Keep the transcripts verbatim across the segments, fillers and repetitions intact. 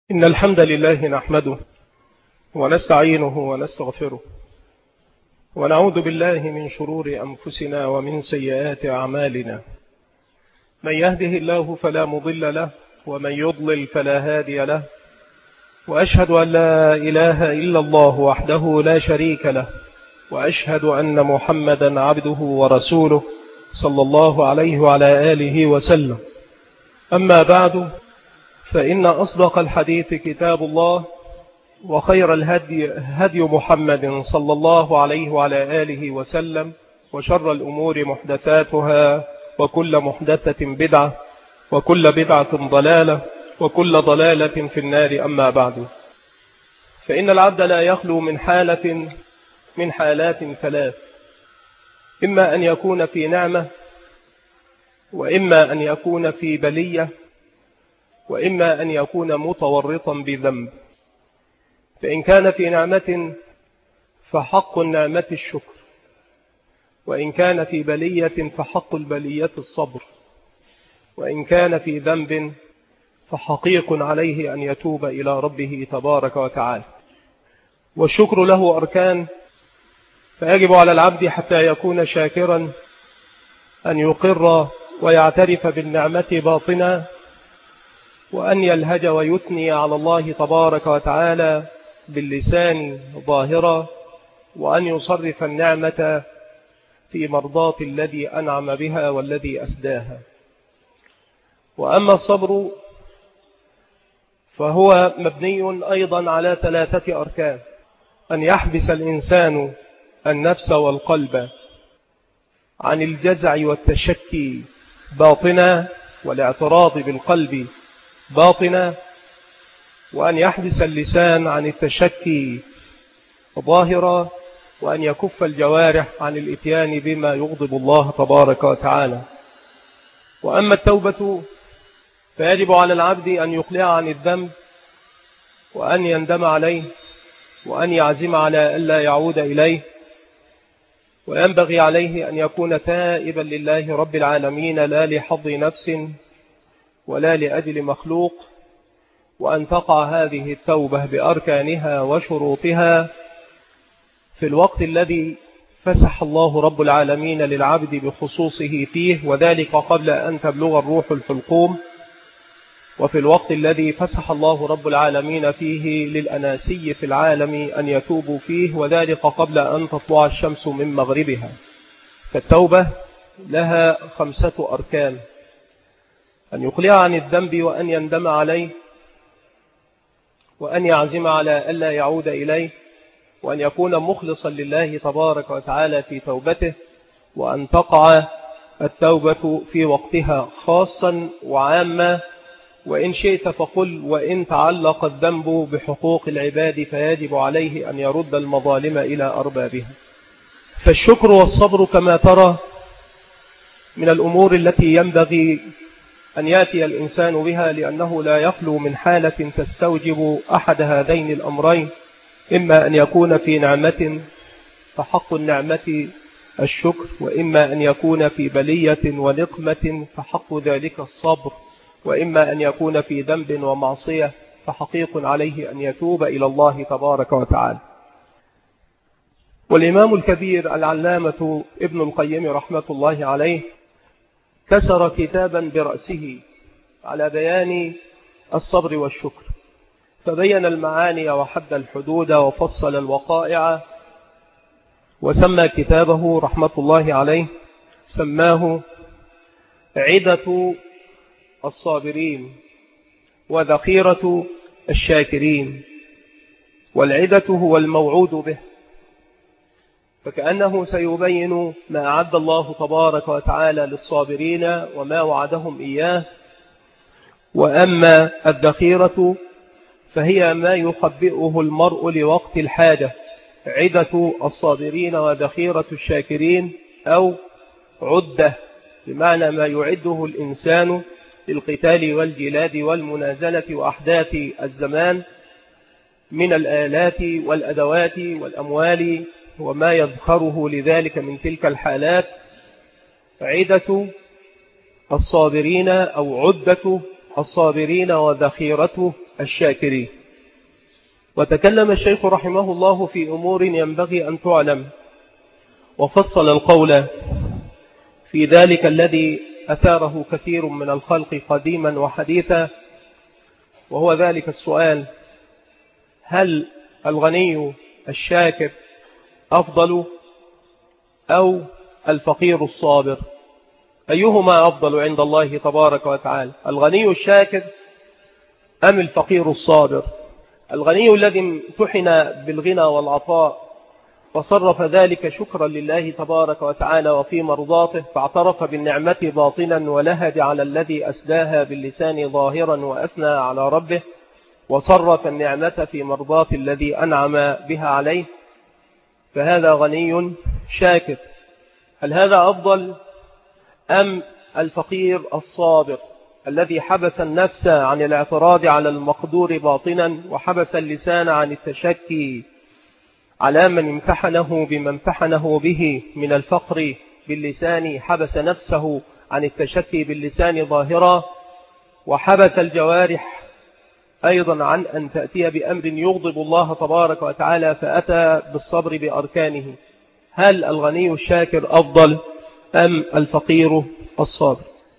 إن الحمد لله نحمده ونستعينه ونستغفره ونعوذ بالله من شرور أنفسنا ومن سيئات أعمالنا. من يهده الله فلا مضل له ومن يضلل فلا هادي له، وأشهد أن لا إله إلا الله وحده لا شريك له، وأشهد أن محمدا عبده ورسوله صلى الله عليه وعلى آله وسلم. أما بعد، فإن أصدق الحديث كتاب الله، وخير الهدي هدي محمد صلى الله عليه وعلى آله وسلم، وشر الأمور محدثاتها، وكل محدثة بدعة، وكل بدعة ضلالة، وكل ضلالة في النار. أما بعد، فإن العبد لا يخلو من حالة من حالات ثلاث: إما أن يكون في نعمة، وإما أن يكون في بلية، وإما أن يكون متورطا بذنب. فإن كان في نعمة فحق النعمة الشكر، وإن كان في بلية فحق البلية الصبر، وإن كان في ذنب فحقيق عليه أن يتوب إلى ربه تبارك وتعالى. والشكر له أركان، فيجب على العبد حتى يكون شاكرا أن يقر ويعترف بالنعمة باطنا، وأن يلهج ويثني على الله تبارك وتعالى باللسان ظاهرا، وأن يصرف النعمة في مرضاة الذي أنعم بها والذي أسداها. وأما الصبر فهو مبني أيضا على ثلاثة أركان: أن يحبس الإنسان النفس والقلب عن الجزع والتشكي باطنا، والاعتراض بالقلب باطنا، وأن يحبس اللسان عن التشكي ظاهرا، وأن يكف الجوارح عن الإتيان بما يغضب الله تبارك وتعالى. وأما التوبة فيجب على العبد أن يقلع عن الذنب، وأن يندم عليه، وأن يعزم على ألا يعود إليه، وينبغي عليه أن يكون تائبا لله رب العالمين، لا لحظ نفس ولا لأجل مخلوق، وأن تقع هذه التوبة بأركانها وشروطها في الوقت الذي فسح الله رب العالمين للعبد بخصوصه فيه، وذلك قبل أن تبلغ الروح الحلقوم، وفي الوقت الذي فسح الله رب العالمين فيه للأناسي في العالم أن يتوبوا فيه، وذلك قبل أن تطلع الشمس من مغربها. فالتوبة لها خمسة أركان: أن يقلع عن الذنب، وأن يندم عليه، وأن يعزم على ألا يعود إليه، وأن يكون مخلصا لله تبارك وتعالى في توبته، وأن تقع التوبة في وقتها خاصا وعاما. وإن شئت فقل: وإن تعلق الذنب بحقوق العباد فيجب عليه أن يرد المظالم إلى أربابها. فالشكر والصبر كما ترى من الأمور التي ينبغي أن يأتي الإنسان بها، لأنه لا يخلو من حالة تستوجب أحد هذين الأمرين: إما أن يكون في نعمة فحق النعمة الشكر، وإما أن يكون في بلية ونقمة فحق ذلك الصبر، وإما أن يكون في ذنب ومعصية فحقيق عليه أن يتوب إلى الله تبارك وتعالى. والإمام الكبير العلامة ابن القيم رحمة الله عليه كسر كتابا برأسه على بيان الصبر والشكر، فبين المعاني وحد الحدود وفصل الوقائع، وسمى كتابه رحمة الله عليه سماه عدة الصابرين وذخيرة الشاكرين. والعدة هو الموعود به، فكأنه سيبين ما أعد الله تبارك وتعالى للصابرين وما وعدهم إياه. وأما الذخيرة فهي ما يخبئه المرء لوقت الحاجة. عدة الصابرين وذخيرة الشاكرين، أو عدة بمعنى ما يعده الإنسان للقتال والجلاد والمنازلة وأحداث الزمان من الآلات والأدوات والأموال وما يذخره لذلك من تلك الحالات. عدة الصابرين أو عدة الصابرين وذخيرته الشاكرين. وتكلم الشيخ رحمه الله في أمور ينبغي أن تعلم، وفصل القول في ذلك الذي أثاره كثير من الخلق قديما وحديثا، وهو ذلك السؤال: هل الغني الشاكر أفضل أو الفقير الصابر؟ أيهما أفضل عند الله تبارك وتعالى، الغني الشاكر أم الفقير الصابر؟ الغني الذي امتحن بالغنى والعطاء فصرف ذلك شكرا لله تبارك وتعالى وفي مرضاته، فاعترف بالنعمة باطنا ولهج على الذي أسداها باللسان ظاهرا وأثنى على ربه، وصرف النعمة في مرضاة الذي أنعم بها عليه، فهذا غني شاكر. هل هذا أفضل أم الفقير الصابر الذي حبس النفس عن الاعتراض على المقدور باطنا، وحبس اللسان عن التشكي على من امتحنه بما امتحنه به من الفقر باللسان، حبس نفسه عن التشكي باللسان ظاهرا، وحبس الجوارح أيضا عن أن تأتي بأمر يغضب الله تبارك وتعالى، فأتى بالصبر بأركانه؟ هل الغني الشاكر أفضل أم الفقير الصابر؟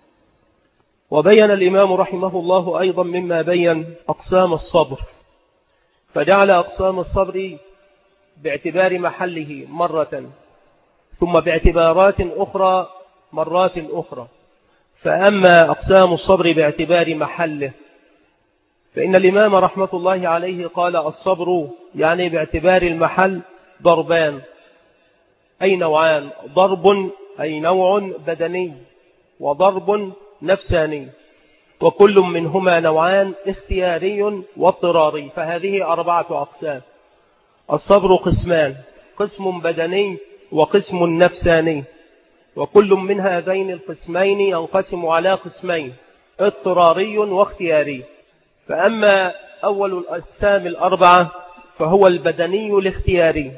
وبين الإمام رحمه الله أيضا مما بين أقسام الصبر، فجعل أقسام الصبر باعتبار محله مرة، ثم باعتبارات أخرى مرات أخرى. فأما أقسام الصبر باعتبار محله، فإن الإمام رحمة الله عليه قال: الصبر يعني باعتبار المحل ضربان، أي نوعان: ضرب أي نوع بدني، وضرب نفساني، وكل منهما نوعان اختياري واضطراري. فهذه أربعة أقسام. الصبر قسمان: قسم بدني وقسم نفساني، وكل من هذين القسمين ينقسم على قسمين: اضطراري واختياري. فأما أول الأقسام الأربعة فهو البدني الاختياري،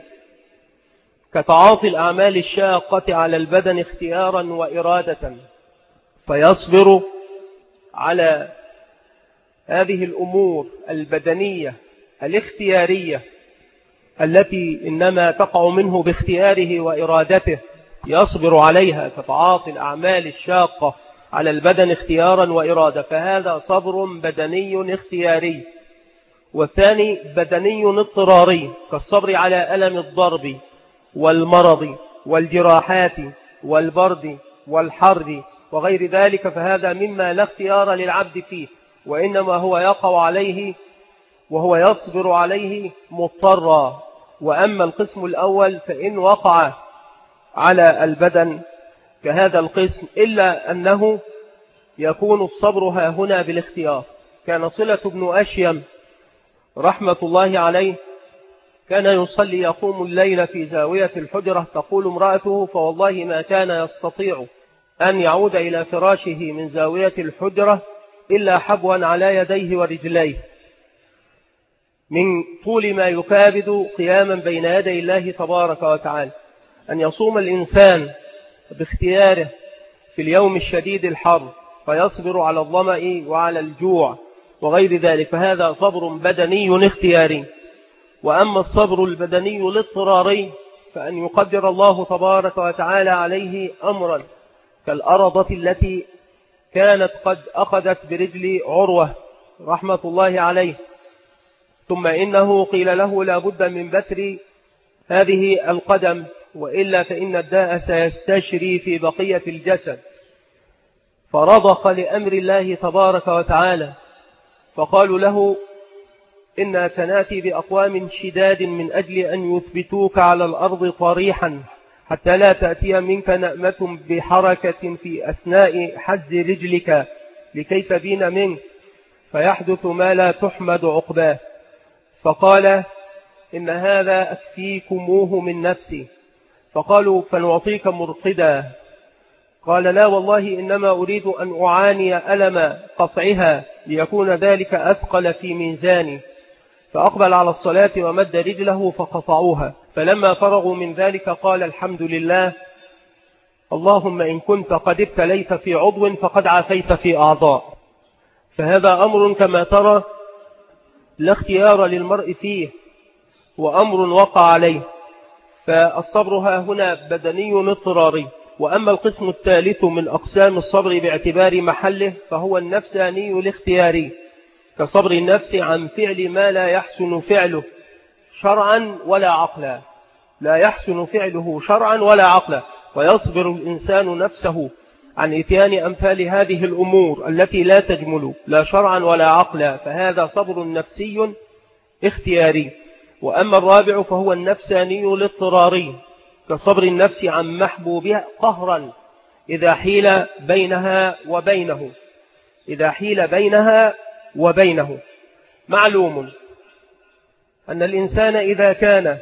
كتعاطي الأعمال الشاقة على البدن اختيارا وإرادة، فيصبر على هذه الأمور البدنية الاختيارية التي إنما تقع منه باختياره وإرادته، يصبر عليها كتعاطي الأعمال الشاقة على البدن اختيارا وإرادة، فهذا صبر بدني اختياري. والثاني بدني اضطراري، كالصبر على ألم الضرب والمرض والجراحات والبرد والحر وغير ذلك، فهذا مما لا اختيار للعبد فيه، وإنما هو يقع عليه وهو يصبر عليه مضطرا. وأما القسم الأول فإن وقع على البدن كهذا القسم، إلا أنه يكون الصبر ها هنا بالاختيار. كان صلة بن أشيم رحمة الله عليه كان يصلي يقوم الليل في زاوية الحجرة، تقول امرأته: فوالله ما كان يستطيع أن يعود إلى فراشه من زاوية الحجرة إلا حبوا على يديه ورجليه، من طول ما يكابد قياما بين يدي الله تبارك وتعالى. أن يصوم الإنسان باختياره في اليوم الشديد الحر فيصبر على الظمأ وعلى الجوع وغير ذلك، فهذا صبر بدني اختياري. وأما الصبر البدني الاضطراري فأن يقدر الله تبارك وتعالى عليه أمرا، كالأرضة التي كانت قد أخذت برجل عروة رحمة الله عليه، ثم إنه قيل له لا بد من بتر هذه القدم، وإلا فإن الداء سيستشري في بقية الجسد، فرضخ لأمر الله تبارك وتعالى، فقالوا له: إنا سنأتي بأقوام شداد من أجل أن يثبتوك على الأرض طريحا حتى لا تأتي منك نأمة بحركة في أثناء حز رجلك لكي تبين منك، فيحدث ما لا تحمد عقباه. فقال: إن هذا أكفيكموه من نفسي. فقالوا: فنعطيك مرقدا. قال: لا والله، إنما أريد أن أعاني ألم قطعها ليكون ذلك أثقل في ميزاني. فأقبل على الصلاة ومد رجله فقطعوها، فلما فرغوا من ذلك قال: الحمد لله، اللهم إن كنت قد ابتليت في عضو فقد عافيت في أعضاء. فهذا أمر كما ترى لا اختيار للمرء فيه وأمر وقع عليه، فالصبر ها هنا بدني اضطراري. وأما القسم الثالث من أقسام الصبر باعتبار محله فهو النفساني الاختياري، كصبر النفس عن فعل ما لا يحسن فعله شرعا ولا عقلا، لا يحسن فعله شرعا ولا عقلا، ويصبر الإنسان نفسه عن إتيان أمثال هذه الأمور التي لا تجمل لا شرعا ولا عقلا، فهذا صبر نفسي اختياري. وأما الرابع فهو النفساني الاضطراري، كصبر النفس عن محبوبها قهرا إذا حيل بينها وبينه إذا حيل بينها وبينه. معلوم أن الإنسان إذا كان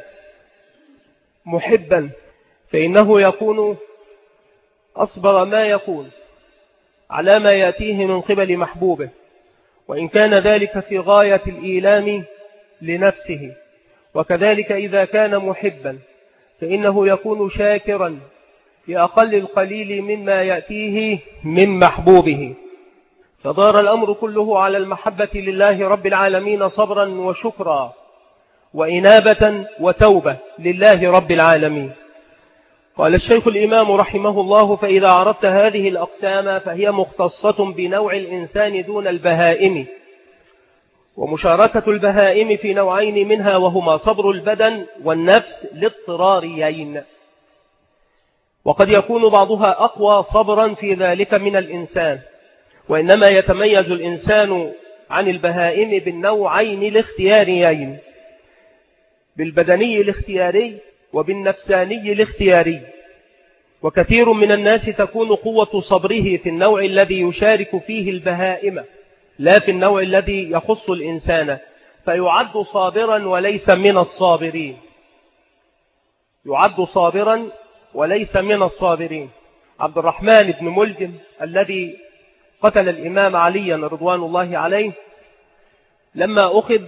محبا فإنه يكون أصبر ما يكون على ما يأتيه من قبل محبوبه، وإن كان ذلك في غاية الإيلام لنفسه. وكذلك إذا كان محبا فإنه يكون شاكرا في أقل القليل مما يأتيه من محبوبه. فدار الأمر كله على المحبة لله رب العالمين صبرا وشكرا وإنابة وتوبة لله رب العالمين. قال الشيخ الإمام رحمه الله: فإذا عرفت هذه الأقسام فهي مختصة بنوع الإنسان دون البهائم، ومشاركة البهائم في نوعين منها وهما صبر البدن والنفس الاضطراريين، وقد يكون بعضها أقوى صبرا في ذلك من الإنسان، وإنما يتميز الإنسان عن البهائم بالنوعين الاختياريين، بالبدني الاختياري وبالنفساني الاختياري. وكثير من الناس تكون قوة صبره في النوع الذي يشارك فيه البهائم لا في النوع الذي يخص الإنسان، فيعد صابرا وليس من الصابرين يعد صابرا وليس من الصابرين. عبد الرحمن بن ملجم الذي قتل الإمام عليا رضوان الله عليه لما أخذ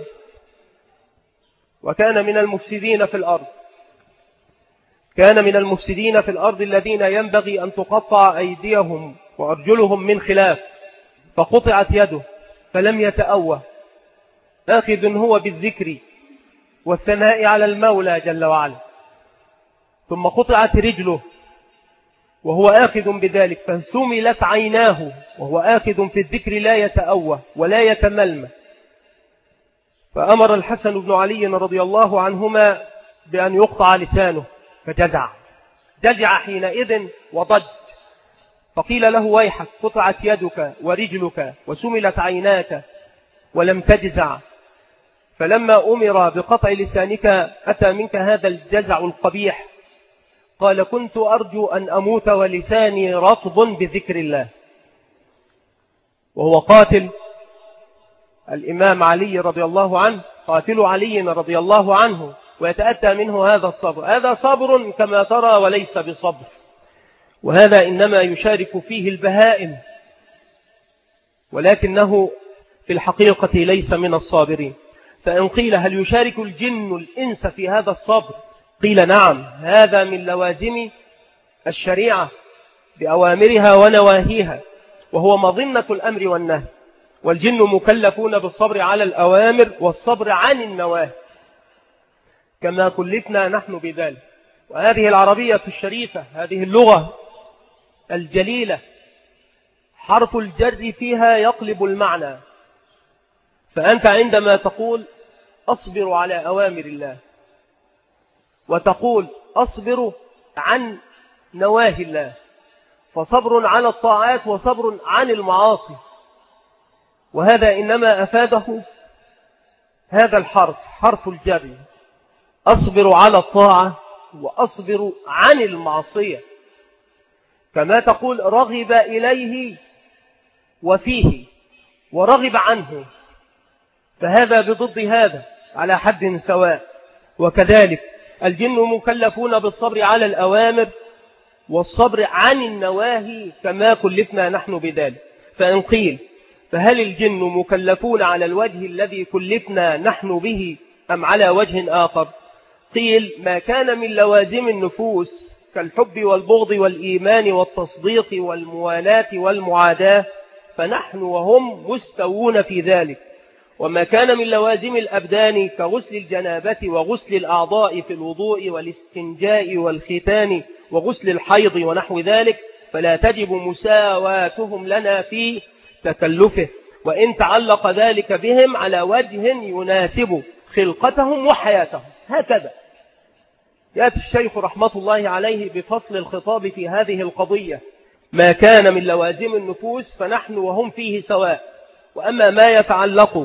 وكان من المفسدين في الأرض كان من المفسدين في الأرض الذين ينبغي أن تقطع أيديهم وأرجلهم من خلاف، فقطعت يده فلم يتأوه، آخذ هو بالذكر والثناء على المولى جل وعلا، ثم قطعت رجله وهو آخذ بذلك، فثملت عيناه وهو آخذ في الذكر لا يتأوه ولا يتملم. فأمر الحسن بن علي رضي الله عنهما بأن يقطع لسانه، فجزع جزع حينئذ وضج، فقيل له: ويحك، قطعت يدك ورجلك وسملت عيناك ولم تجزع. فلما أمر بقطع لسانك أتى منك هذا الجزع القبيح. قال: كنت أرجو أن أموت ولساني رطب بذكر الله. وهو قاتل الإمام علي رضي الله عنه، قاتل علي رضي الله عنه، ويتأتى منه هذا الصبر. هذا صبر كما ترى وليس بصبر، وهذا إنما يشارك فيه البهائم، ولكنه في الحقيقة ليس من الصابرين. فإن قيل: هل يشارك الجن الإنس في هذا الصبر؟ قيل: نعم، هذا من لوازم الشريعة بأوامرها ونواهيها، وهو مظنة الأمر والنهي، والجن مكلفون بالصبر على الأوامر والصبر عن النواهي كما كلفنا نحن بذلك. وهذه العربية الشريفة، هذه اللغة الجليلة، حرف الجر فيها يقلب المعنى. فأنت عندما تقول أصبر على أوامر الله، وتقول أصبر عن نواهي الله، فصبر على الطاعات وصبر عن المعاصي. وهذا إنما أفاده هذا الحرف، حرف الجر، أصبر على الطاعة وأصبر عن المعصية. كما تقول رغب إليه وفيه ورغب عنه، فهذا بضد هذا على حد سواء. وكذلك الجن مكلفون بالصبر على الأوامر والصبر عن النواهي كما كلفنا نحن بذلك. فإن قيل: فهل الجن مكلفون على الوجه الذي كلفنا نحن به أم على وجه آخر؟ قيل: ما كان من لوازم النفوس كالحب والبغض والإيمان والتصديق والموالاة والمعاداة فنحن وهم مستوون في ذلك، وما كان من لوازم الأبدان كغسل الجنابة وغسل الأعضاء في الوضوء والاستنجاء والختان وغسل الحيض ونحو ذلك فلا تجب مساواتهم لنا في تكلفه، وإن تعلق ذلك بهم على وجه يناسب خلقتهم وحياتهم. هكذا يأتي الشيخ رحمة الله عليه بفصل الخطاب في هذه القضية. ما كان من لوازم النفوس فنحن وهم فيه سواء، وأما ما يتعلق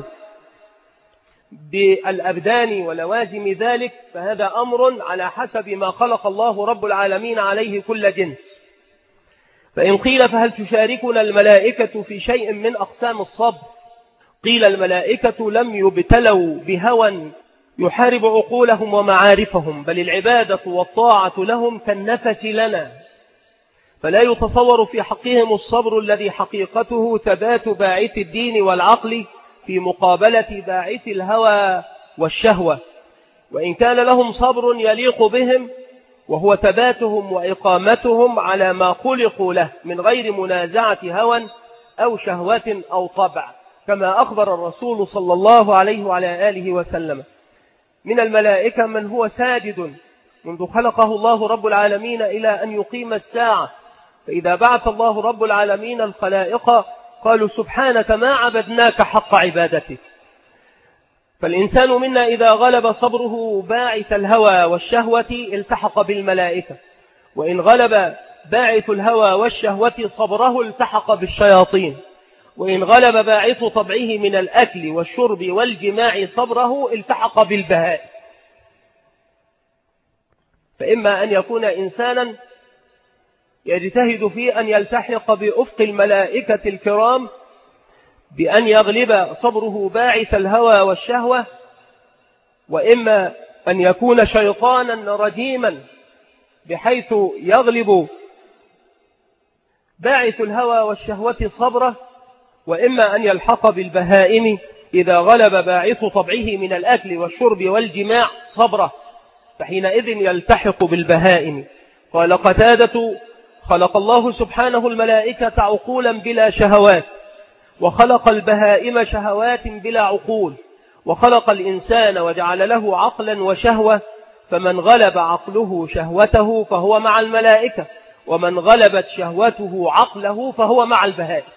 بالأبدان ولوازم ذلك فهذا أمر على حسب ما خلق الله رب العالمين عليه كل جنس. فإن قيل فهل تشاركنا الملائكة في شيء من أقسام الصبر؟ قيل الملائكة لم يبتلوا بهوى يحارب عقولهم ومعارفهم، بل العبادة والطاعة لهم كالنفس لنا، فلا يتصور في حقهم الصبر الذي حقيقته ثبات باعث الدين والعقل في مقابلة باعث الهوى والشهوة، وإن كان لهم صبر يليق بهم وهو ثباتهم وإقامتهم على ما خلقوا له من غير منازعة هوى أو شهوة أو طبع، كما أخبر الرسول صلى الله عليه وعلى آله وسلم. من الملائكة من هو ساجد منذ خلقه الله رب العالمين إلى أن يقيم الساعة، فإذا بعث الله رب العالمين الخلائق قالوا سبحانك ما عبدناك حق عبادتك. فالإنسان منا إذا غلب صبره باعث الهوى والشهوة التحق بالملائكة، وإن غلب باعث الهوى والشهوة صبره التحق بالشياطين، وإن غلب باعث طبعه من الأكل والشرب والجماع صبره التحق بالبهائم. فإما أن يكون إنسانا يجتهد في أن يلتحق بأفق الملائكة الكرام بأن يغلب صبره باعث الهوى والشهوة، وإما أن يكون شيطانا رجيما بحيث يغلب باعث الهوى والشهوة صبره، وإما أن يلحق بالبهائم إذا غلب باعث طبعه من الأكل والشرب والجماع صبره، فحينئذ يلتحق بالبهائم. قال قتادة خلق الله سبحانه الملائكة عقولا بلا شهوات، وخلق البهائم شهوات بلا عقول، وخلق الإنسان وجعل له عقلا وشهوة، فمن غلب عقله شهوته فهو مع الملائكة، ومن غلبت شهوته عقله فهو مع البهائم.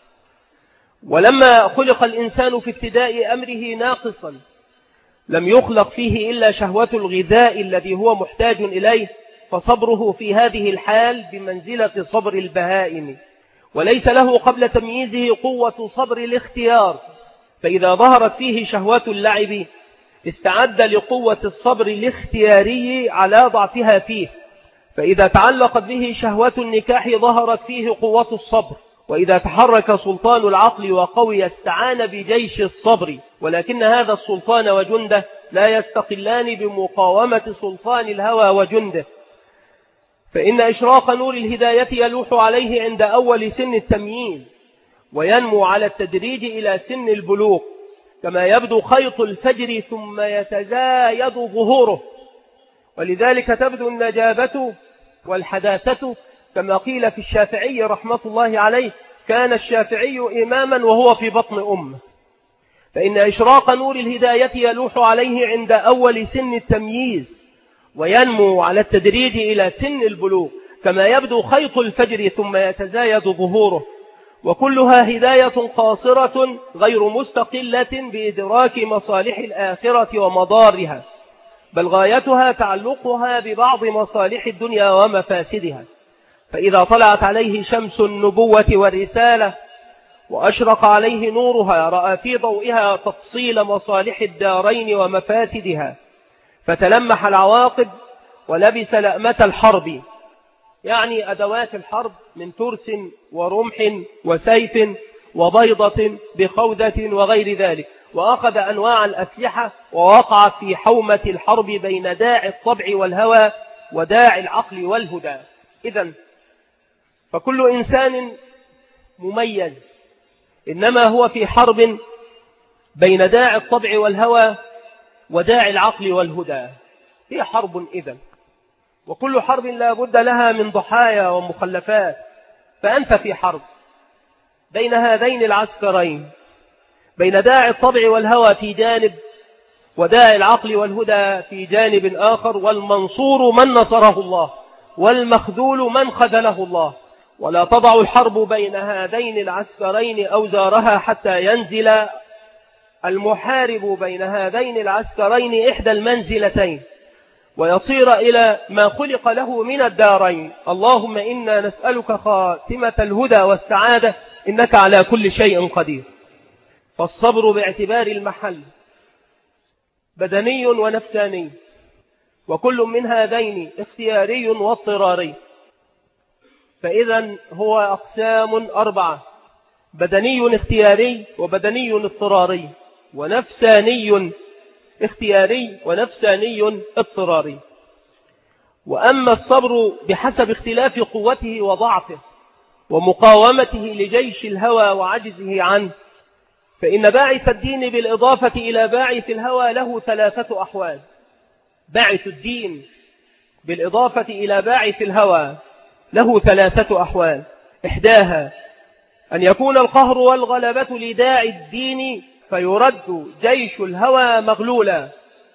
ولما خلق الإنسان في ابتداء أمره ناقصا لم يخلق فيه إلا شهوة الغذاء الذي هو محتاج إليه، فصبره في هذه الحال بمنزلة صبر البهائم، وليس له قبل تمييزه قوة صبر الاختيار، فإذا ظهرت فيه شهوة اللعب استعد لقوة الصبر الاختياري على ضعفها فيه، فإذا تعلقت به شهوة النكاح ظهرت فيه قوة الصبر، وإذا تحرك سلطان العقل وقوي استعان بجيش الصبر، ولكن هذا السلطان وجنده لا يستقلان بمقاومة سلطان الهوى وجنده، فإن إشراق نور الهداية يلوح عليه عند أول سن التمييز، وينمو على التدريج إلى سن البلوغ، كما يبدو خيط الفجر ثم يتزايد ظهوره، ولذلك تبدو النجابة والحداثة، كما قيل في الشافعي رحمة الله عليه كان الشافعي إماما وهو في بطن أمه. فإن إشراق نور الهداية يلوح عليه عند أول سن التمييز، وينمو على التدريج إلى سن البلوغ، كما يبدو خيط الفجر ثم يتزايد ظهوره، وكلها هداية قاصرة غير مستقلة بإدراك مصالح الآخرة ومضارها، بل غايتها تعلقها ببعض مصالح الدنيا ومفاسدها. فإذا طلعت عليه شمس النبوة والرسالة وأشرق عليه نورها رأى في ضوئها تفصيل مصالح الدارين ومفاسدها، فتلمح العواقب ولبس لأمة الحرب، يعني أدوات الحرب من ترس ورمح وسيف وبيضة بخودة وغير ذلك، وأخذ أنواع الأسلحة ووقع في حومة الحرب بين داعي الطبع والهوى وداعي العقل والهدى. إذن فكل إنسان مميز إنما هو في حرب بين داعي الطبع والهوى وداعي العقل والهدى، هي حرب إذن، وكل حرب لا بد لها من ضحايا ومخلفات، فأنت في حرب بين هذين العسكرين، بين داعي الطبع والهوى في جانب، وداعي العقل والهدى في جانب آخر، والمنصور من نصره الله والمخذول من خذله الله. ولا تضع الحرب بين هذين العسكرين أوزارها حتى ينزل المحارب بين هذين العسكرين إحدى المنزلتين ويصير إلى ما خلق له من الدارين. اللهم إنا نسألك خاتمة الهدى والسعادة، إنك على كل شيء قدير. فالصبر باعتبار المحل بدني ونفساني، وكل من هذين اختياري واضطراري. فإذا هو أقسام أربعة: بدني اختياري، وبدني اضطراري، ونفساني اختياري، ونفساني اضطراري. وأما الصبر بحسب اختلاف قوته وضعفه ومقاومته لجيش الهوى وعجزه عنه، فإن باعث الدين بالإضافة إلى باعث الهوى له ثلاثة أحوال. باعث الدين بالإضافة إلى باعث الهوى له ثلاثة أحوال: إحداها أن يكون القهر والغلبة لداعي الدين فيرد جيش الهوى مغلولا.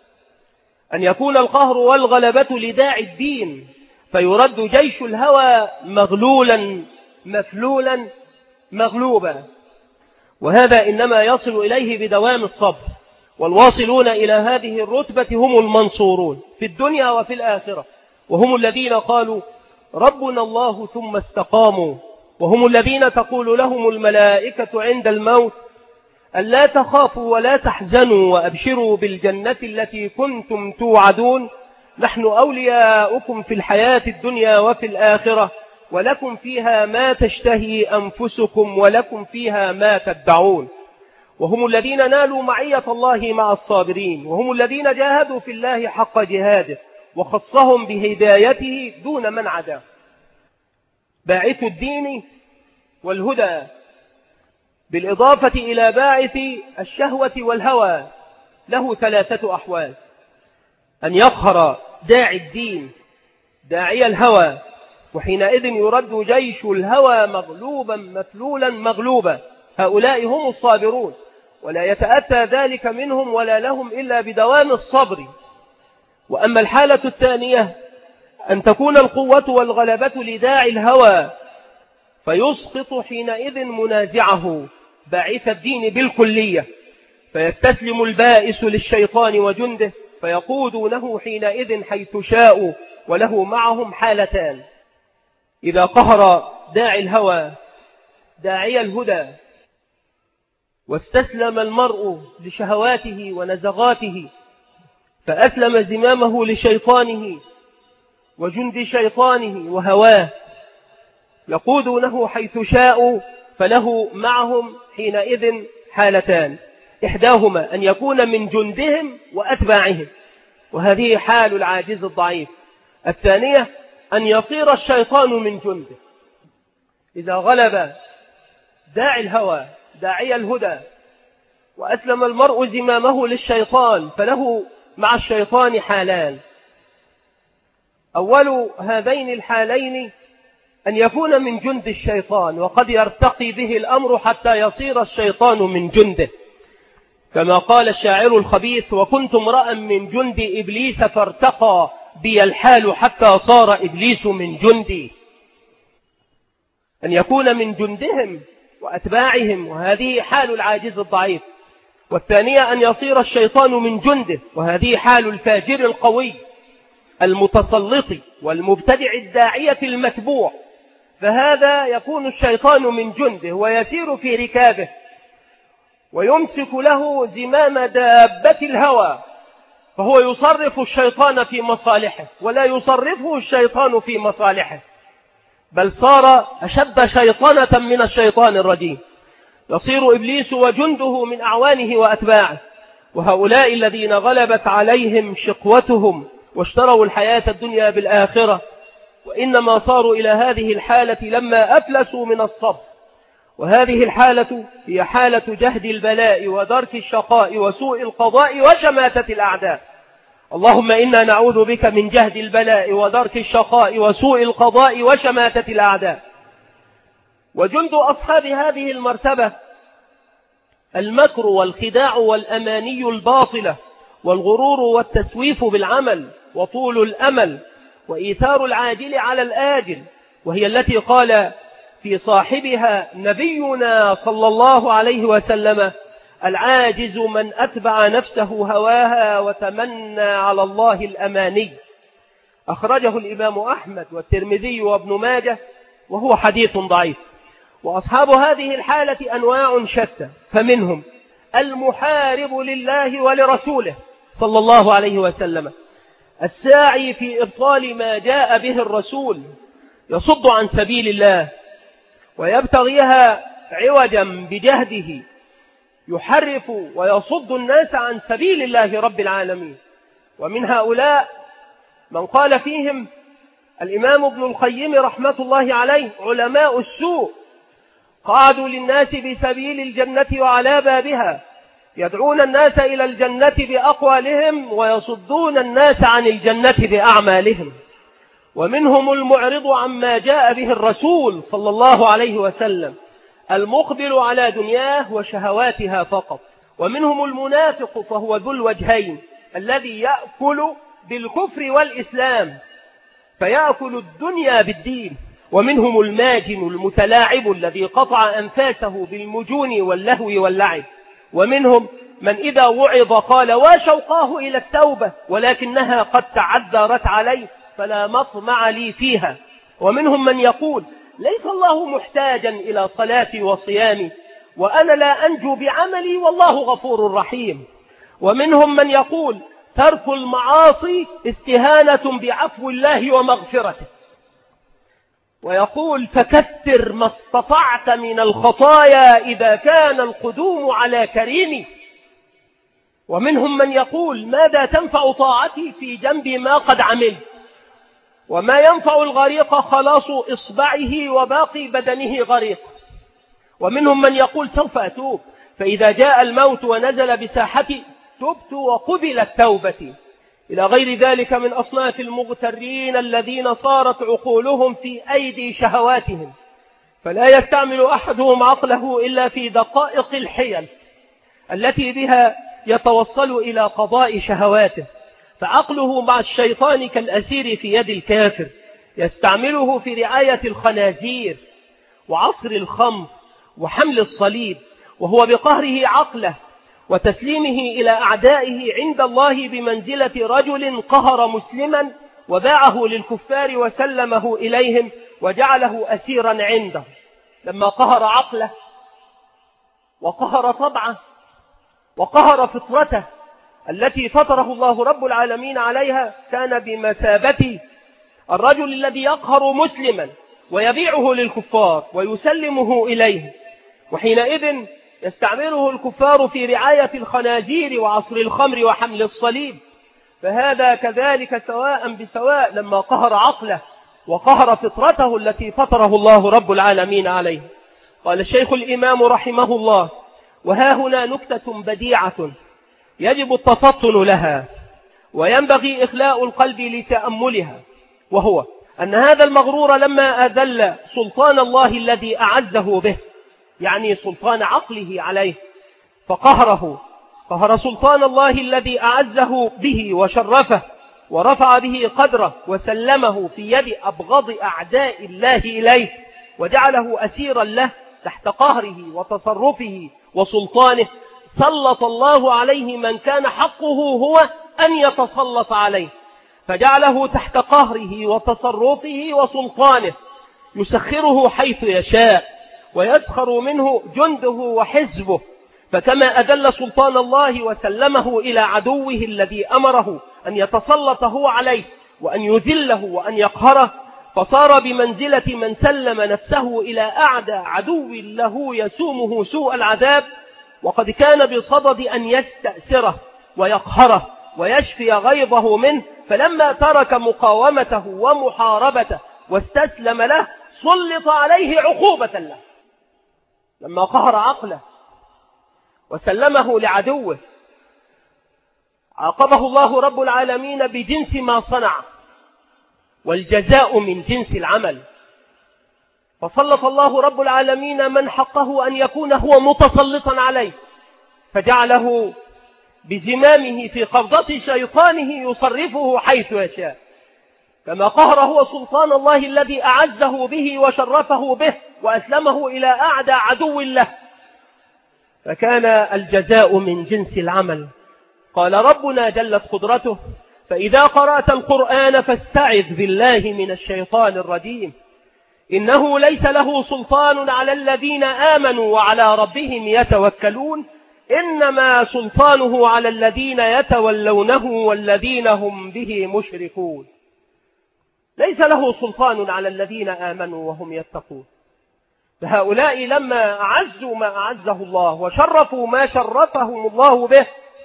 أن يكون القهر والغلبة لداعي الدين فيرد جيش الهوى مغلولا مفلولا مغلوبا. وهذا إنما يصل إليه بدوام الصبر، والواصلون إلى هذه الرتبة هم المنصورون في الدنيا وفي الآخرة، وهم الذين قالوا ربنا الله ثم استقاموا، وهم الذين تقول لهم الملائكة عند الموت ألا تخافوا ولا تحزنوا وأبشروا بالجنة التي كنتم توعدون، نحن أولياؤكم في الحياة الدنيا وفي الآخرة، ولكم فيها ما تشتهي أنفسكم ولكم فيها ما تدعون. وهم الذين نالوا معية الله مع الصابرين، وهم الذين جاهدوا في الله حق جهاده وخصهم بهدايته دون من عداه. باعث الدين والهدى بالإضافة إلى باعث الشهوة والهوى له ثلاثة أحوال: أن يقهر داعي الدين داعي الهوى، وحينئذ يرد جيش الهوى مغلوبا مفلولا مغلوبا. هؤلاء هم الصابرون، ولا يتأتى ذلك منهم ولا لهم إلا بدوام الصبر. وأما الحالة الثانية أن تكون القوة والغلبة لداعي الهوى فيسقط حينئذ منازعه باعث الدين بالكلية، فيستسلم البائس للشيطان وجنده فيقودونه حينئذ حيث شاءوا، وله معهم حالتان: إذا قهر داعي الهوى داعي الهدى واستسلم المرء لشهواته ونزغاته فأسلم زمامه لشيطانه وجند شيطانه وهواه، يقودونه حيث شاءوا، فله معهم حينئذ حالتان: إحداهما أن يكون من جندهم وأتباعهم، وهذه حال العاجز الضعيف. الثانية أن يصير الشيطان من جنده. إذا غلب داعي الهوى داعي الهدى وأسلم المرء زمامه للشيطان فله مع الشيطان حالان: أول هذين الحالين أن يكون من جند الشيطان، وقد يرتقي به الأمر حتى يصير الشيطان من جنده، كما قال الشاعر الخبيث: وكنت امرأ من جند إبليس فارتقى بي الحال حتى صار إبليس من جندي. أن يكون من جندهم وأتباعهم، وهذه حال العاجز الضعيف. والثانية أن يصير الشيطان من جنده، وهذه حال الفاجر القوي المتسلط والمبتدع الداعية المتبوع. فهذا يكون الشيطان من جنده ويسير في ركابه ويمسك له زمام دابة الهوى، فهو يصرف الشيطان في مصالحه ولا يصرفه الشيطان في مصالحه، بل صار أشد شيطنة من الشيطان الرجيم. يصير إبليس وجنده من أعوانه وأتباعه، وهؤلاء الذين غلبت عليهم شقوتهم واشتروا الحياة الدنيا بالآخرة، وإنما صاروا إلى هذه الحالة لما أفلسوا من الصبر. وهذه الحالة هي حالة جهد البلاء ودرك الشقاء وسوء القضاء وشماتة الأعداء. اللهم إنا نعوذ بك من جهد البلاء ودرك الشقاء وسوء القضاء وشماتة الأعداء. وجند أصحاب هذه المرتبة المكر والخداع والأماني الباطلة والغرور والتسويف بالعمل وطول الأمل وإيثار العاجل على الآجل، وهي التي قال في صاحبها نبينا صلى الله عليه وسلم: العاجز من أتبع نفسه هواها وتمنى على الله الأماني. أخرجه الإمام أحمد والترمذي وابن ماجه وهو حديث ضعيف. وأصحاب هذه الحالة أنواع شتى، فمنهم المحارب لله ولرسوله صلى الله عليه وسلم، الساعي في إبطال ما جاء به الرسول، يصد عن سبيل الله ويبتغيها عوجا بجهده، يحرف ويصد الناس عن سبيل الله رب العالمين. ومن هؤلاء من قال فيهم الإمام ابن القيم رحمة الله عليه: علماء السوء قعدوا للناس بسبيل الجنة وعلى بابها، يدعون الناس إلى الجنة بأقوالهم ويصدون الناس عن الجنة بأعمالهم. ومنهم المعرض عما جاء به الرسول صلى الله عليه وسلم، المقبل على دنياه وشهواتها فقط. ومنهم المنافق فهو ذو الوجهين، الذي يأكل بالكفر والإسلام، فيأكل الدنيا بالدين. ومنهم الماجن المتلاعب الذي قطع أنفاسه بالمجون واللهو واللعب. ومنهم من إذا وعظ قال: وشوقاه إلى التوبة ولكنها قد تعذرت عليه فلا مطمع لي فيها. ومنهم من يقول: ليس الله محتاجا إلى صلاتي وصيامي، وأنا لا أنجو بعملي والله غفور رحيم. ومنهم من يقول: ترك المعاصي استهانة بعفو الله ومغفرته، ويقول: فكثر ما استطعت من الخطايا إذا كان القدوم على كريم. ومنهم من يقول: ماذا تنفع طاعتي في جنب ما قد عملت، وما ينفع الغريق خلاص إصبعه وباقي بدنه غريق. ومنهم من يقول: سوف أتوب، فإذا جاء الموت ونزل بساحتي تبت وقبلت توبتي، إلى غير ذلك من أصناف المغترين الذين صارت عقولهم في أيدي شهواتهم، فلا يستعمل أحدهم عقله إلا في دقائق الحيل التي بها يتوصل إلى قضاء شهواته، فعقله مع الشيطان كالأسير في يد الكافر، يستعمله في رعاية الخنازير وعصر الخمر وحمل الصليب، وهو بقهره عقله وتسليمه إلى أعدائه عند الله بمنزلة رجل قهر مسلما وباعه للكفار وسلمه إليهم وجعله أسيرا عنده. لما قهر عقله وقهر طبعه وقهر فطرته التي فطره الله رب العالمين عليها، كان بمثابة الرجل الذي يقهر مسلما ويبيعه للكفار ويسلمه إليه، وحينئذ يستعمله الكفار في رعاية الخنازير وعصر الخمر وحمل الصليب. فهذا كذلك سواء بسواء لما قهر عقله وقهر فطرته التي فطره الله رب العالمين عليه. قال الشيخ الإمام رحمه الله: وها هنا نكتة بديعة يجب التفطن لها وينبغي إخلاء القلب لتأملها، وهو أن هذا المغرور لما أذل سلطان الله الذي أعزه به، يعني سلطان عقله عليه، فقهره، قهر سلطان الله الذي أعزه به وشرفه ورفع به قدره وسلمه في يد أبغض أعداء الله إليه، وجعله أسيرا له تحت قهره وتصرفه وسلطانه. سلط الله عليه من كان حقه هو أن يتسلط عليه، فجعله تحت قهره وتصرفه وسلطانه، يسخره حيث يشاء ويسخر منه جنده وحزبه. فكما أذل سلطان الله وسلمه إلى عدوه الذي أمره أن يتسلط هو عليه وأن يذله وأن يقهره، فصار بمنزلة من سلم نفسه إلى أعدى عدو له يسومه سوء العذاب، وقد كان بصدد أن يستأسره ويقهره ويشفي غيظه منه، فلما ترك مقاومته ومحاربته واستسلم له سلط عليه عقوبة له. لما قهر عقله وسلمه لعدوه عاقبه الله رب العالمين بجنس ما صنع، والجزاء من جنس العمل. فسلط الله رب العالمين من حقه أن يكون هو متسلطا عليه فجعله بزمامه في قبضة شيطانه يصرفه حيث يشاء، كما قهر هو سلطان الله الذي أعزه به وشرفه به وأسلمه إلى أعدى عدو له، فكان الجزاء من جنس العمل. قال ربنا جلت قدرته: فإذا قرأت القرآن فاستعذ بالله من الشيطان الرجيم، إنه ليس له سلطان على الذين آمنوا وعلى ربهم يتوكلون، إنما سلطانه على الذين يتولونه والذين هم به مشركون. ليس له سلطان على الذين آمنوا وهم يتقون. فهؤلاء لما أعزوا ما أعزه الله وشرفوا ما شرفهم الله به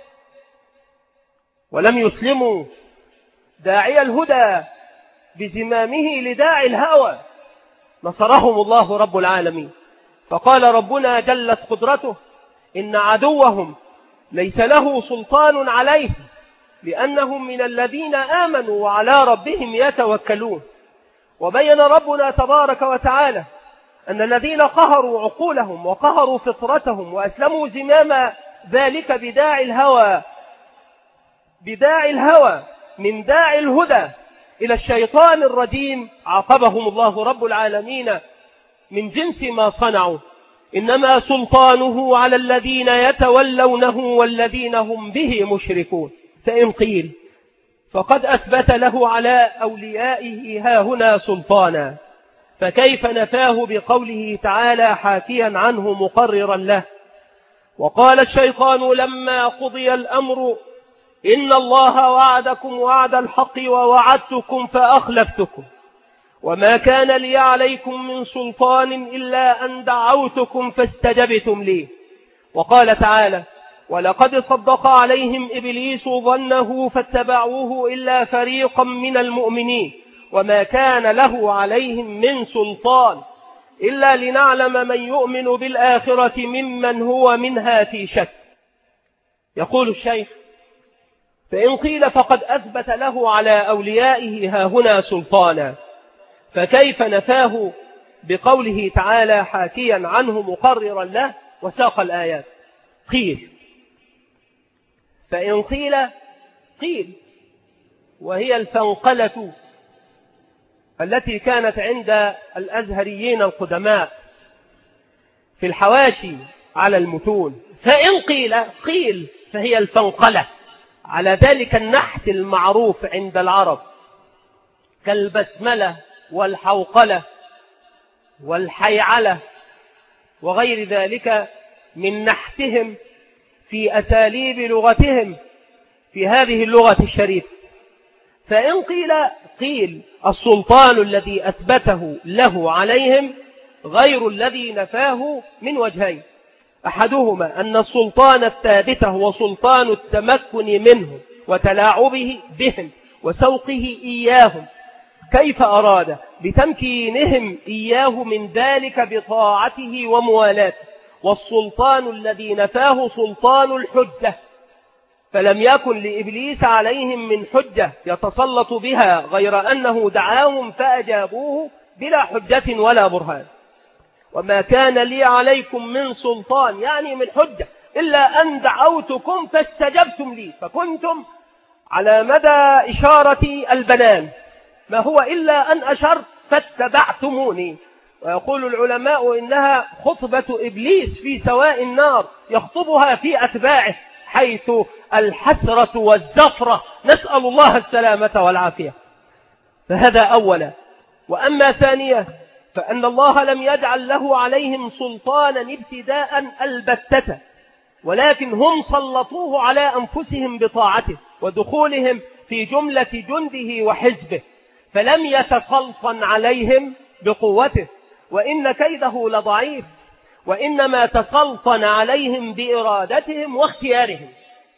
ولم يسلموا داعي الهدى بزمامه لداعي الهوى، نصرهم الله رب العالمين. فقال ربنا جلت قدرته: إن عدوهم ليس له سلطان عليه لأنهم من الذين آمنوا وعلى ربهم يتوكلون. وبين ربنا تبارك وتعالى أن الذين قهروا عقولهم وقهروا فطرتهم وأسلموا زمام ذلك بداعي الهوى بداعي الهوى من داعي الهدى إلى الشيطان الرجيم، عاقبهم الله رب العالمين من جنس ما صنعوا. إنما سلطانه على الذين يتولونه والذين هم به مشركون. فإن قيل فقد أثبت له على أوليائه هاهنا سلطانا، فكيف نفاه بقوله تعالى حاكيا عنه مقررا له: وقال الشيطان لما قضي الأمر إن الله وعدكم وعد الحق ووعدتكم فأخلفتكم وما كان لي عليكم من سلطان إلا أن دعوتكم فاستجبتم لي. وقال تعالى: ولقد صدق عليهم إبليس ظنه فاتبعوه إلا فريقا من المؤمنين وما كان له عليهم من سلطان إلا لنعلم من يؤمن بالآخرة ممن هو منها في شك. يقول الشيخ: فإن قيل فقد أثبت له على أوليائه هاهنا سلطانا، فكيف نفاه بقوله تعالى حاكيا عنه مقررا له وساق الآيات؟ قيل. فإن قيل قيل وهي الفنقلة التي كانت عند الأزهريين القدماء في الحواشي على المتون. فإن قيل قيل فهي الفنقلة على ذلك النحت المعروف عند العرب كالبسملة والحوقلة والحيعلة وغير ذلك من نحتهم في أساليب لغتهم في هذه اللغة الشريفة. فإن قيل قيل السلطان الذي أثبته له عليهم غير الذي نفاه من وجهين: أحدهما أن السلطان الثابت هو سلطان التمكن منه وتلاعبه بهم وسوقه إياهم كيف أراد بتمكينهم إياه من ذلك بطاعته وموالاته، والسلطان الذي نفاه سلطان الحجة، فلم يكن لإبليس عليهم من حجة يتسلط بها غير أنه دعاهم فأجابوه بلا حجة ولا برهان. وما كان لي عليكم من سلطان يعني من حجة إلا أن دعوتكم فاستجبتم لي، فكنتم على مدى إشارة البنان ما هو إلا أن أشرت فاتبعتموني. ويقول العلماء إنها خطبة إبليس في سواء النار يخطبها في أتباعه، حيث الحسرة والزفرة، نسأل الله السلامة والعافية. فهذا أولا. وأما ثانيا فأن الله لم يجعل له عليهم سلطانا ابتداء البتة، ولكن هم سلطوه على أنفسهم بطاعته ودخولهم في جملة جنده وحزبه، فلم يتسلطن عليهم بقوته، وإن كيده لضعيف، وإنما تسلطن عليهم بإرادتهم واختيارهم.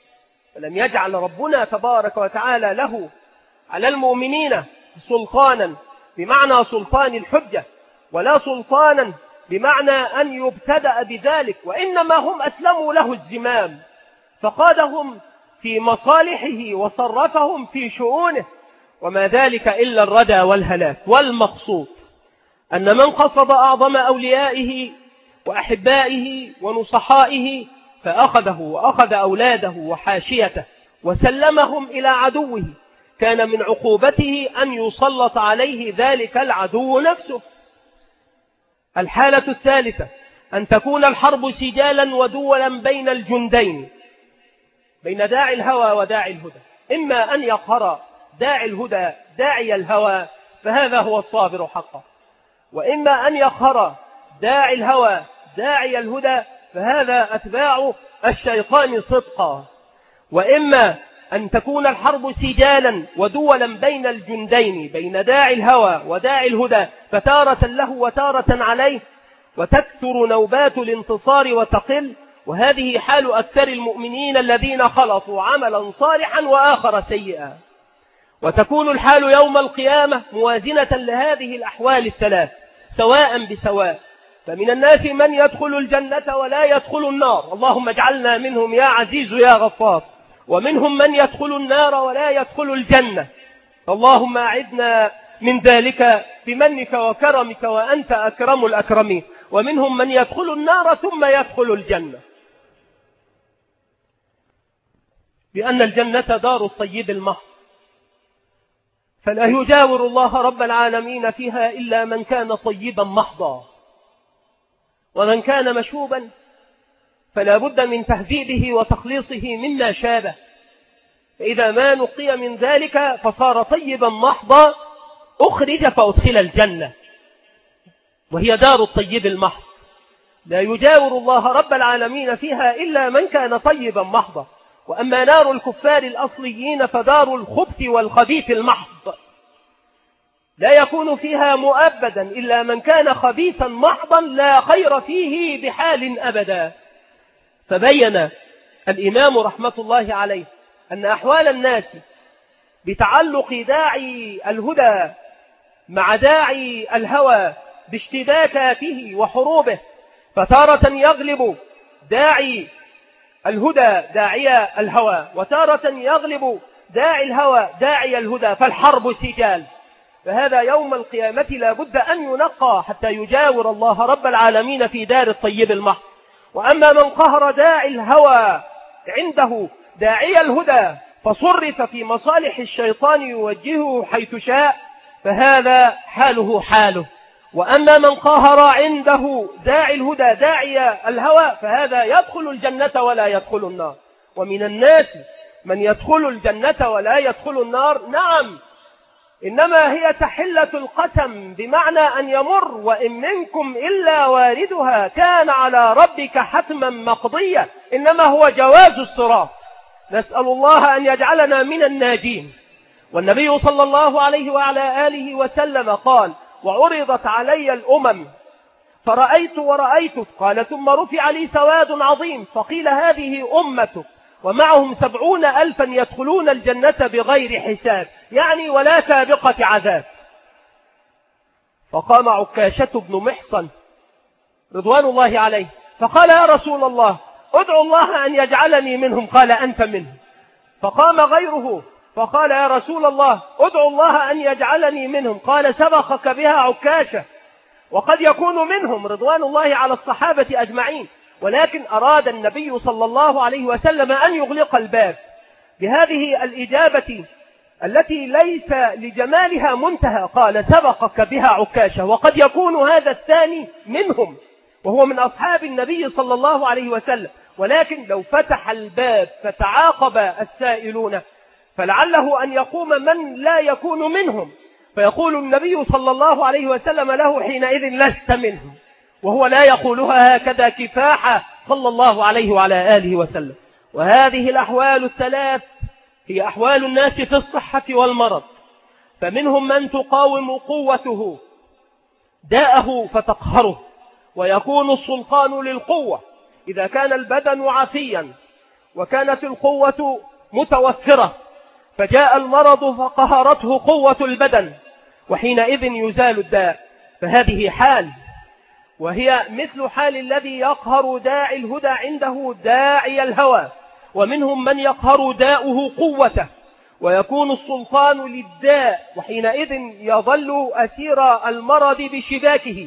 فلم يجعل ربنا تبارك وتعالى له على المؤمنين سلطانا بمعنى سلطان الحجة، ولا سلطانا بمعنى أن يبتدأ بذلك، وإنما هم أسلموا له الزمام فقادهم في مصالحه وصرفهم في شؤونه، وما ذلك إلا الردى والهلاك. والمقصود أن من قصد أعظم أوليائه وأحبائه ونصحائه فأخذه وأخذ أولاده وحاشيته وسلمهم إلى عدوه، كان من عقوبته أن يسلط عليه ذلك العدو نفسه. الحالة الثالثة أن تكون الحرب سجالا ودولا بين الجندين، بين داعي الهوى وداعي الهدى، إما أن يقهر داعي الهدى داعي الهوى فهذا هو الصابر حقا، وإما أن يقهر داعي الهوى داعي الهدى فهذا أتباع الشيطان صدقا، وإما أن تكون الحرب سجالا ودولا بين الجندين، بين داعي الهوى وداعي الهدى، فتارة له وتارة عليه، وتكثر نوبات الانتصار وتقل، وهذه حال أكثر المؤمنين الذين خلطوا عملا صالحا وآخر سيئا. وتكون الحال يوم القيامة موازنة لهذه الأحوال الثلاث سواء بسواء، فمن الناس من يدخل الجنة ولا يدخل النار، اللهم اجعلنا منهم يا عزيز يا غفار، ومنهم من يدخل النار ولا يدخل الجنة، اللهم أعدنا من ذلك بمنك وكرمك وأنت أكرم الأكرمين، ومنهم من يدخل النار ثم يدخل الجنة، لأن الجنة دار الطيب المحض، فلا يجاور الله رب العالمين فيها إلا من كان طيبا محضا، ومن كان مشوبا فلا بد من تهذيبه وتخليصه مما شابه، فإذا ما نقي من ذلك فصار طيبا محضا أخرج فأدخل الجنة، وهي دار الطيب المحض، لا يجاور الله رب العالمين فيها إلا من كان طيبا محضا. وأما نار الكفار الأصليين فدار الخبث والخبيث المحض، لا يكون فيها مؤبدا إلا من كان خبيثا محضا لا خير فيه بحال أبدا. فبين الإمام رحمة الله عليه أن أحوال الناس بتعلق داعي الهدى مع داعي الهوى باشتباكاته وحروبه، فتارة يغلب داعي الهدى داعي الهوى، وتارة يغلب داعي الهوى داعي الهدى، فالحرب سجال، فهذا يوم القيامة لا بد أن ينقى حتى يجاور الله رب العالمين في دار الطيب المحض. وأما من قهر داعي الهوى عنده داعي الهدى فصرف في مصالح الشيطان يوجهه حيث شاء فهذا حاله حاله. وأما من قهر عنده داعي الهدى داعي الهوى فهذا يدخل الجنة ولا يدخل النار. ومن الناس من يدخل الجنة ولا يدخل النار، نعم، إنما هي تحلة القسم، بمعنى أن يمر وإن منكم إلا واردها كان على ربك حتما مقضيا، إنما هو جواز الصراط. نسأل الله أن يجعلنا من الناجين. والنبي صلى الله عليه وعلى آله وسلم قال: وعرضت علي الأمم فرأيت ورأيت، قال: ثم رفع لي سواد عظيم فقيل هذه أمتك ومعهم سبعون ألفا يدخلون الجنة بغير حساب، يعني ولا سابقة عذاب. فقام عكاشة بن محصن رضوان الله عليه فقال: يا رسول الله ادعو الله أن يجعلني منهم، قال: أنت منهم. فقام غيره فقال: يا رسول الله ادعو الله أن يجعلني منهم، قال: سبقك بها عكاشة. وقد يكون منهم رضوان الله على الصحابة أجمعين، ولكن أراد النبي صلى الله عليه وسلم أن يغلق الباب بهذه الإجابة التي ليس لجمالها منتهى، قال: سبقك بها عكاشة. وقد يكون هذا الثاني منهم وهو من أصحاب النبي صلى الله عليه وسلم، ولكن لو فتح الباب فتعاقب السائلون فلعله أن يقوم من لا يكون منهم، فيقول النبي صلى الله عليه وسلم له حينئذ: لست منهم، وهو لا يقولها هكذا كفاحة صلى الله عليه وعلى آله وسلم. وهذه الأحوال الثلاث هي أحوال الناس في الصحة والمرض، فمنهم من تقاوم قوته داءه فتقهره، ويكون السلطان للقوة إذا كان البدن عافيا وكانت القوة متوفرة، فجاء المرض فقهرته قوة البدن وحينئذ يزال الداء، فهذه حال، وهي مثل حال الذي يقهر داعي الهدى عنده داعي الهوى. ومنهم من يقهر داؤه قوته ويكون السلطان للداء، وحينئذ يظل أسير المرض بشباكه،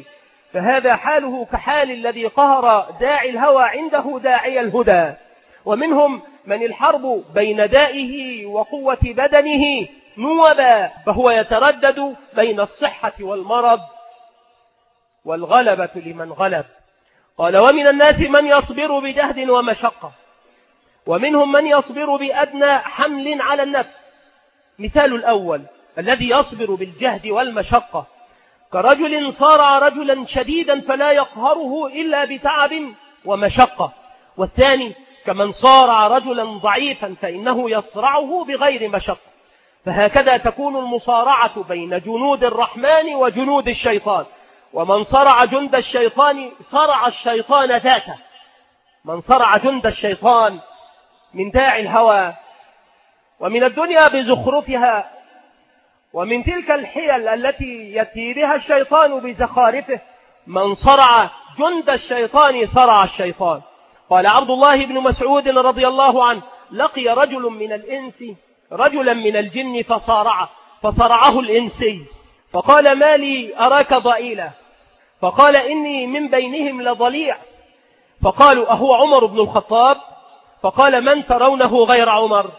فهذا حاله كحال الذي قهر داعي الهوى عنده داعي الهدى. ومنهم من الحرب بين دائه وقوة بدنه نوبا، فهو يتردد بين الصحة والمرض والغلبة لمن غلب. قال ومن الناس من يصبر بجهد ومشقة، ومنهم من يصبر بأدنى حمل على النفس. مثال الأول الذي يصبر بالجهد والمشقة كرجل صارع رجلا شديدا فلا يقهره إلا بتعب ومشقة، والثاني كمن صارع رجلا ضعيفا فإنه يصرعه بغير مشقة. فهكذا تكون المصارعة بين جنود الرحمن وجنود الشيطان، ومن صرع جند الشيطان صرع الشيطان ذاته. من صرع جند الشيطان من داعي الهوى ومن الدنيا بزخرفها ومن تلك الحيل التي يأتي بها الشيطان بزخارفه، من صرع جند الشيطان صرع الشيطان. قال عبد الله بن مسعود رضي الله عنه لقي رجل من الإنس رجلا من الجن فصارعه فصرعه الإنسي، فقال ما لي أراك ضئيلا؟ فقال إني من بينهم لضليع. فقالوا أهو عمر بن الخطاب؟ فقال من ترونه غير عمر؟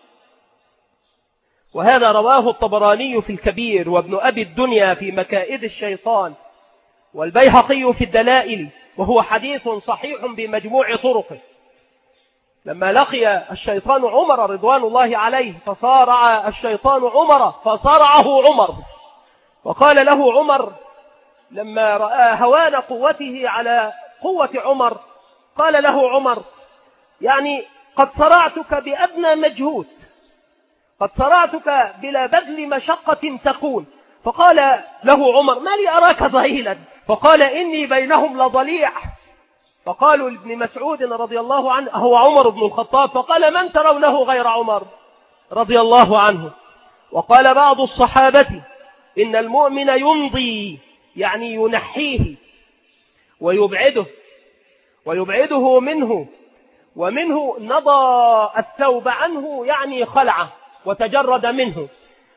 وهذا رواه الطبراني في الكبير، وابن أبي الدنيا في مكائد الشيطان، والبيهقي في الدلائل، وهو حديث صحيح بمجموع طرقه. لما لقي الشيطان عمر رضوان الله عليه فصارع الشيطان عمر فصرعه عمر، وقال له عمر لما رأى هوان قوته على قوة عمر قال له عمر يعني قد صرعتك بأدنى مجهود، قد صرعتك بلا بذل مشقة تكون. فقال له عمر ما لي أراك ضئيلا؟ فقال إني بينهم لضليع. فقالوا لابن مسعود رضي الله عنه هو عمر بن الخطاب؟ فقال من ترونه غير عمر رضي الله عنه. وقال بعض الصحابة إن المؤمن يمضي يعني ينحيه ويبعده ويبعده منه، ومنه نضى الثوب عنه يعني خلعه وتجرد منه.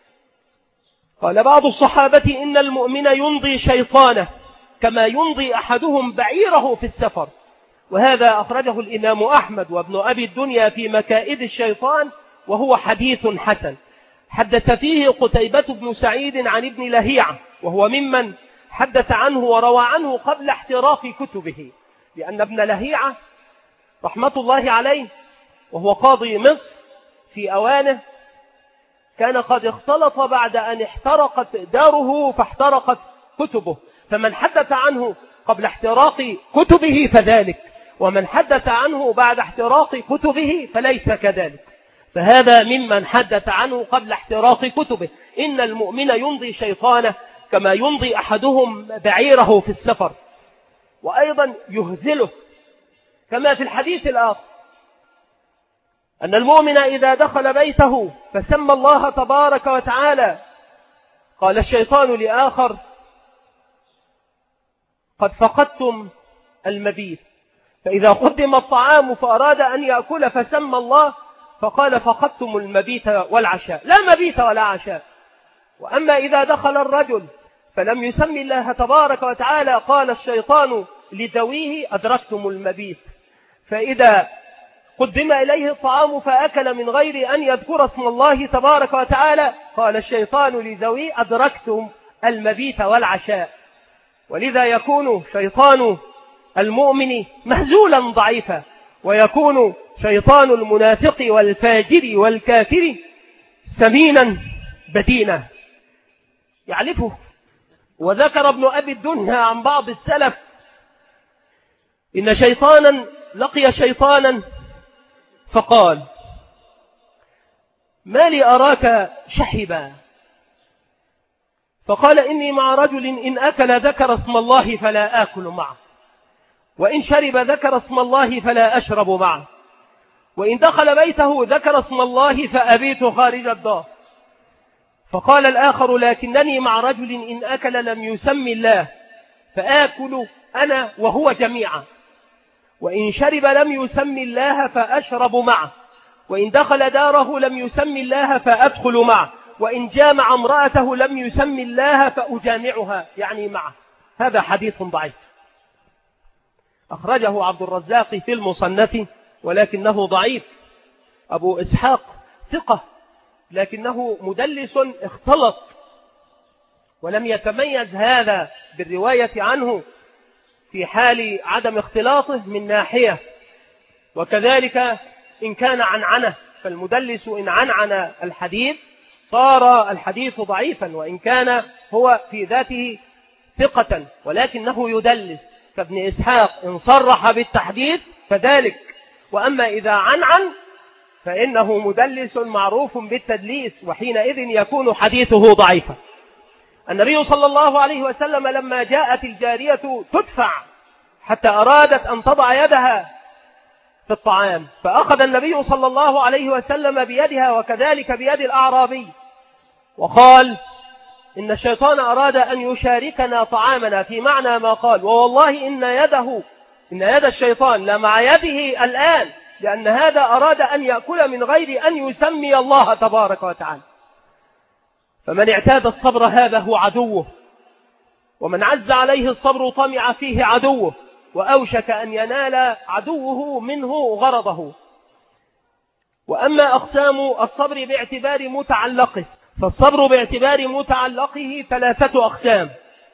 قال بعض الصحابة إن المؤمن يمضي شيطانه كما يمضي أحدهم بعيره في السفر. وهذا أخرجه الإمام أحمد وابن أبي الدنيا في مكائد الشيطان، وهو حديث حسن. حدث فيه قتيبة بن سعيد عن ابن لهيعة، وهو ممن حدث عنه وروى عنه قبل احتراق كتبه، لأن ابن لهيعة رحمة الله عليه وهو قاضي مصر في أوانه كان قد اختلط بعد أن احترقت داره فاحترقت كتبه، فمن حدث عنه قبل احتراق كتبه فذلك، ومن حدث عنه بعد احتراق كتبه فليس كذلك. فهذا ممن حدث عنه قبل احتراق كتبه. إن المؤمن يمضي شيطانه كما يمضي أحدهم بعيره في السفر، وأيضا يهزله كما في الحديث الآخر أن المؤمن إذا دخل بيته فسمى الله تبارك وتعالى قال الشيطان لآخر قد فقدتم المبيت، فإذا قدم الطعام فأراد أن يأكل فسمى الله فقال فقدتم المبيت والعشاء، لا مبيت ولا عشاء. وأما إذا دخل الرجل فلم يسمي الله تبارك وتعالى قال الشيطان لذويه أدركتم المبيت، فإذا قدم إليه الطعام فأكل من غير أن يذكر اسم الله تبارك وتعالى قال الشيطان لذويه أدركتم المبيت والعشاء. ولذا يكون شيطان المؤمن مهزولا ضعيفا، ويكون شيطان المنافق والفاجر والكافر سمينا بدينا يعرفه. وذكر ابن أبي الدنيا عن بعض السلف إن شيطانا لقي شيطانا فقال ما لي أراك شحبا؟ فقال إني مع رجل إن أكل ذكر اسم الله فلا آكل معه، وإن شرب ذكر اسم الله فلا أشرب معه، وإن دخل بيته ذكر اسم الله فأبيت خارج الدار. فقال الآخر لكنني مع رجل إن أكل لم يسمي الله فآكل أنا وهو جميعا، وإن شرب لم يسمي الله فأشرب معه، وإن دخل داره لم يسمي الله فأدخل معه، وإن جامع امرأته لم يسمي الله فأجامعها يعني معه. هذا حديث ضعيف أخرجه عبد الرزاق في المصنف ولكنه ضعيف. أبو إسحاق ثقة لكنه مدلس اختلط ولم يتميز هذا بالرواية عنه في حال عدم اختلاطه من ناحية، وكذلك إن كان عنعنه، فالمدلس إن عنعن الحديث صار الحديث ضعيفا وإن كان هو في ذاته ثقة ولكنه يدلس، فابن إسحاق إن صرح بالتحديث فذلك، وأما إذا عنعن فإنه مدلس معروف بالتدليس وحينئذ يكون حديثه ضعيفا. النبي صلى الله عليه وسلم لما جاءت الجارية تدفع حتى أرادت أن تضع يدها في الطعام، فأخذ النبي صلى الله عليه وسلم بيدها وكذلك بيد الأعرابي وقال إن الشيطان أراد أن يشاركنا طعامنا، في معنى ما قال ووالله إن يده إن يد الشيطان لمع يده الآن، لأن هذا أراد أن يأكل من غير أن يسمي الله تبارك وتعالى. فمن اعتاد الصبر هذا هو عدوه، ومن عز عليه الصبر طمع فيه عدوه، وأوشك أن ينال عدوه منه غرضه. وأما أقسام الصبر باعتبار متعلقه، فالصبر باعتبار متعلقه ثلاثة أقسام: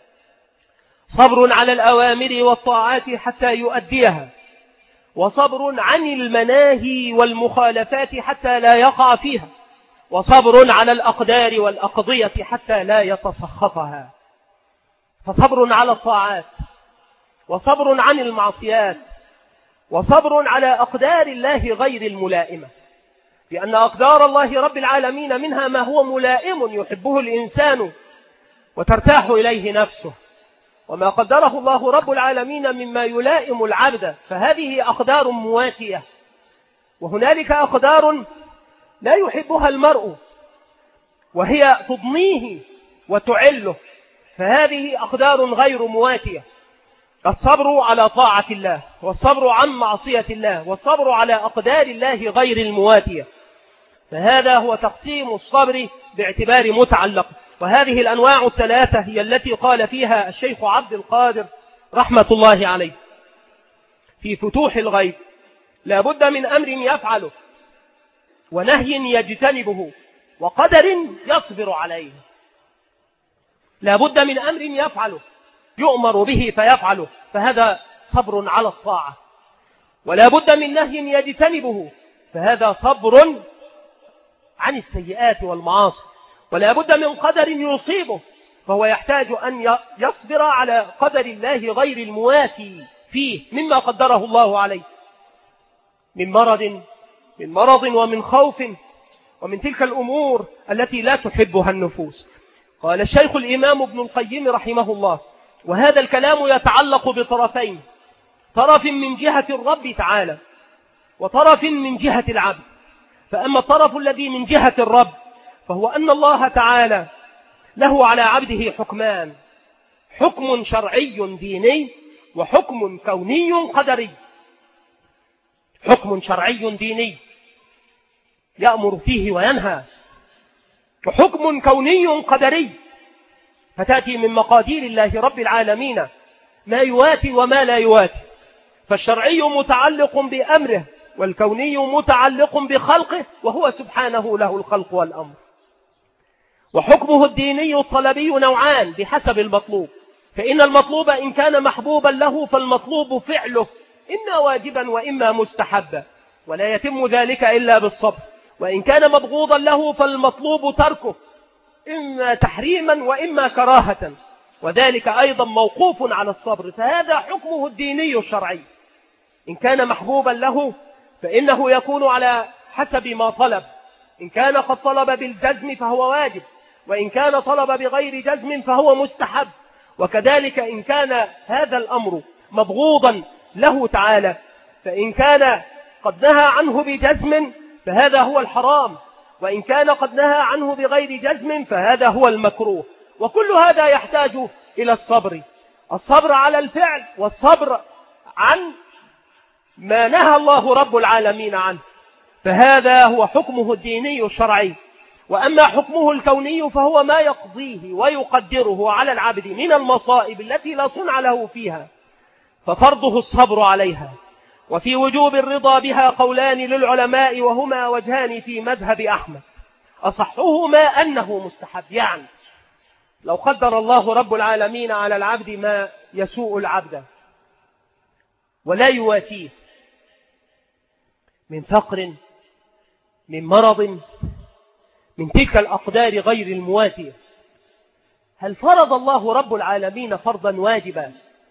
صبر على الأوامر والطاعات حتى يؤديها، وصبر عن المناهي والمخالفات حتى لا يقع فيها، وصبر على الأقدار والأقضية حتى لا يتسخطها. فصبر على الطاعات، وصبر عن المعصيات، وصبر على أقدار الله غير الملائمة، لأن أقدار الله رب العالمين منها ما هو ملائم يحبه الإنسان وترتاح إليه نفسه، وما قدره الله رب العالمين مما يلائم العبد فهذه أقدار مواتية. وهنالك أقدار لا يحبها المرء وهي تضنيه وتعله، فهذه أقدار غير مواتية: الصبر على طاعة الله، والصبر عن معصية الله، والصبر على أقدار الله غير المواتية. فهذا هو تقسيم الصبر باعتبار متعلق. وهذه الأنواع الثلاثة هي التي قال فيها الشيخ عبد القادر رحمة الله عليه في فتوح الغيب: لا بد من أمر يفعله، ونهي يجتنبه، وقدر يصبر عليه. لا بد من أمر يفعله يؤمر به فيفعله، فهذا صبر على الطاعة. ولا بد من نهي يجتنبه، فهذا صبر عن السيئات والمعاصي. ولا بد من قدر يصيبه، فهو يحتاج أن يصبر على قدر الله غير المواتي فيه مما قدره الله عليه من مرض من مرض ومن خوف ومن تلك الأمور التي لا تحبها النفوس. قال الشيخ الإمام ابن القيم رحمه الله: وهذا الكلام يتعلق بطرفين: طرف من جهة الرب تعالى، وطرف من جهة العبد. فأما الطرف الذي من جهة الرب فهو أن الله تعالى له على عبده حكمان: حكم شرعي ديني، وحكم كوني قدري. حكم شرعي ديني يأمر فيه وينهى، وحكم كوني قدري فتأتي من مقادير الله رب العالمين ما يواتي وما لا يواتي. فالشرعي متعلق بأمره، والكوني متعلق بخلقه، وهو سبحانه له الخلق والأمر. وحكمه الديني الطلبي نوعان بحسب المطلوب، فإن المطلوب إن كان محبوبا له فالمطلوب فعله، إما واجبا وإما مستحبا، ولا يتم ذلك إلا بالصبر. وإن كان مبغوضا له فالمطلوب تركه، إما تحريما وإما كراهة، وذلك أيضا موقوف على الصبر. فهذا حكمه الديني الشرعي. إن كان محبوبا له فإنه يكون على حسب ما طلب، إن كان قد طلب بالجزم فهو واجب، وإن كان طلب بغير جزم فهو مستحب. وكذلك إن كان هذا الأمر مبغوضا له تعالى، فإن كان قد نهى عنه بجزم فهذا هو الحرام، وإن كان قد نهى عنه بغير جزم فهذا هو المكروه. وكل هذا يحتاج إلى الصبر، الصبر على الفعل، والصبر عن ما نهى الله رب العالمين عنه. فهذا هو حكمه الديني الشرعي. وأما حكمه الكوني فهو ما يقضيه ويقدره على العبد من المصائب التي لا صنع له فيها، ففرضه الصبر عليها. وفي وجوب الرضا بها قولان للعلماء، وهما وجهان في مذهب أحمد، أصحهما أنه مستحب. يعني لو قدر الله رب العالمين على العبد ما يسوء العبد ولا يواتيه من فقر، من مرض، من تلك الأقدار غير المواتية، هل فرض الله رب العالمين فرضا واجبا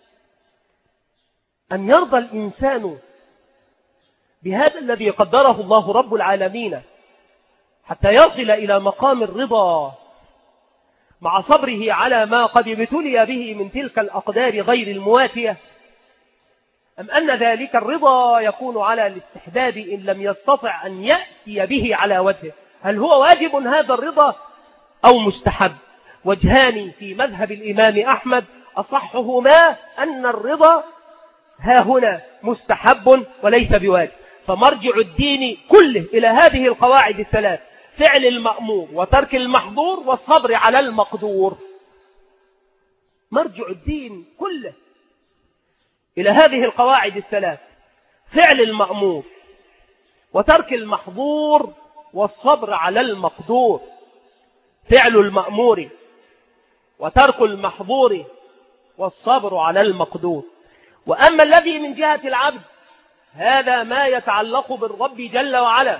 أن يرضى الإنسان بهذا الذي قدره الله رب العالمين حتى يصل إلى مقام الرضا مع صبره على ما قد ابتلي به من تلك الأقدار غير المواتية؟ أم أن ذلك الرضا يكون على الاستحباب إن لم يستطع أن يأتي به على وجهه؟ هل هو واجب هذا الرضا أو مستحب؟ وجهان في مذهب الإمام أحمد، أصحهما أن الرضا ها هنا مستحب وليس بواجب. فمرجع الدين كله إلى هذه القواعد الثلاث: فعل المأمور وترك المحظور والصبر على المقدور. مرجع الدين كله إلى هذه القواعد الثلاث: فعل المأمور وترك المحظور والصبر على المقدور. فعل المأمور وترك المحظور والصبر على المقدور. وأما الذي من جهة العبد هذا ما يتعلق بالرب جل وعلا،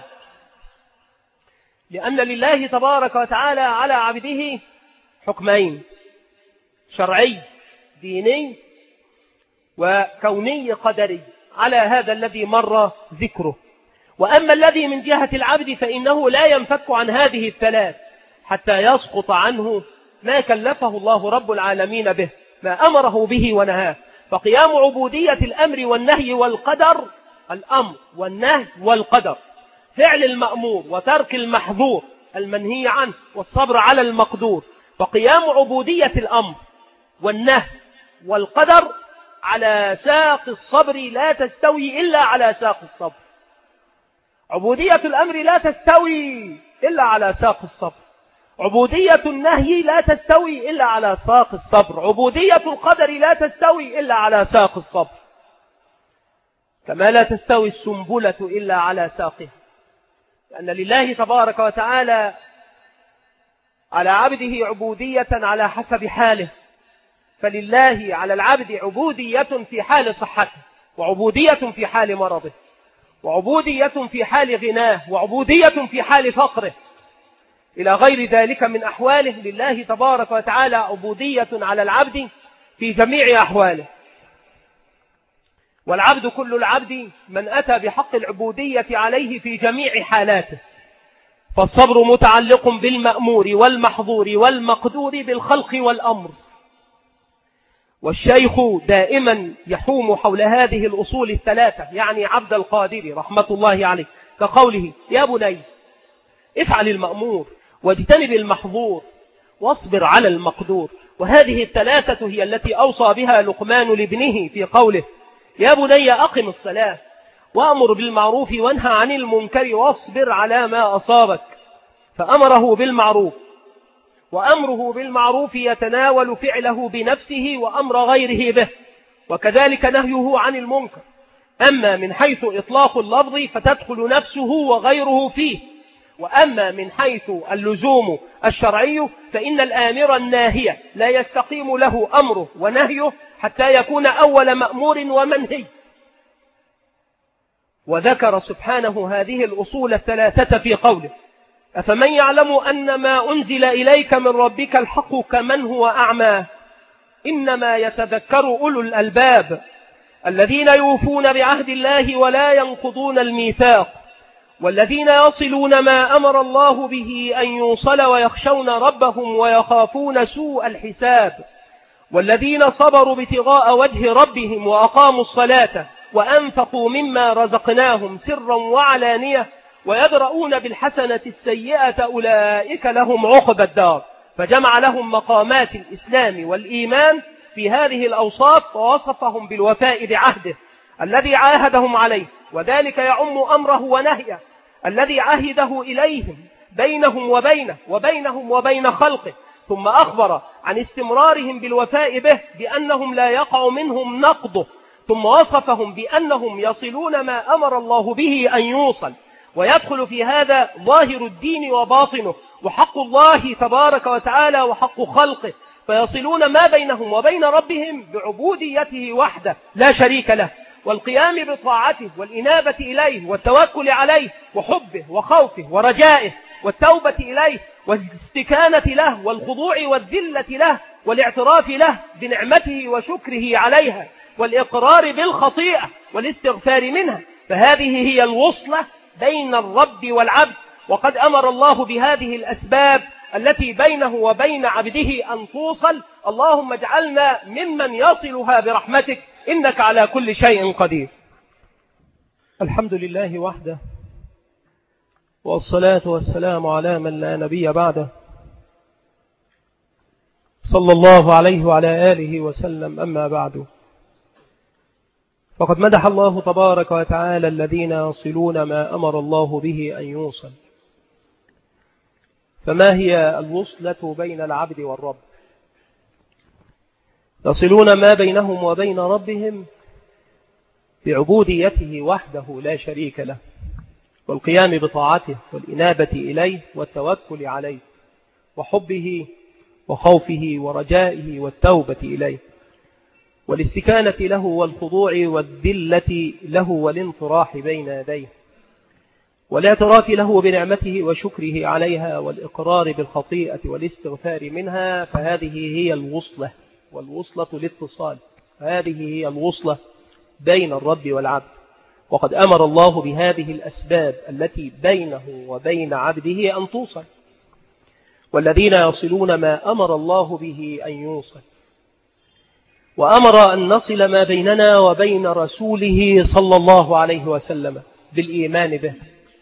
لأن لله تبارك وتعالى على عبده حكمين: شرعي ديني وكوني قدري، على هذا الذي مر ذكره. وأما الذي من جهة العبد فإنه لا ينفك عن هذه الثلاث حتى يسقط عنه ما كلفه الله رب العالمين به، ما أمره به ونهاه. فقيام عبودية الأمر والنهي والقدر، الأمر والنهي والقدر، فعل المأمور وترك المحظور المنهي عنه والصبر على المقدور. فقيام عبودية الأمر والنهي والقدر على ساق الصبر لا تستوي إلا على ساق الصبر. عبودية الأمر لا تستوي إلا على ساق الصبر. عبودية النهي لا تستوي إلا على ساق الصبر. عبودية القدر لا تستوي إلا على ساق الصبر، كما لا تستوي السنبلة إلا على ساقها. لأن لله تبارك وتعالى على عبده عبودية على حسب حاله، فلله على العبد عبودية في حال صحته، وعبودية في حال مرضه، وعبودية في حال غناه، وعبودية في حال فقره، إلى غير ذلك من أحواله. لله تبارك وتعالى عبودية على العبد في جميع أحواله. والعبد كل العبد من أتى بحق العبودية عليه في جميع حالاته. فالصبر متعلق بالمأمور والمحظور والمقدور بالخلق والأمر. والشيخ دائما يحوم حول هذه الأصول الثلاثة، يعني عبد القادر رحمة الله عليه، كقوله: يا بني افعل المأمور واجتنب المحظور واصبر على المقدور. وهذه الثلاثة هي التي أوصى بها لقمان لابنه في قوله: يا بني أقم الصلاة وأمر بالمعروف وانهى عن المنكر واصبر على ما أصابك. فأمره بالمعروف، وأمره بالمعروف يتناول فعله بنفسه وأمر غيره به، وكذلك نهيه عن المنكر. أما من حيث إطلاق اللفظ فتدخل نفسه وغيره فيه، وأما من حيث اللزوم الشرعي فإن الآمر الناهي لا يستقيم له أمره ونهيه حتى يكون أول مأمور ومنهي. وذكر سبحانه هذه الأصول الثلاثة في قوله: أفمن يعلم أن ما أنزل إليك من ربك الحق كمن هو أعمى إنما يتذكر أولو الألباب الذين يوفون بعهد الله ولا ينقضون الميثاق والذين يصلون ما أمر الله به أن يوصل ويخشون ربهم ويخافون سوء الحساب والذين صبروا ابتغاء وجه ربهم وأقاموا الصلاة وأنفقوا مما رزقناهم سرا وعلانية ويدرؤون بالحسنة السيئة أولئك لهم عقبى الدار. فجمع لهم مقامات الإسلام والإيمان في هذه الأوصاف ووصفهم بالوفاء بعهده الذي عاهدهم عليه، وذلك يعم أمره ونهيه الذي عهده إليهم بينهم وبينه وبينهم وبين خلقه، ثم أخبر عن استمرارهم بالوفاء به بأنهم لا يقع منهم نقضه، ثم وصفهم بأنهم يصلون ما أمر الله به أن يوصل، ويدخل في هذا ظاهر الدين وباطنه، وحق الله تبارك وتعالى وحق خلقه، فيصلون ما بينهم وبين ربهم بعبوديته وحده لا شريك له، والقيام بطاعته والإنابة إليه والتوكل عليه وحبه وخوفه ورجائه والتوبة إليه والاستكانة له والخضوع والذلة له والاعتراف له بنعمته وشكره عليها والإقرار بالخطيئة والاستغفار منها. فهذه هي الوصلة بين الرب والعبد، وقد أمر الله بهذه الأسباب التي بينه وبين عبده أن توصل. اللهم اجعلنا ممن يصلها برحمتك إنك على كل شيء قدير. الحمد لله وحده، والصلاة والسلام على من لا نبي بعده، صلى الله عليه وعلى آله وسلم. أما بعد، فقد مدح الله تبارك وتعالى الذين يصلون ما أمر الله به أن يوصل. فما هي الوصلة بين العبد والرب؟ يصلون ما بينهم وبين ربهم بعبوديته وحده لا شريك له، والقيام بطاعته والإنابة إليه والتوكل عليه وحبه وخوفه ورجائه والتوبة إليه والاستكانة له والخضوع والذلة له والانطراح بين يديه والاعتراف له بنعمته وشكره عليها والإقرار بالخطيئة والاستغفار منها. فهذه هي الوصلة، والوصلة الاتصال، هذه هي الوصلة بين الرب والعبد. وقد أمر الله بهذه الأسباب التي بينه وبين عبده أن توصل، والذين يصلون ما أمر الله به أن يوصل. وأمر أن نصل ما بيننا وبين رسوله صلى الله عليه وسلم بالإيمان به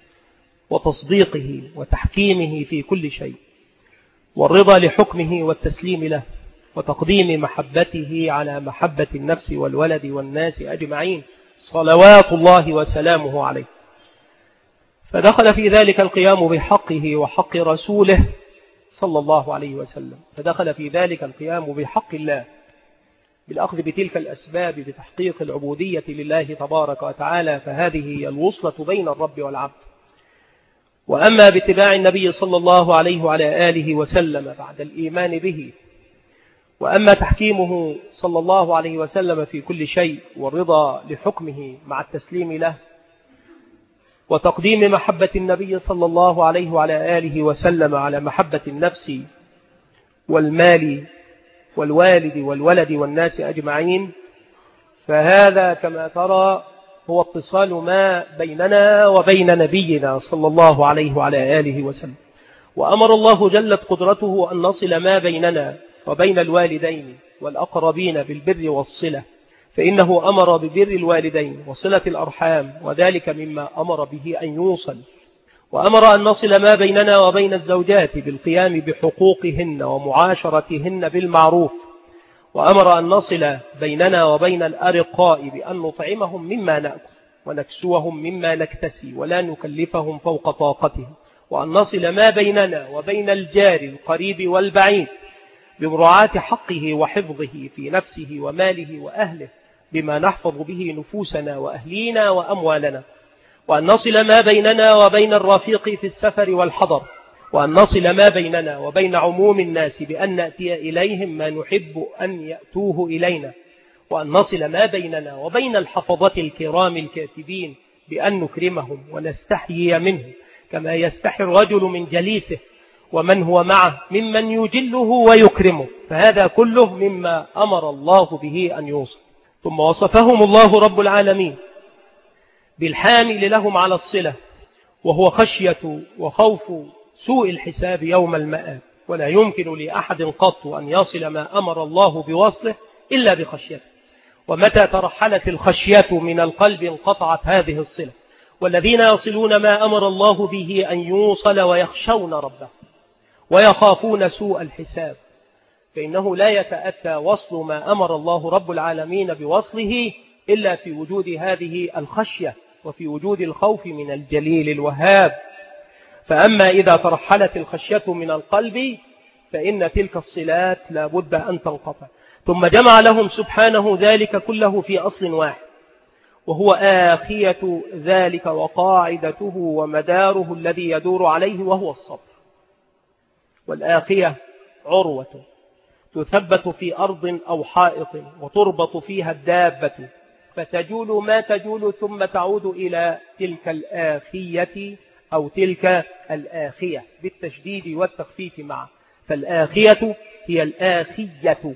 وتصديقه وتحكيمه في كل شيء، والرضا لحكمه والتسليم له، وتقديم محبته على محبة النفس والولد والناس أجمعين صلوات الله وسلامه عليه. فدخل في ذلك القيام بحقه وحق رسوله صلى الله عليه وسلم، فدخل في ذلك القيام بحق الله بالأخذ بتلك الأسباب بتحقيق العبودية لله تبارك وتعالى. فهذه هي الوصلة بين الرب والعبد. وأما باتباع النبي صلى الله عليه وعلى آله وسلم بعد الإيمان به، وأما تحكيمه صلى الله عليه وسلم في كل شيء والرضا لحكمه مع التسليم له، وتقديم محبة النبي صلى الله عليه وعلى آله وسلم على محبة النفس والمال والوالد والولد والناس أجمعين، فهذا كما ترى هو اتصال ما بيننا وبين نبينا صلى الله عليه وعلى آله وسلم. وأمر الله جلت قدرته أن نصل ما بيننا وبين الوالدين والأقربين بالبر والصلة، فإنه أمر ببر الوالدين وصلة الأرحام، وذلك مما أمر به أن يوصل. وأمر أن نصل ما بيننا وبين الزوجات بالقيام بحقوقهن ومعاشرتهن بالمعروف. وأمر أن نصل بيننا وبين الأرقاء بأن نطعمهم مما نأكل ونكسوهم مما نكتسي ولا نكلفهم فوق طاقتهم. وأن نصل ما بيننا وبين الجار القريب والبعيد بمراعاة حقه وحفظه في نفسه وماله وأهله بما نحفظ به نفوسنا وأهلينا وأموالنا. وأن نصل ما بيننا وبين الرفيق في السفر والحضر. وأن نصل ما بيننا وبين عموم الناس بأن نأتي إليهم ما نحب أن يأتوه إلينا. وأن نصل ما بيننا وبين الحفظة الكرام الكاتبين بأن نكرمهم ونستحيي منه كما يستحي الرجل من جليسه ومن هو معه ممن يجله ويكرمه. فهذا كله مما أمر الله به أن يوصل. ثم وصفهم الله رب العالمين بالحامل لهم على الصلة، وهو خشية وخوف سوء الحساب يوم المآب. ولا يمكن لأحد قط أن يصل ما أمر الله بوصله إلا بخشيته، ومتى ترحلت الخشية من القلب انقطعت هذه الصلة. والذين يصلون ما أمر الله به أن يوصل ويخشون ربه ويخافون سوء الحساب، فإنه لا يتأتى وصل ما أمر الله رب العالمين بوصله إلا في وجود هذه الخشية وفي وجود الخوف من الجليل الوهاب. فأما إذا ترحلت الخشية من القلب فإن تلك الصلات لا بد أن تنقطع. ثم جمع لهم سبحانه ذلك كله في أصل واحد، وهو آخية ذلك وقاعدته ومداره الذي يدور عليه، وهو الصبر. والآخية عروة تثبت في أرض أو حائط وتربط فيها الدابة فتجول ما تجول ثم تعود إلى تلك الآخية أو تلك الآخية بالتشديد والتخفيف معه، فالآخية هي الآخية.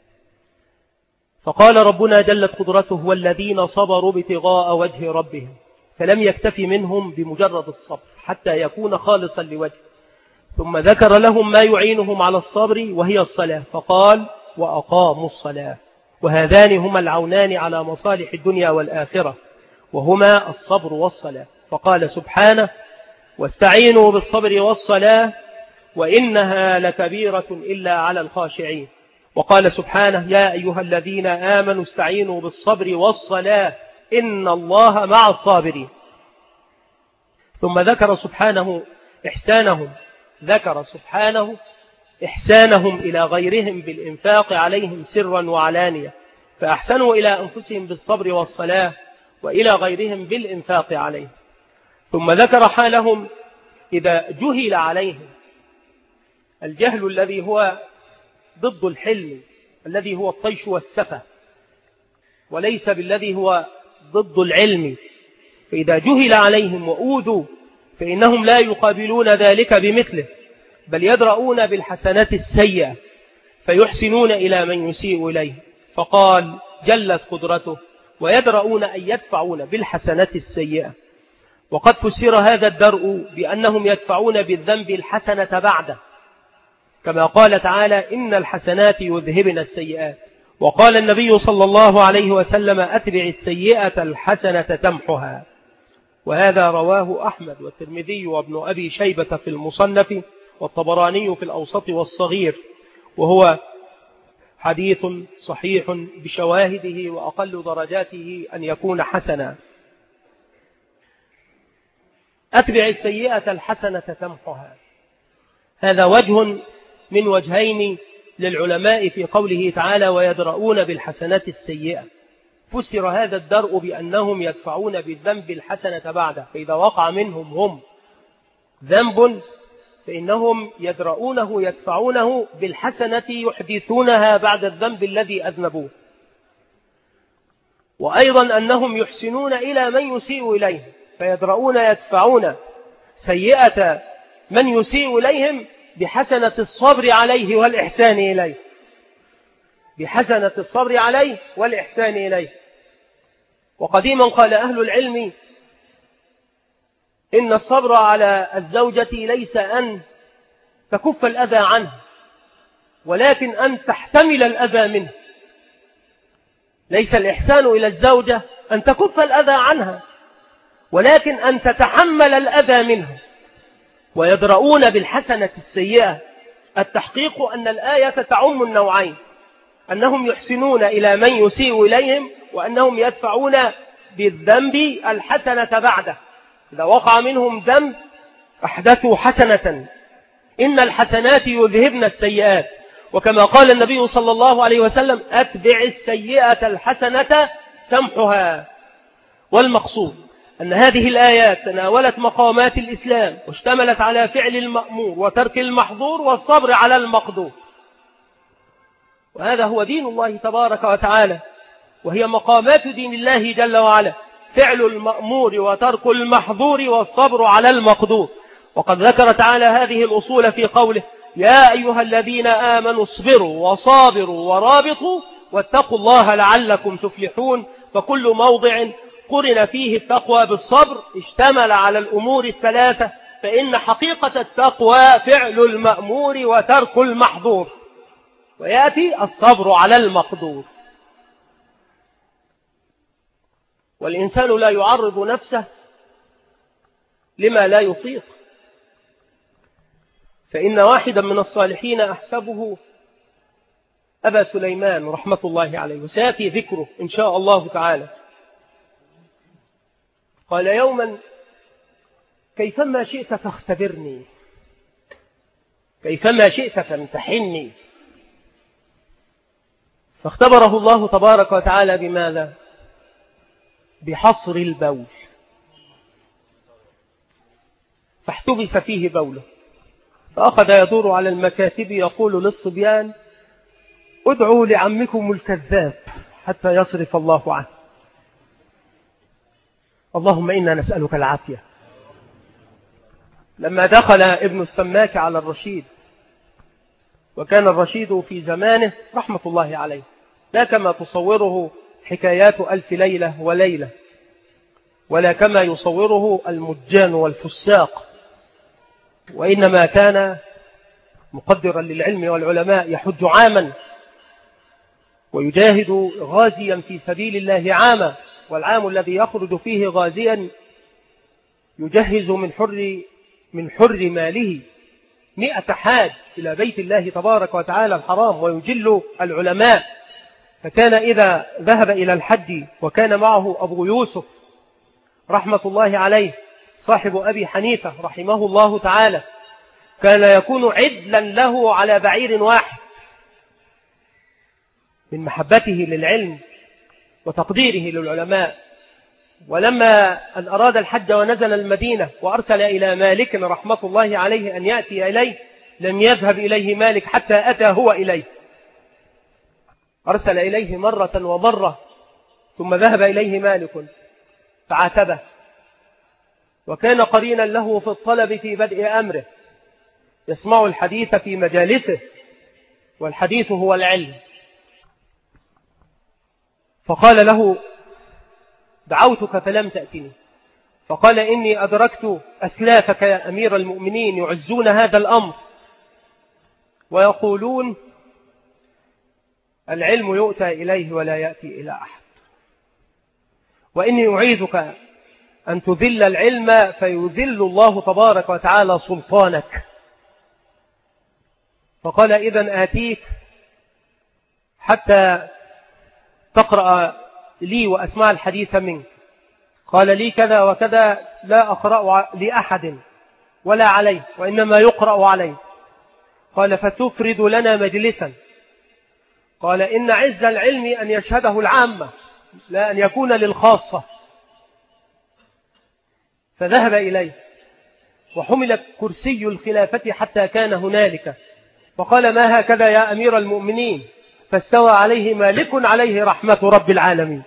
فقال ربنا جلت قدرته والذين صبروا ابتغاء وجه ربهم، فلم يكتفي منهم بمجرد الصبر حتى يكون خالصا لوجه، ثم ذكر لهم ما يعينهم على الصبر وهي الصلاة، فقال وأقاموا الصلاة، وهذان هما العونان على مصالح الدنيا والآخرة، وهما الصبر والصلاة. فقال سبحانه واستعينوا بالصبر والصلاة وإنها لكبيرة إلا على الخاشعين. وقال سبحانه يا أيها الذين آمنوا استعينوا بالصبر والصلاة إن الله مع الصابرين. ثم ذكر سبحانه إحسانهم ذكر سبحانه إحسانهم إلى غيرهم بالإنفاق عليهم سرا وعلانية، فأحسنوا إلى أنفسهم بالصبر والصلاة وإلى غيرهم بالإنفاق عليهم. ثم ذكر حالهم إذا جهل عليهم، الجهل الذي هو ضد الحلم الذي هو الطيش والسفة، وليس بالذي هو ضد العلم. فإذا جهل عليهم وأوذوا فإنهم لا يقابلون ذلك بمثله، بل يدرؤون بالحسنات السيئة فيحسنون إلى من يسيء إليه. فقال جلت قدرته ويدرؤون أن يدفعون بالحسنات السيئة. وقد فسر هذا الدرء بأنهم يدفعون بالذنب الحسنة بعده، كما قال تعالى إن الحسنات يذهبن السيئات. وقال النبي صلى الله عليه وسلم أتبع السيئة الحسنة تمحها. وهذا رواه أحمد والترمذي وابن أبي شيبة في المصنف والطبراني في الأوسط والصغير، وهو حديث صحيح بشواهده وأقل درجاته أن يكون حسنا. أتبع السيئة الحسنة تمحها، هذا وجه من وجهين للعلماء في قوله تعالى ويدرؤون بالحسنات السيئة. فسر هذا الدرء بأنهم يدفعون بالذنب الحسنة بعده، فإذا وقع منهم هم ذنب فإنهم يدرؤونه يدفعونه بالحسنة يحدثونها بعد الذنب الذي أذنبوه. وأيضا أنهم يحسنون إلى من يسيء إليه، فيدرؤون يدفعون سيئة من يسيء إليهم بحسنة الصبر عليه والإحسان إليه، بحسنة الصبر عليه والإحسان إليه. وقديما قال أهل العلم إن الصبر على الزوجة ليس أن تكف الأذى عنه، ولكن أن تحتمل الأذى منه. ليس الإحسان إلى الزوجة أن تكف الأذى عنها، ولكن أن تتحمل الأذى منه. ويدرؤون بالحسنة السيئة، التحقيق أن الآية تعم النوعين، أنهم يحسنون إلى من يسيء إليهم، وأنهم يدفعون بالذنب الحسنة بعده. إذا وقع منهم ذنب أحدثوا حسنة، إن الحسنات يذهبن السيئات. وكما قال النبي صلى الله عليه وسلم أتبع السيئة الحسنة تمحها. والمقصود أن هذه الآيات تناولت مقامات الإسلام، واشتملت على فعل المأمور وترك المحظور والصبر على المقدور. وهذا هو دين الله تبارك وتعالى، وهي مقامات دين الله جل وعلا، فعل المأمور وترك المحظور والصبر على المقدور. وقد ذكر تعالى هذه الأصول في قوله يا أيها الذين آمنوا اصبروا وصابروا ورابطوا واتقوا الله لعلكم تفلحون. فكل موضع قرن فيه التقوى بالصبر اشتمل على الأمور الثلاثة، فإن حقيقة التقوى فعل المأمور وترك المحظور، ويأتي الصبر على المقدور. والإنسان لا يعرض نفسه لما لا يطيق. فإن واحدا من الصالحين أحسبه أبا سليمان رحمة الله عليه، وسيأتي ذكره إن شاء الله الله تعالى، قال يوما كيفما شئت فاختبرني، كيفما شئت فامتحني. فاختبره الله تبارك وتعالى بماذا؟ بحصر البول، فاحتبس فيه بوله، فأخذ يدور على المكاتب يقول للصبيان: ادعوا لعمكم الكذاب حتى يصرف الله عنه. اللهم إنا نسألك العافية. لما دخل ابن السماك على الرشيد، وكان الرشيد في زمانه رحمة الله عليه لا كما تصوره حكايات ألف ليلة وليلة، ولا كما يصوره المجان والفساق، وإنما كان مقدرا للعلم والعلماء، يحج عاما ويجاهد غازيا في سبيل الله عاما، والعام الذي يخرج فيه غازيا يجهز من حر من حر ماله مئة حاج إلى بيت الله تبارك وتعالى الحرام، ويجل العلماء. فكان إذا ذهب إلى الحج، وكان معه أبو يوسف رحمة الله عليه صاحب أبي حنيفة رحمه الله تعالى، كان يكون عدلا له على بعير واحد من محبته للعلم وتقديره للعلماء. ولما أن أراد الحج ونزل المدينة وأرسل إلى مالك رحمة الله عليه أن يأتي إليه، لم يذهب إليه مالك حتى أتى هو إليه، أرسل إليه مرة ومرة، ثم ذهب إليه مالك فعاتبه، وكان قرينا له في الطلب في بدء أمره، يسمع الحديث في مجالسه، والحديث هو العلم. فقال له: دعوتك فلم تأتني. فقال: إني أدركت أسلافك يا أمير المؤمنين يعزون هذا الأمر ويقولون العلم يؤتى إليه ولا يأتي إلى أحد، وإني أعيذك أن تذل العلم فيذل الله تبارك وتعالى سلطانك. فقال: إذن آتيك حتى تقرأ لي وأسمع الحديث منك. قال: لي كذا وكذا لا أقرأ لأحد ولا عليه، وإنما يقرأ عليه. قال: فتفرد لنا مجلسا. قال: إن عز العلم أن يشهده العامة لا أن يكون للخاصة. فذهب إليه وحمل كرسي الخلافة حتى كان هنالك، فقال: ما هكذا يا أمير المؤمنين؟ فاستوى عليه مالك عليه رحمة رب العالمين.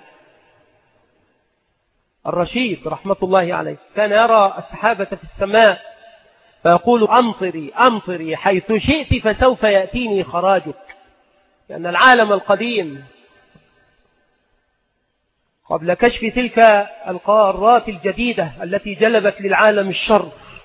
الرشيد رحمة الله عليه كان يرى السحابة في السماء فيقول: أمطري أمطري حيث شئت فسوف يأتيني خراجك. لأن العالم القديم قبل كشف تلك القارات الجديدة التي جلبت للعالم الشر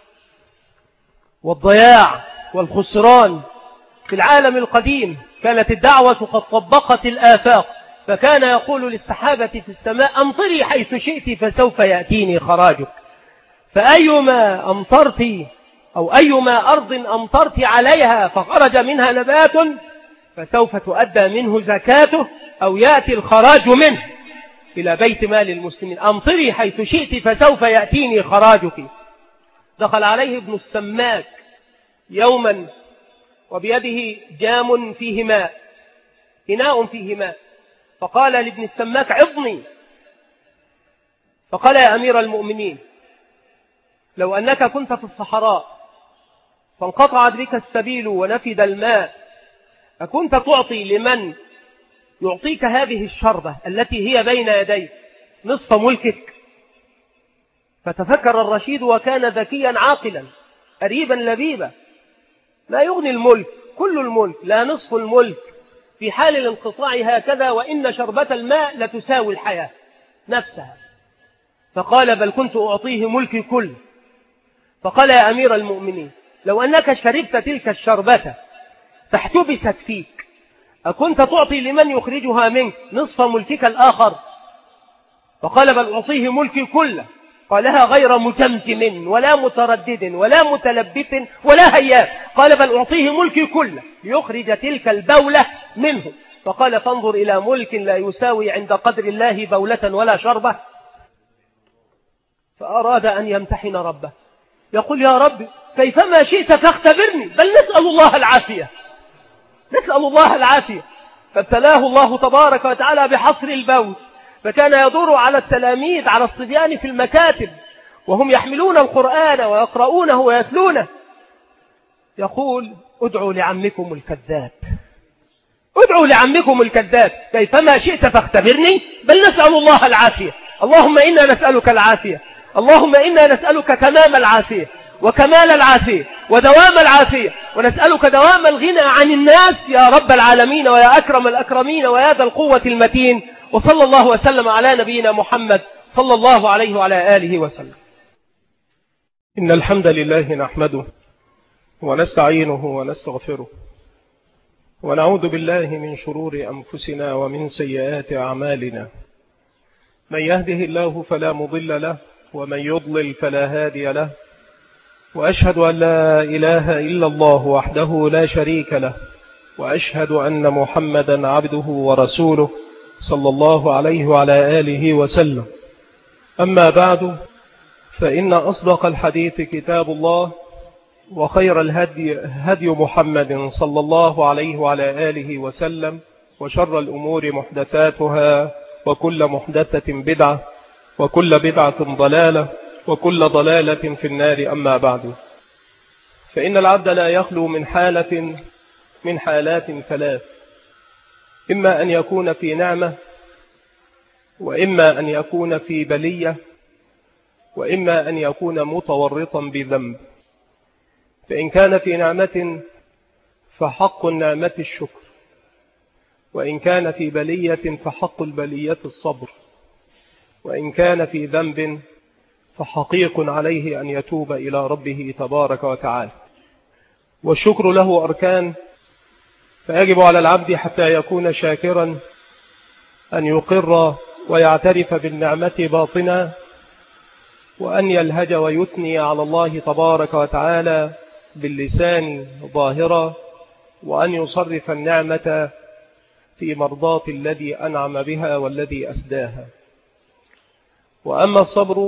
والضياع والخسران، في العالم القديم كانت الدعوة قد طبقت الآفاق، فكان يقول للسحابة في السماء: أمطري حيث شئت فسوف يأتيني خراجك. فأيما أمطرت أو أيما أرض أمطرت عليها فخرج منها نبات فسوف تؤدى منه زكاته أو يأتي الخراج منه إلى بيت مال المسلمين. أمطري حيث شئت فسوف يأتيني خراجك. دخل عليه ابن السماك يوما وبيده جام فيه ماء، إناء فيه ماء، فقال لابن السماك: عظني. فقال: يا أمير المؤمنين، لو أنك كنت في الصحراء فانقطعت بك السبيل ونفد الماء، أكنت تعطي لمن يعطيك هذه الشربة التي هي بين يديك نصف ملكك؟ فتفكر الرشيد وكان ذكيا عاقلا أريبا لبيبا. لا يغني الملك كل الملك، لا نصف الملك في حال الانقطاع هكذا، وإن شربة الماء لتساوي الحياة نفسها. فقال: بل كنت أعطيه ملكي كله. فقال: يا أمير المؤمنين، لو أنك شربت تلك الشربة فاحتبست فيك، أكنت تعطي لمن يخرجها منك نصف ملكك الآخر؟ فقال: بل أعطيه ملكي كله. قالها غير مجمجم ولا متردد ولا متلبث ولا هياب، قال: بل أعطيه ملكي كله ليخرج تلك البولة منه. فقال: فانظر إلى ملك لا يساوي عند قدر الله بولة ولا شربة. فأراد أن يمتحن ربه، يقول يا رب كيفما شئت فاختبرني، بل نسأل الله العافية، نسأل الله العافية. فابتلاه الله تبارك وتعالى بحصر البول، فكان يدور على التلاميذ على الصبيان في المكاتب وهم يحملون القرآن ويقرؤونه ويتلونه، يقول ادعوا لعمكم الكذاب، ادعوا لعمكم الكذاب، كيفما شئت فاختبرني، بل نسأل الله العافية. اللهم إنا نسألك العافية، اللهم إنا نسألك تمام العافية وكمال العافية ودوام العافية، ونسألك دوام الغنى عن الناس يا رب العالمين ويا أكرم الأكرمين ويا ذا القوة المتين. وصلى الله وسلم على نبينا محمد صلى الله عليه وعلى آله وسلم. إن الحمد لله نحمده ونستعينه ونستغفره ونعوذ بالله من شرور أنفسنا ومن سيئات أعمالنا، من يهده الله فلا مضل له ومن يضلل فلا هادي له، وأشهد أن لا إله إلا الله وحده لا شريك له، وأشهد أن محمدا عبده ورسوله صلى الله عليه وعلى آله وسلم. أما بعد، فإن أصدق الحديث كتاب الله، وخير الهدي هدي محمد صلى الله عليه وعلى آله وسلم، وشر الأمور محدثاتها، وكل محدثة بدعة، وكل بدعة ضلالة، وكل ضلالة في النار. أما بعد، فإن العبد لا يخلو من حالة من حالات ثلاث، إما أن يكون في نعمة، وإما أن يكون في بلية، وإما أن يكون متورطا بذنب. فإن كان في نعمة فحق النعمة الشكر، وإن كان في بلية فحق البلية الصبر، وإن كان في ذنب فحقيق عليه أن يتوب إلى ربه تبارك وتعالى. والشكر له أركان، فيجب على العبد حتى يكون شاكرا أن يقر ويعترف بالنعمة باطنا، وأن يلهج ويثني على الله تبارك وتعالى باللسان ظاهرا، وأن يصرف النعمة في مرضاة الذي أنعم بها والذي أسداها. وأما الصبر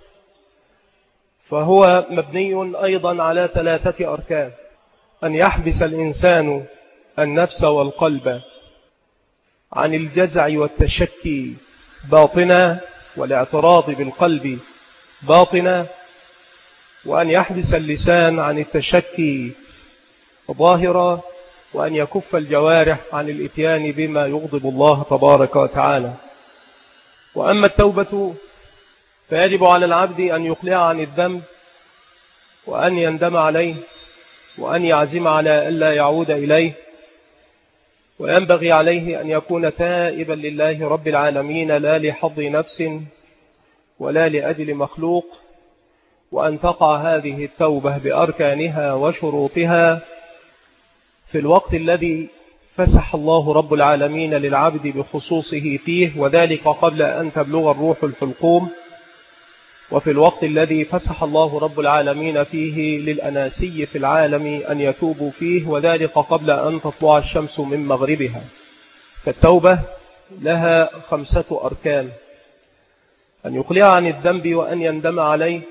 فهو مبني أيضا على ثلاثة أركان: أن يحبس الإنسان النفس والقلب عن الجزع والتشكي باطنا، والاعتراض بالقلب باطنا، وأن يحبس اللسان عن التشكي ظاهرا، وأن يكف الجوارح عن الإتيان بما يغضب الله تبارك وتعالى. وأما التوبة فيجب على العبد أن يقلع عن الذنب، وأن يندم عليه، وأن يعزم على ألا يعود إليه، وينبغي عليه أن يكون تائبا لله رب العالمين، لا لحظ نفس ولا لأجل مخلوق، وأن تقع هذه التوبة بأركانها وشروطها في الوقت الذي فسح الله رب العالمين للعبد بخصوصه فيه، وذلك قبل أن تبلغ الروح الحلقوم، وفي الوقت الذي فسح الله رب العالمين فيه للأناسي في العالم أن يتوبوا فيه، وذلك قبل أن تطلع الشمس من مغربها. فالتوبة لها خمسة أركان: أن يقلع عن الذنب، وأن يندم عليه،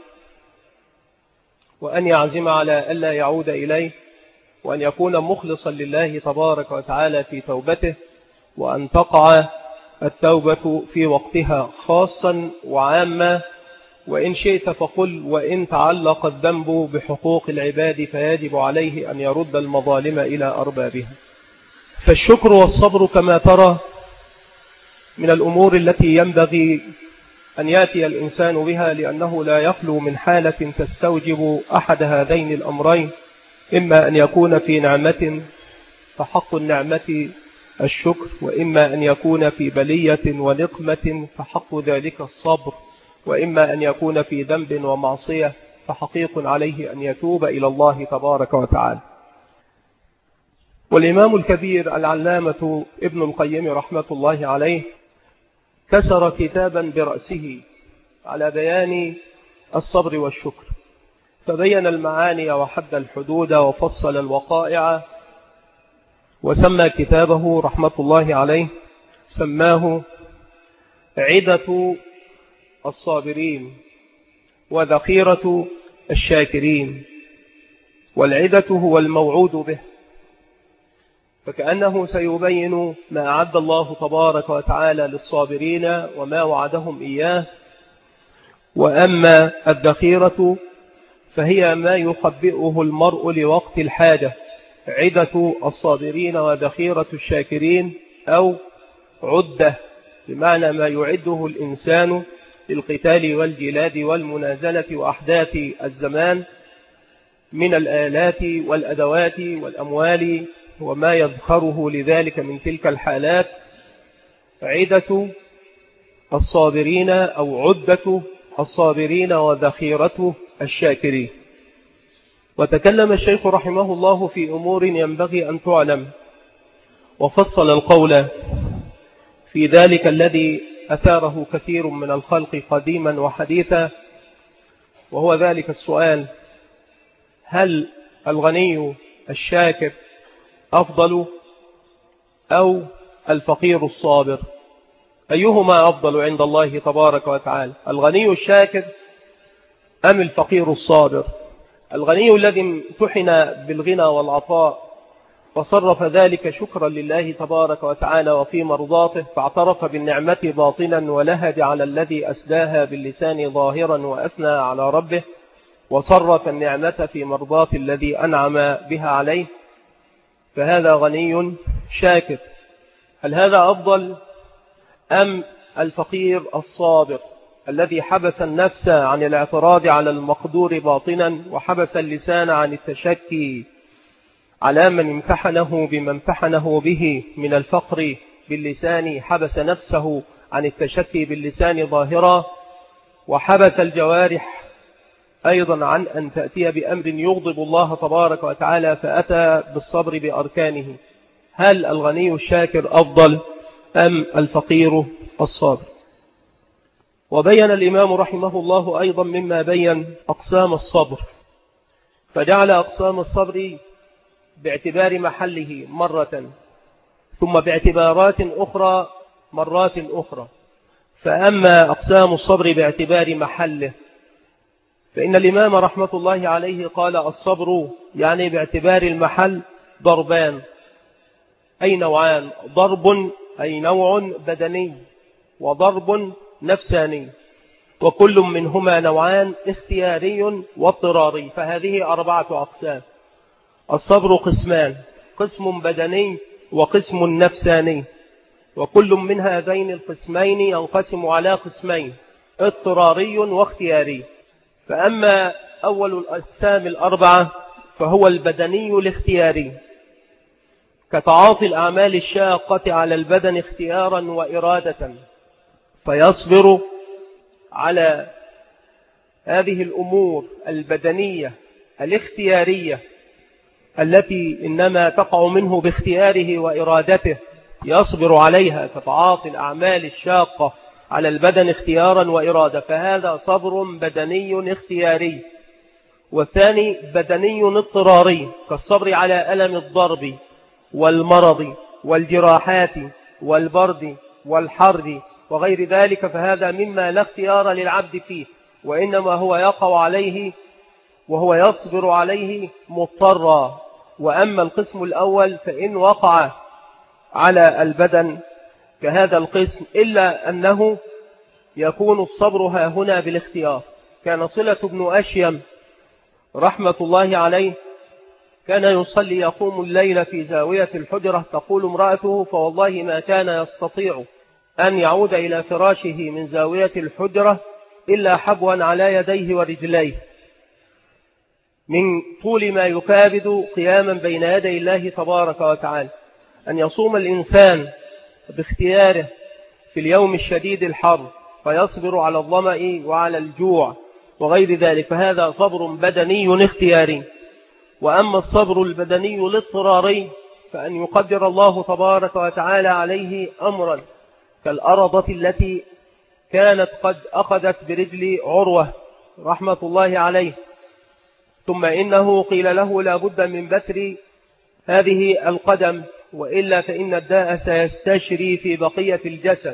وأن يعزم على ألا يعود إليه، وأن يكون مخلصا لله تبارك وتعالى في توبته، وأن تقع التوبة في وقتها خاصا وعاما. وإن شئت فقل وإن تعلق الذنب بحقوق العباد فيجب عليه أن يرد المظالم إلى أربابها. فالشكر والصبر كما ترى من الأمور التي ينبغي أن يأتي الإنسان بها، لأنه لا يخلو من حالة تستوجب أحد هذين الأمرين: إما أن يكون في نعمة فحق النعمة الشكر، وإما أن يكون في بلية ونقمة فحق ذلك الصبر، وإما أن يكون في ذنب ومعصية فحقيق عليه أن يتوب إلى الله تبارك وتعالى. والإمام الكبير العلامة ابن القيم رحمة الله عليه كسر كتابا برأسه على بيان الصبر والشكر، فبين المعاني وحد الحدود وفصل الوقائع، وسمى كتابه رحمة الله عليه سماه عدة الصابرين وذخيرة الشاكرين، والعدة هو الموعود به، فكأنه سيبين ما أعد الله تبارك وتعالى للصابرين وما وعدهم إياه. وأما الذخيرة فهي ما يخبئه المرء لوقت الحاجة، عدة الصابرين وذخيرة الشاكرين، أو عدة بمعنى ما يعده الإنسان للقتال والجلاد والمنازلة وأحداث الزمان من الآلات والأدوات والأموال وما يذخره لذلك من تلك الحالات. عدة الصابرين أو عدة الصابرين وذخيرة الشاكرين. وتكلم الشيخ رحمه الله في أمور ينبغي أن تعلم، وفصل القول في ذلك الذي أثاره كثير من الخلق قديما وحديثا، وهو ذلك السؤال: هل الغني الشاكر أفضل أو الفقير الصابر؟ أيهما أفضل عند الله تبارك وتعالى، الغني الشاكر أم الفقير الصابر؟ الغني الذي امتحن بالغنى والعطاء فصرف ذلك شكرا لله تبارك وتعالى وفي مرضاته، فاعترف بالنعمة باطنا ولهج على الذي أسداها باللسان ظاهرا وأثنى على ربه، وصرف النعمة في مرضاة الذي أنعم بها عليه، فهذا غني شاكر. هل هذا أفضل أم الفقير الصابر الذي حبس النفس عن الاعتراض على المقدور باطنا، وحبس اللسان عن التشكي على من امتحنه بما امتحنه به من الفقر باللسان، حبس نفسه عن التشكي باللسان ظاهرا، وحبس الجوارح أيضا عن أن تأتي بأمر يغضب الله تبارك وتعالى، فأتى بالصبر بأركانه؟ هل الغني الشاكر أفضل أم الفقير الصابر؟ وبين الإمام رحمه الله أيضا مما بين أقسام الصبر، فجعل أقسام الصبر باعتبار محله مرة، ثم باعتبارات أخرى مرات أخرى. فأما أقسام الصبر باعتبار محله فإن الإمام رحمة الله عليه قال: الصبر يعني باعتبار المحل ضربان، أي نوعان: ضرب أي نوع بدني، وضرب نفساني، وكل منهما نوعان اختياري واضطراري، فهذه أربعة أقسام. الصبر قسمان: قسم بدني وقسم نفساني، وكل من هذين القسمين ينقسم على قسمين: اضطراري واختياري. فأما أول الأقسام الأربعة فهو البدني الاختياري، كتعاطي الأعمال الشاقة على البدن اختيارا وإرادة، فيصبر على هذه الأمور البدنية الاختيارية التي إنما تقع منه باختياره وإرادته، يصبر عليها كتعاطي الأعمال الشاقة على البدن اختيارا وإرادة، فهذا صبر بدني اختياري. والثاني بدني اضطراري، كالصبر على ألم الضرب والمرض والجراحات والبرد والحر وغير ذلك، فهذا مما لا اختيار للعبد فيه، وإنما هو يقع عليه وهو يصبر عليه مضطرا. وأما القسم الأول فإن وقع على البدن كهذا القسم، إلا أنه يكون الصبر ها هنا بالاختيار. كان صلة بن أشيم رحمة الله عليه كان يصلي يقوم الليل في زاوية الحجرة، تقول امرأته: فوالله ما كان يستطيع أن يعود إلى فراشه من زاوية الحجرة إلا حبوا على يديه ورجليه، من طول ما يكابد قياما بين يدي الله تبارك وتعالى. أن يصوم الإنسان باختياره في اليوم الشديد الحر فيصبر على الظمأ وعلى الجوع وغير ذلك، فهذا صبر بدني اختياري. وأما الصبر البدني الاضطراري فأن يقدر الله تبارك وتعالى عليه أمرا، كالأرضة التي كانت قد أخذت برجل عروة رحمة الله عليه، ثم إنه قيل له لا بد من بتر هذه القدم، وإلا فإن الداء سيستشري في بقية الجسد،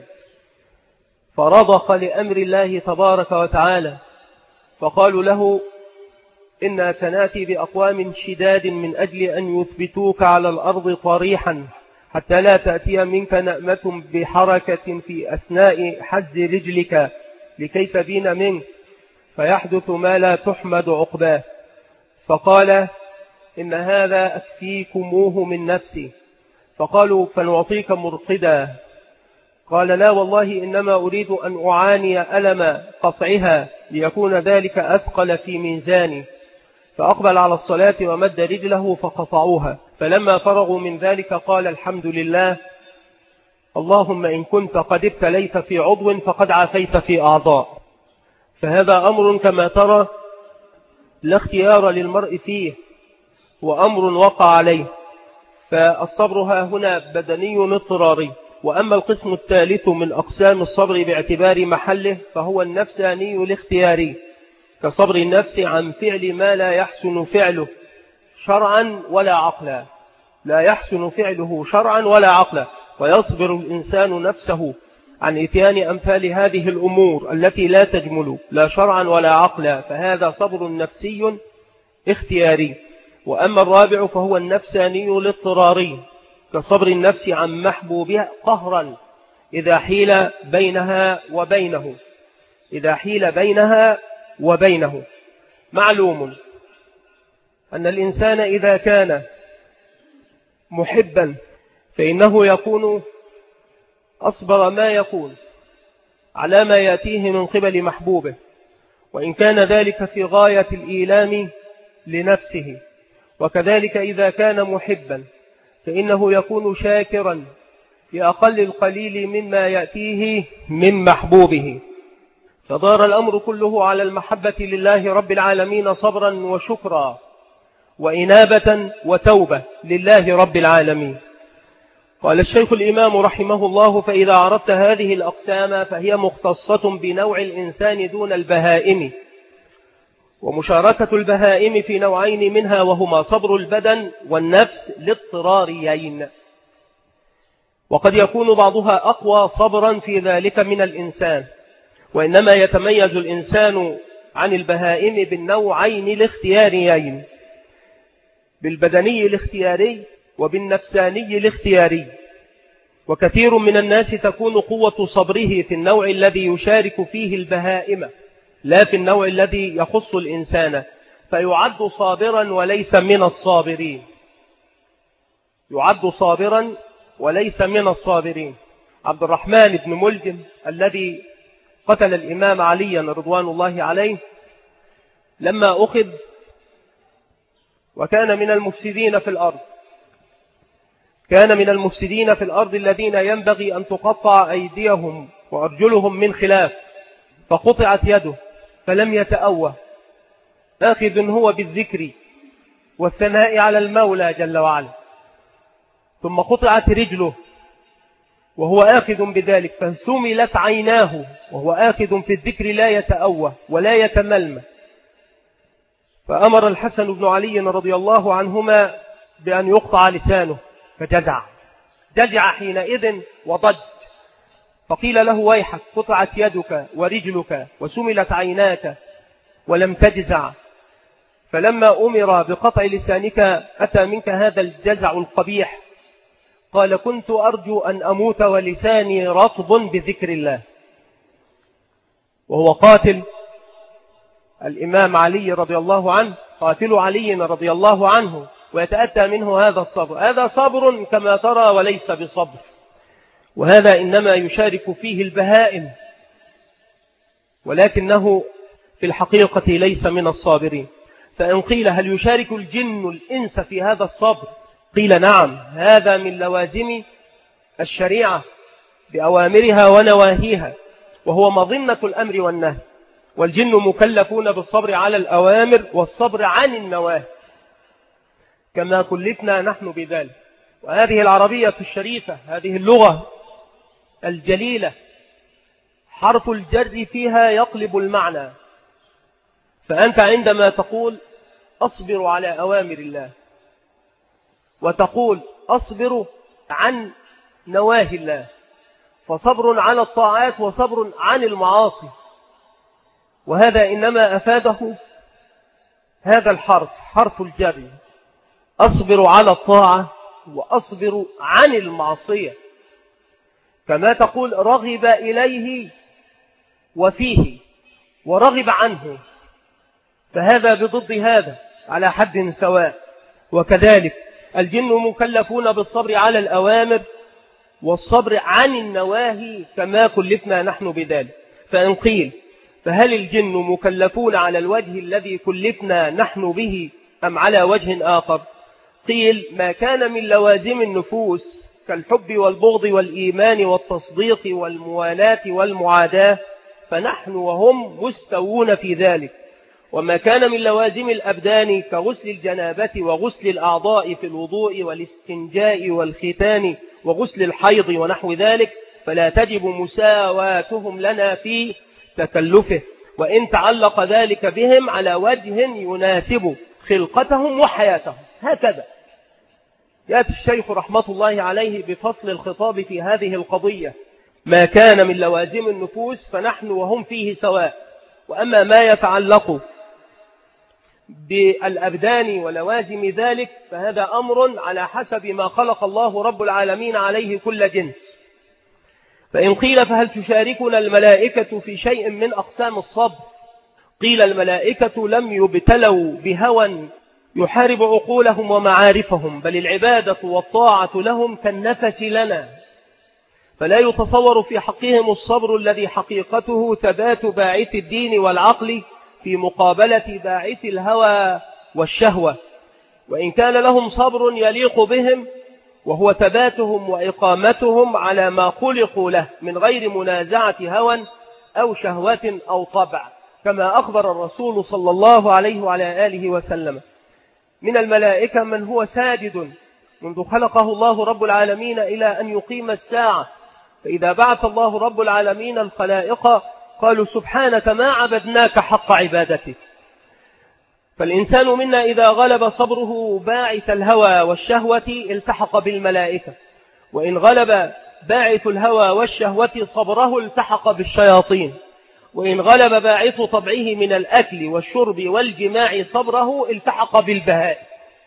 فرضخ لأمر الله تبارك وتعالى، فقالوا له: إنا سناتي بأقوام شداد من أجل أن يثبتوك على الأرض طريحا حتى لا تأتي منك نأمة بحركة في أثناء حز رجلك لكي تبين منك فيحدث ما لا تحمد عقباه. فقال إن هذا أكفيكموه من نفسي. فقالوا فنعطيك مرقدا. قال لا والله إنما أريد أن أعاني ألم قطعها ليكون ذلك أثقل في ميزاني. فأقبل على الصلاة ومد رجله فقطعوها. فلما فرغوا من ذلك قال الحمد لله اللهم إن كنت قد ابتليت في عضو فقد عافيت في أعضاء. فهذا أمر كما ترى لا اختيار للمرء فيه وأمر وقع عليه. فالصبر ها هنا بدني اضطراري. وأما القسم الثالث من أقسام الصبر باعتبار محله فهو النفساني الاختياري كصبر النفس عن فعل ما لا يحسن فعله شرعا ولا عقلا. لا يحسن فعله شرعا ولا عقلا. ويصبر الإنسان نفسه عن إتيان أمثال هذه الأمور التي لا تجمل لا شرعا ولا عقلا. فهذا صبر نفسي اختياري. وأما الرابع فهو النفساني الاضطراري كصبر النفس عن محبوبها قهرا إذا حيل بينها وبينه إذا حيل بينها وبينه. معلوم أن الإنسان إذا كان محبا فإنه يكون أصبر ما يكون على ما يأتيه من قبل محبوبه وإن كان ذلك في غاية الإيلام لنفسه. وكذلك إذا كان محبا فإنه يكون شاكرا لأقل القليل مما يأتيه من محبوبه. فدار الأمر كله على المحبة لله رب العالمين صبرا وشكرا وإنابة وتوبة لله رب العالمين. قال الشيخ الإمام رحمه الله فإذا عرفت هذه الأقسام فهي مختصة بنوع الإنسان دون البهائم. ومشاركة البهائم في نوعين منها وهما صبر البدن والنفس الاضطراريين. وقد يكون بعضها أقوى صبرا في ذلك من الإنسان. وإنما يتميز الإنسان عن البهائم بالنوعين الاختياريين بالبدني الاختياري وبالنفساني الاختياري. وكثير من الناس تكون قوة صبره في النوع الذي يشارك فيه البهائم لا في النوع الذي يخص الإنسان فيعد صابرا وليس من الصابرين يعد صابرا وليس من الصابرين. عبد الرحمن بن ملجم الذي قتل الإمام علي رضوان الله عليه لما أخذ وكان من المفسدين في الأرض كان من المفسدين في الأرض الذين ينبغي أن تقطع أيديهم وأرجلهم من خلاف فقطعت يده فلم يتأوه آخذ هو بالذكر والثناء على المولى جل وعلا. ثم قطعت رجله وهو آخذ بذلك فسملت عيناه وهو آخذ في الذكر لا يتأوه ولا يتملم. فأمر الحسن بن علي رضي الله عنهما بأن يقطع لسانه فجزع جزع حينئذ وضج. فقيل له ويحك قطعت يدك ورجلك وسملت عيناك ولم تجزع. فلما أمر بقطع لسانك أتى منك هذا الجزع القبيح. قال كنت أرجو أن أموت ولساني رطب بذكر الله. وهو قاتل الإمام علي رضي الله عنه قاتل علي رضي الله عنه ويتأتى منه هذا الصبر. هذا صبر كما ترى وليس بصبر. وهذا إنما يشارك فيه البهائم ولكنه في الحقيقة ليس من الصابرين. فإن قيل هل يشارك الجن الإنس في هذا الصبر؟ قيل نعم هذا من لوازم الشريعة بأوامرها ونواهيها وهو مظنة الأمر والنهي. والجن مكلفون بالصبر على الأوامر والصبر عن النواهي كما كلفنا نحن بذلك. وهذه العربية الشريفة هذه اللغة الجليلة حرف الجر فيها يقلب المعنى. فأنت عندما تقول أصبر على أوامر الله وتقول أصبر عن نواهي الله فصبر على الطاعات وصبر عن المعاصي. وهذا إنما أفاده هذا الحرف حرف الجر، أصبر على الطاعة وأصبر عن المعصية، كما تقول رغب إليه وفيه ورغب عنه، فهذا بضد هذا على حد سواء. وكذلك الجن مكلفون بالصبر على الأوامر والصبر عن النواهي كما كلفنا نحن بذلك. فإن قيل فهل الجن مكلفون على الوجه الذي كلفنا نحن به أم على وجه آخر؟ قيل ما كان من لوازم النفوس كالحب والبغض والإيمان والتصديق والموالاة والمعاداة فنحن وهم مستوون في ذلك، وما كان من لوازم الأبدان كغسل الجنابة وغسل الأعضاء في الوضوء والاستنجاء والختان وغسل الحيض ونحو ذلك فلا تجب مساواتهم لنا في تكلفه، وإن تعلق ذلك بهم على وجه يناسب خلقتهم وحياتهم. هكذا يأتي الشيخ رحمة الله عليه بفصل الخطاب في هذه القضية: ما كان من لوازم النفوس فنحن وهم فيه سواء، وأما ما يتعلق بالأبدان ولوازم ذلك فهذا أمر على حسب ما خلق الله رب العالمين عليه كل جنس. فإن قيل فهل تشاركنا الملائكة في شيء من أقسام الصبر؟ قيل الملائكة لم يبتلوا بهوى يحارب عقولهم ومعارفهم، بل العبادة والطاعة لهم كالنفس لنا، فلا يتصور في حقهم الصبر الذي حقيقته ثبات باعث الدين والعقل في مقابلة باعث الهوى والشهوة، وإن كان لهم صبر يليق بهم وهو ثباتهم وإقامتهم على ما خلقوا له من غير منازعة هوى أو شهوة أو طبع، كما أخبر الرسول صلى الله عليه وعلى آله وسلم: من الملائكة من هو ساجد منذ خلقه الله رب العالمين إلى أن يقيم الساعة، فإذا بعث الله رب العالمين الخلائق قالوا سبحانك ما عبدناك حق عبادتك. فالإنسان منا إذا غلب صبره باعث الهوى والشهوة التحق بالملائكة، وإن غلب باعث الهوى والشهوة صبره التحق بالشياطين، وإن غلب باعث طبعه من الأكل والشرب والجماع صبره التحق بالبهائم.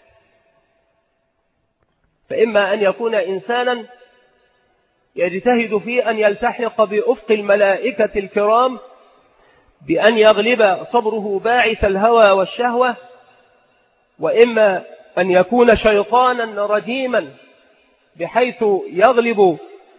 فإما أن يكون إنسانا يجتهد في أن يلتحق بأفق الملائكة الكرام بأن يغلب صبره باعث الهوى والشهوة، وإما أن يكون شيطانا رجيما بحيث يغلب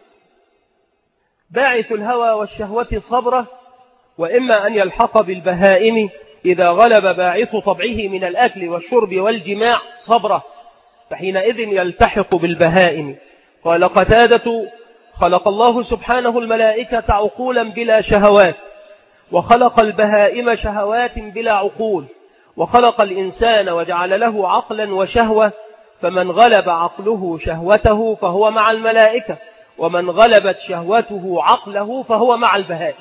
باعث الهوى والشهوة صبره، وإما أن يلحق بالبهائم إذا غلب باعث طبعه من الأكل والشرب والجماع صبره، فحينئذ يلتحق بالبهائم. قال قتادة: خلق الله سبحانه الملائكة عقولا بلا شهوات، وخلق البهائم شهوات بلا عقول، وخلق الإنسان وجعل له عقلا وشهوة، فمن غلب عقله شهوته فهو مع الملائكة، ومن غلبت شهوته عقله فهو مع البهائم.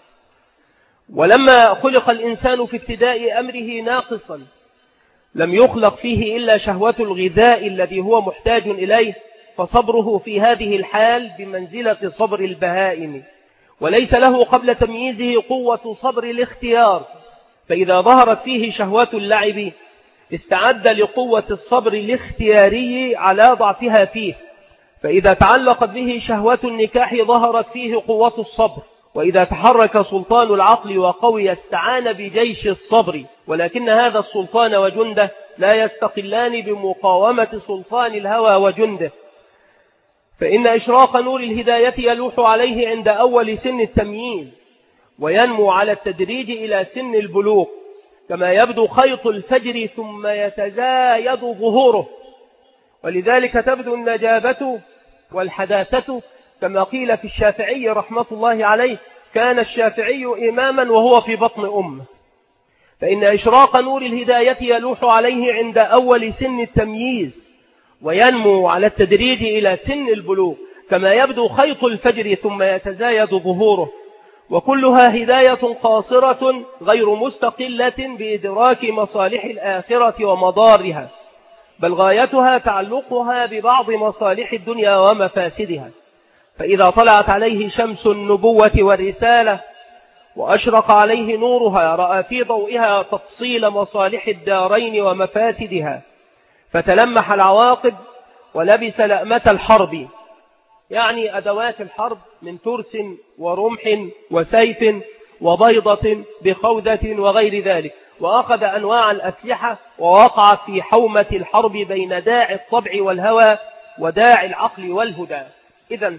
ولما خلق الإنسان في ابتداء أمره ناقصا لم يخلق فيه إلا شهوة الغذاء الذي هو محتاج إليه، فصبره في هذه الحال بمنزلة صبر البهائم، وليس له قبل تمييزه قوة صبر الاختيار، فإذا ظهرت فيه شهوة اللعب استعد لقوة الصبر الاختياري على ضعفها فيه، فإذا تعلقت به شهوة النكاح ظهرت فيه قوة الصبر، وإذا تحرك سلطان العقل وقوي استعان بجيش الصبر، ولكن هذا السلطان وجنده لا يستقلان بمقاومة سلطان الهوى وجنده، فإن إشراق نور الهداية يلوح عليه عند أول سن التمييز، وينمو على التدريج إلى سن البلوغ، كما يبدو خيط الفجر ثم يتزايد ظهوره، ولذلك تبدو النجابة والحداثة، كما قيل في الشافعي رحمة الله عليه: كان الشافعي إماما وهو في بطن أمه. فإن إشراق نور الهداية يلوح عليه عند أول سن التمييز، وينمو على التدريج إلى سن البلوغ، كما يبدو خيط الفجر ثم يتزايد ظهوره، وكلها هداية قاصرة غير مستقلة بإدراك مصالح الآخرة ومضارها، بل غايتها تعلقها ببعض مصالح الدنيا ومفاسدها. فإذا طلعت عليه شمس النبوة والرسالة وأشرق عليه نورها رأى في ضوئها تفصيل مصالح الدارين ومفاسدها، فتلمح العواقب ولبس لأمة الحرب، يعني أدوات الحرب من ترس ورمح وسيف وبيضة بخودة وغير ذلك، وأخذ أنواع الأسلحة ووقع في حومة الحرب بين داعي الطبع والهوى وداعي العقل والهدى. إذن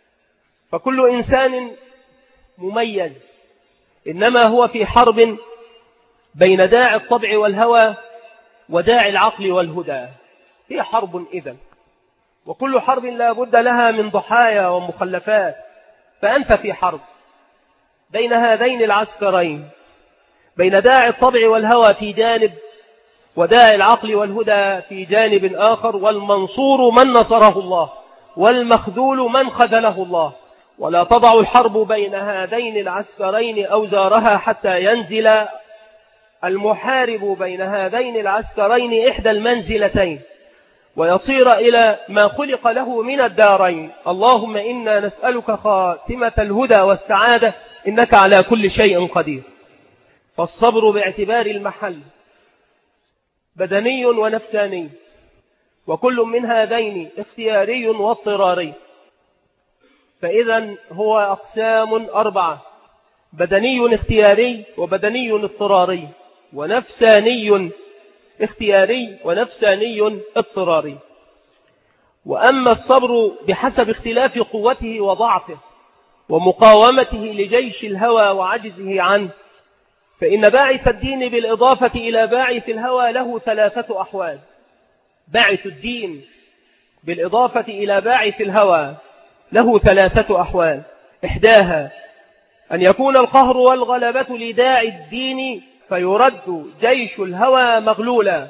فكل إنسان مميز، إنما هو في حرب بين داعي الطبع والهوى وداعي العقل والهدى. هي حرب إذن، وكل حرب لا بد لها من ضحايا ومخلفات، فأنت في حرب بين هذين العسكرين، بين داعي الطبع والهوى في جانب وداعي العقل والهدى في جانب آخر، والمنصور من نصره الله والمخذول من خذله الله. ولا تضع الحرب بين هذين العسكرين أوزارها حتى ينزل المحارب بين هذين العسكرين إحدى المنزلتين ويصير إلى ما خلق له من الدارين. اللهم إنا نسألك خاتمة الهدى والسعادة، إنك على كل شيء قدير. فالصبر باعتبار المحل بدني ونفساني، وكل من هذين اختياري واضطراري، فإذا هو أقسام أربعة: بدني اختياري وبدني اضطراري ونفساني اختياري ونفساني اضطراري. وأما الصبر بحسب اختلاف قوته وضعفه ومقاومته لجيش الهوى وعجزه عنه، فإن باعث الدين بالإضافة إلى باعث الهوى له ثلاثة أحوال. باعث الدين بالإضافة إلى باعث الهوى له ثلاثة أحوال: إحداها أن يكون القهر والغلبة لداعي الدين فيرد جيش الهوى مغلولا.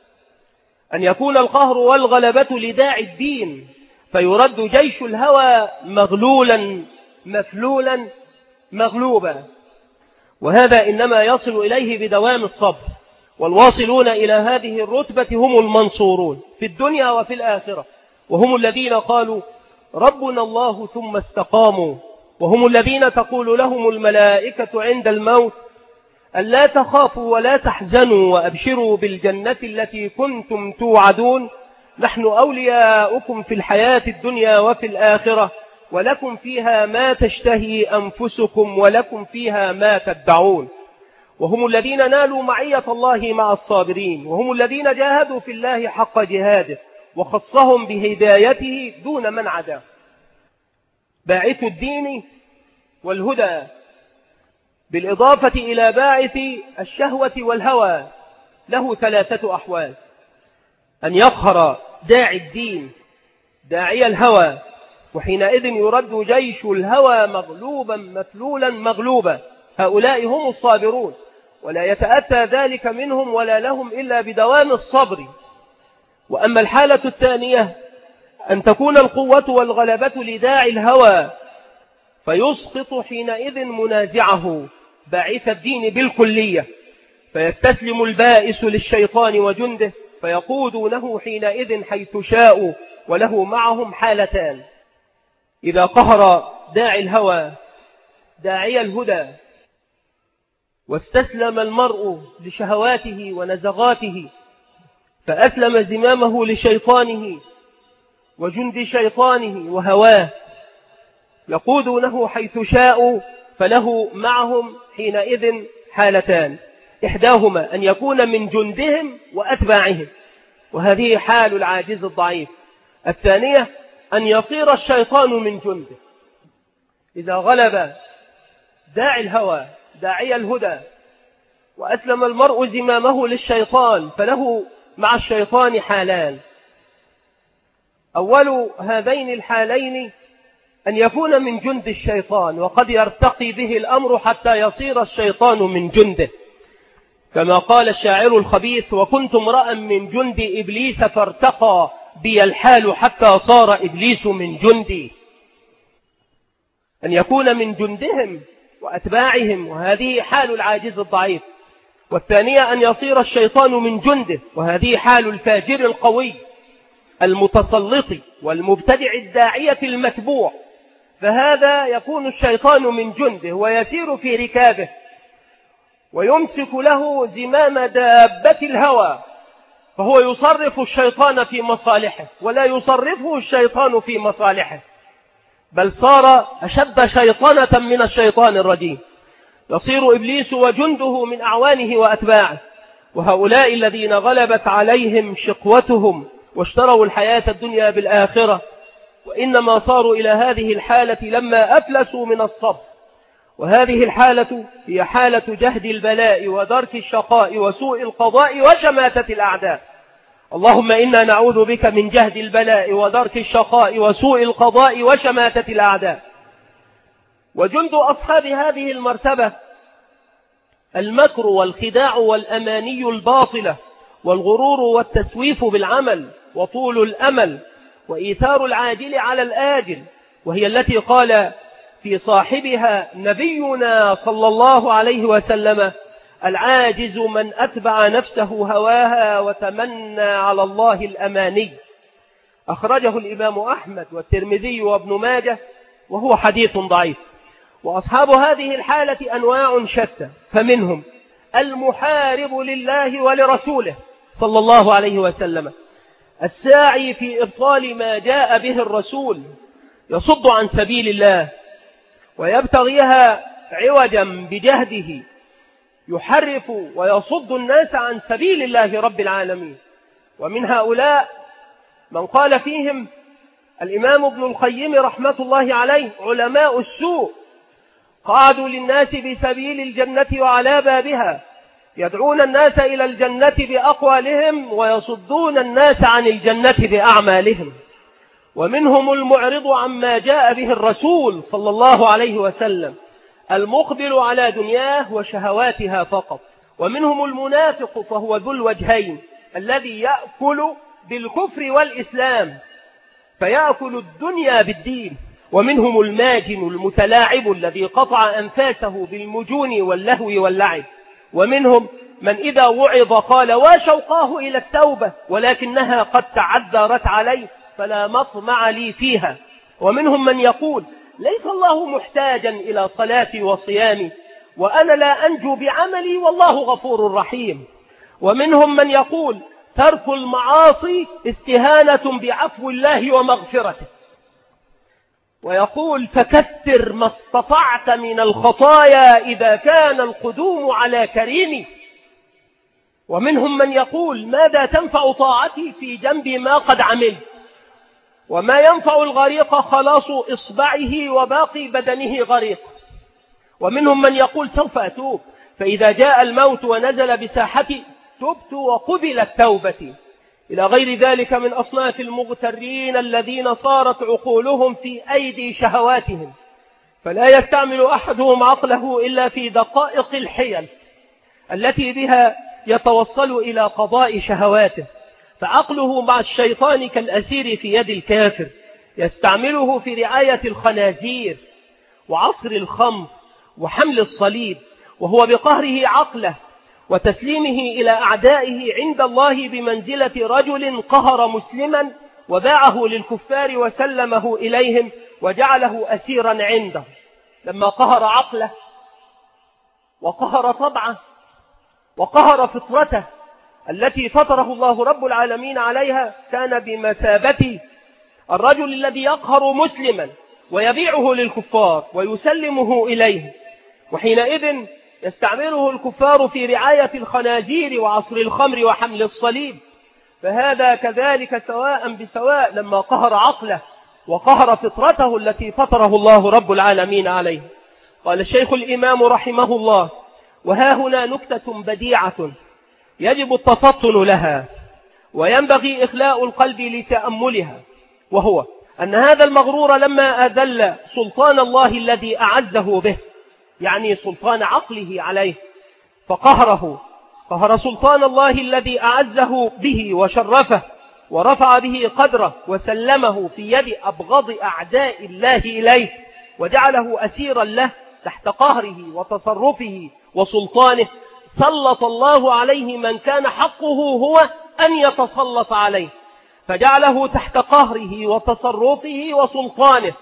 أن يكون القهر والغلبة لداعي الدين فيرد جيش الهوى مغلولا مفلولا مغلوبا، وهذا إنما يصل إليه بدوام الصبر. والواصلون إلى هذه الرتبة هم المنصورون في الدنيا وفي الآخرة، وهم الذين قالوا ربنا الله ثم استقاموا، وهم الذين تقول لهم الملائكة عند الموت ألا تخافوا ولا تحزنوا وأبشروا بالجنة التي كنتم توعدون، نحن أولياؤكم في الحياة الدنيا وفي الآخرة، ولكم فيها ما تشتهي أنفسكم ولكم فيها ما تدعون. وهم الذين نالوا معية الله مع الصابرين، وهم الذين جاهدوا في الله حق جهاده وخصهم بهدايته دون من عداه. باعث الدين والهدى بالإضافة إلى باعث الشهوة والهوى له ثلاثة أحوال: أن يقهر داعي الدين داعي الهوى، وحينئذ يرد جيش الهوى مغلوبا مفلولا مغلوبا، هؤلاء هم الصابرون، ولا يتأتى ذلك منهم ولا لهم إلا بدوام الصبر. وأما الحالة الثانية أن تكون القوة والغلبة لداعي الهوى فيسقط حينئذ منازعه باعث الدين بالكلية، فيستسلم البائس للشيطان وجنده فيقودونه حينئذ حيث شاءوا، وله معهم حالتان: إذا قهر داعي الهوى داعي الهدى واستسلم المرء لشهواته ونزغاته فأسلم زمامه لشيطانه وجند شيطانه وهواه، يقودونه حيث شاءوا، فله معهم حينئذ حالتان: إحداهما أن يكون من جندهم وأتباعهم، وهذه حال العاجز الضعيف. الثانية أن يصير الشيطان من جنده. إذا غلب داعي الهوى داعي الهدى وأسلم المرء زمامه للشيطان فله مع الشيطان حالان: أول هذين الحالين أن يكون من جند الشيطان، وقد يرتقي به الأمر حتى يصير الشيطان من جنده، كما قال الشاعر الخبيث: وكنت امرأ من جند إبليس فارتقى بي الحال حتى صار إبليس من جندي. أن يكون من جندهم وأتباعهم، وهذه حال العاجز الضعيف. والثانية أن يصير الشيطان من جنده، وهذه حال الفاجر القوي المتسلط والمبتدع الداعية المتبوع، فهذا يكون الشيطان من جنده ويسير في ركابه ويمسك له زمام دابة الهوى، فهو يصرف الشيطان في مصالحه ولا يصرفه الشيطان في مصالحه، بل صار أشد شيطنة من الشيطان الرجيم. يصير إبليس وجنده من أعوانه وأتباعه، وهؤلاء الذين غلبت عليهم شقوتهم واشتروا الحياة الدنيا بالآخرة، وإنما صاروا إلى هذه الحالة لما أفلسوا من الصبر. وهذه الحالة هي حالة جهد البلاء ودرك الشقاء وسوء القضاء وشماتة الأعداء. اللهم إنا نعوذ بك من جهد البلاء ودرك الشقاء وسوء القضاء وشماتة الأعداء. وجند أصحاب هذه المرتبة المكر والخداع والأماني الباطلة والغرور والتسويف بالعمل وطول الأمل وإيثار العاجل على الآجل، وهي التي قال في صاحبها نبينا صلى الله عليه وسلم: العاجز من أتبع نفسه هواها وتمنى على الله الأماني. أخرجه الإمام أحمد والترمذي وابن ماجه وهو حديث ضعيف. وأصحاب هذه الحالة أنواع شتى، فمنهم المحارب لله ولرسوله صلى الله عليه وسلم، الساعي في إبطال ما جاء به الرسول، يصد عن سبيل الله ويبتغيها عوجا بجهده، يحرف ويصد الناس عن سبيل الله رب العالمين. ومن هؤلاء من قال فيهم الإمام ابن القيم رحمة الله عليه: علماء السوء قعدوا للناس بسبيل الجنة وعلى بابها، يدعون الناس إلى الجنة بأقوالهم ويصدون الناس عن الجنة بأعمالهم. ومنهم المعرض عما جاء به الرسول صلى الله عليه وسلم، المقبل على دنياه وشهواتها فقط. ومنهم المنافق فهو ذو الوجهين، الذي يأكل بالكفر والإسلام، فيأكل الدنيا بالدين. ومنهم الماجن المتلاعب الذي قطع أنفاسه بالمجون واللهو واللعب. ومنهم من إذا وعظ قال: وشوقاه إلى التوبة ولكنها قد تعذرت عليه فلا مطمع لي فيها. ومنهم من يقول: ليس الله محتاجا إلى صلاتي وصيامي، وأنا لا أنجو بعملي والله غفور رحيم. ومنهم من يقول: ترك المعاصي استهانة بعفو الله ومغفرته، ويقول: فكثر ما استطعت من الخطايا إذا كان القدوم على كريم. ومنهم من يقول: ماذا تنفع طاعتي في جنب ما قد عملت، وما ينفع الغريق خلاص إصبعه وباقي بدنه غريق. ومنهم من يقول: سوف أتوب، فإذا جاء الموت ونزل بساحتي تبت وقبلت توبتي، إلى غير ذلك من أصناف المغترين الذين صارت عقولهم في أيدي شهواتهم، فلا يستعمل أحدهم عقله إلا في دقائق الحيل التي بها يتوصل إلى قضاء شهواته، فعقله مع الشيطان كالأسير في يد الكافر، يستعمله في رعاية الخنازير وعصر الخمر وحمل الصليب، وهو بقهره عقله وتسليمه إلى أعدائه عند الله بمنزلة رجل قهر مسلما وباعه للكفار وسلمه إليهم وجعله أسيرا عنده. لما قهر عقله وقهر طبعه وقهر فطرته التي فطره الله رب العالمين عليها، كان بمثابة الرجل الذي يقهر مسلما ويبيعه للكفار ويسلمه إليه، وحينئذ يستعمله الكفار في رعاية الخنازير وعصر الخمر وحمل الصليب. فهذا كذلك سواء بسواء لما قهر عقله وقهر فطرته التي فطره الله رب العالمين عليه. قال الشيخ الإمام رحمه الله: وها هنا نكتة بديعة يجب التفطن لها وينبغي إخلاء القلب لتأملها، وهو أن هذا المغرور لما أذل سلطان الله الذي أعزه به، يعني سلطان عقله عليه، فقهره، قهر سلطان الله الذي أعزه به وشرفه ورفع به قدره وسلمه في يد أبغض أعداء الله إليه، وجعله أسيرا له تحت قهره وتصرفه وسلطانه. سلط الله عليه من كان حقه هو أن يتسلط عليه، فجعله تحت قهره وتصرفه وسلطانه،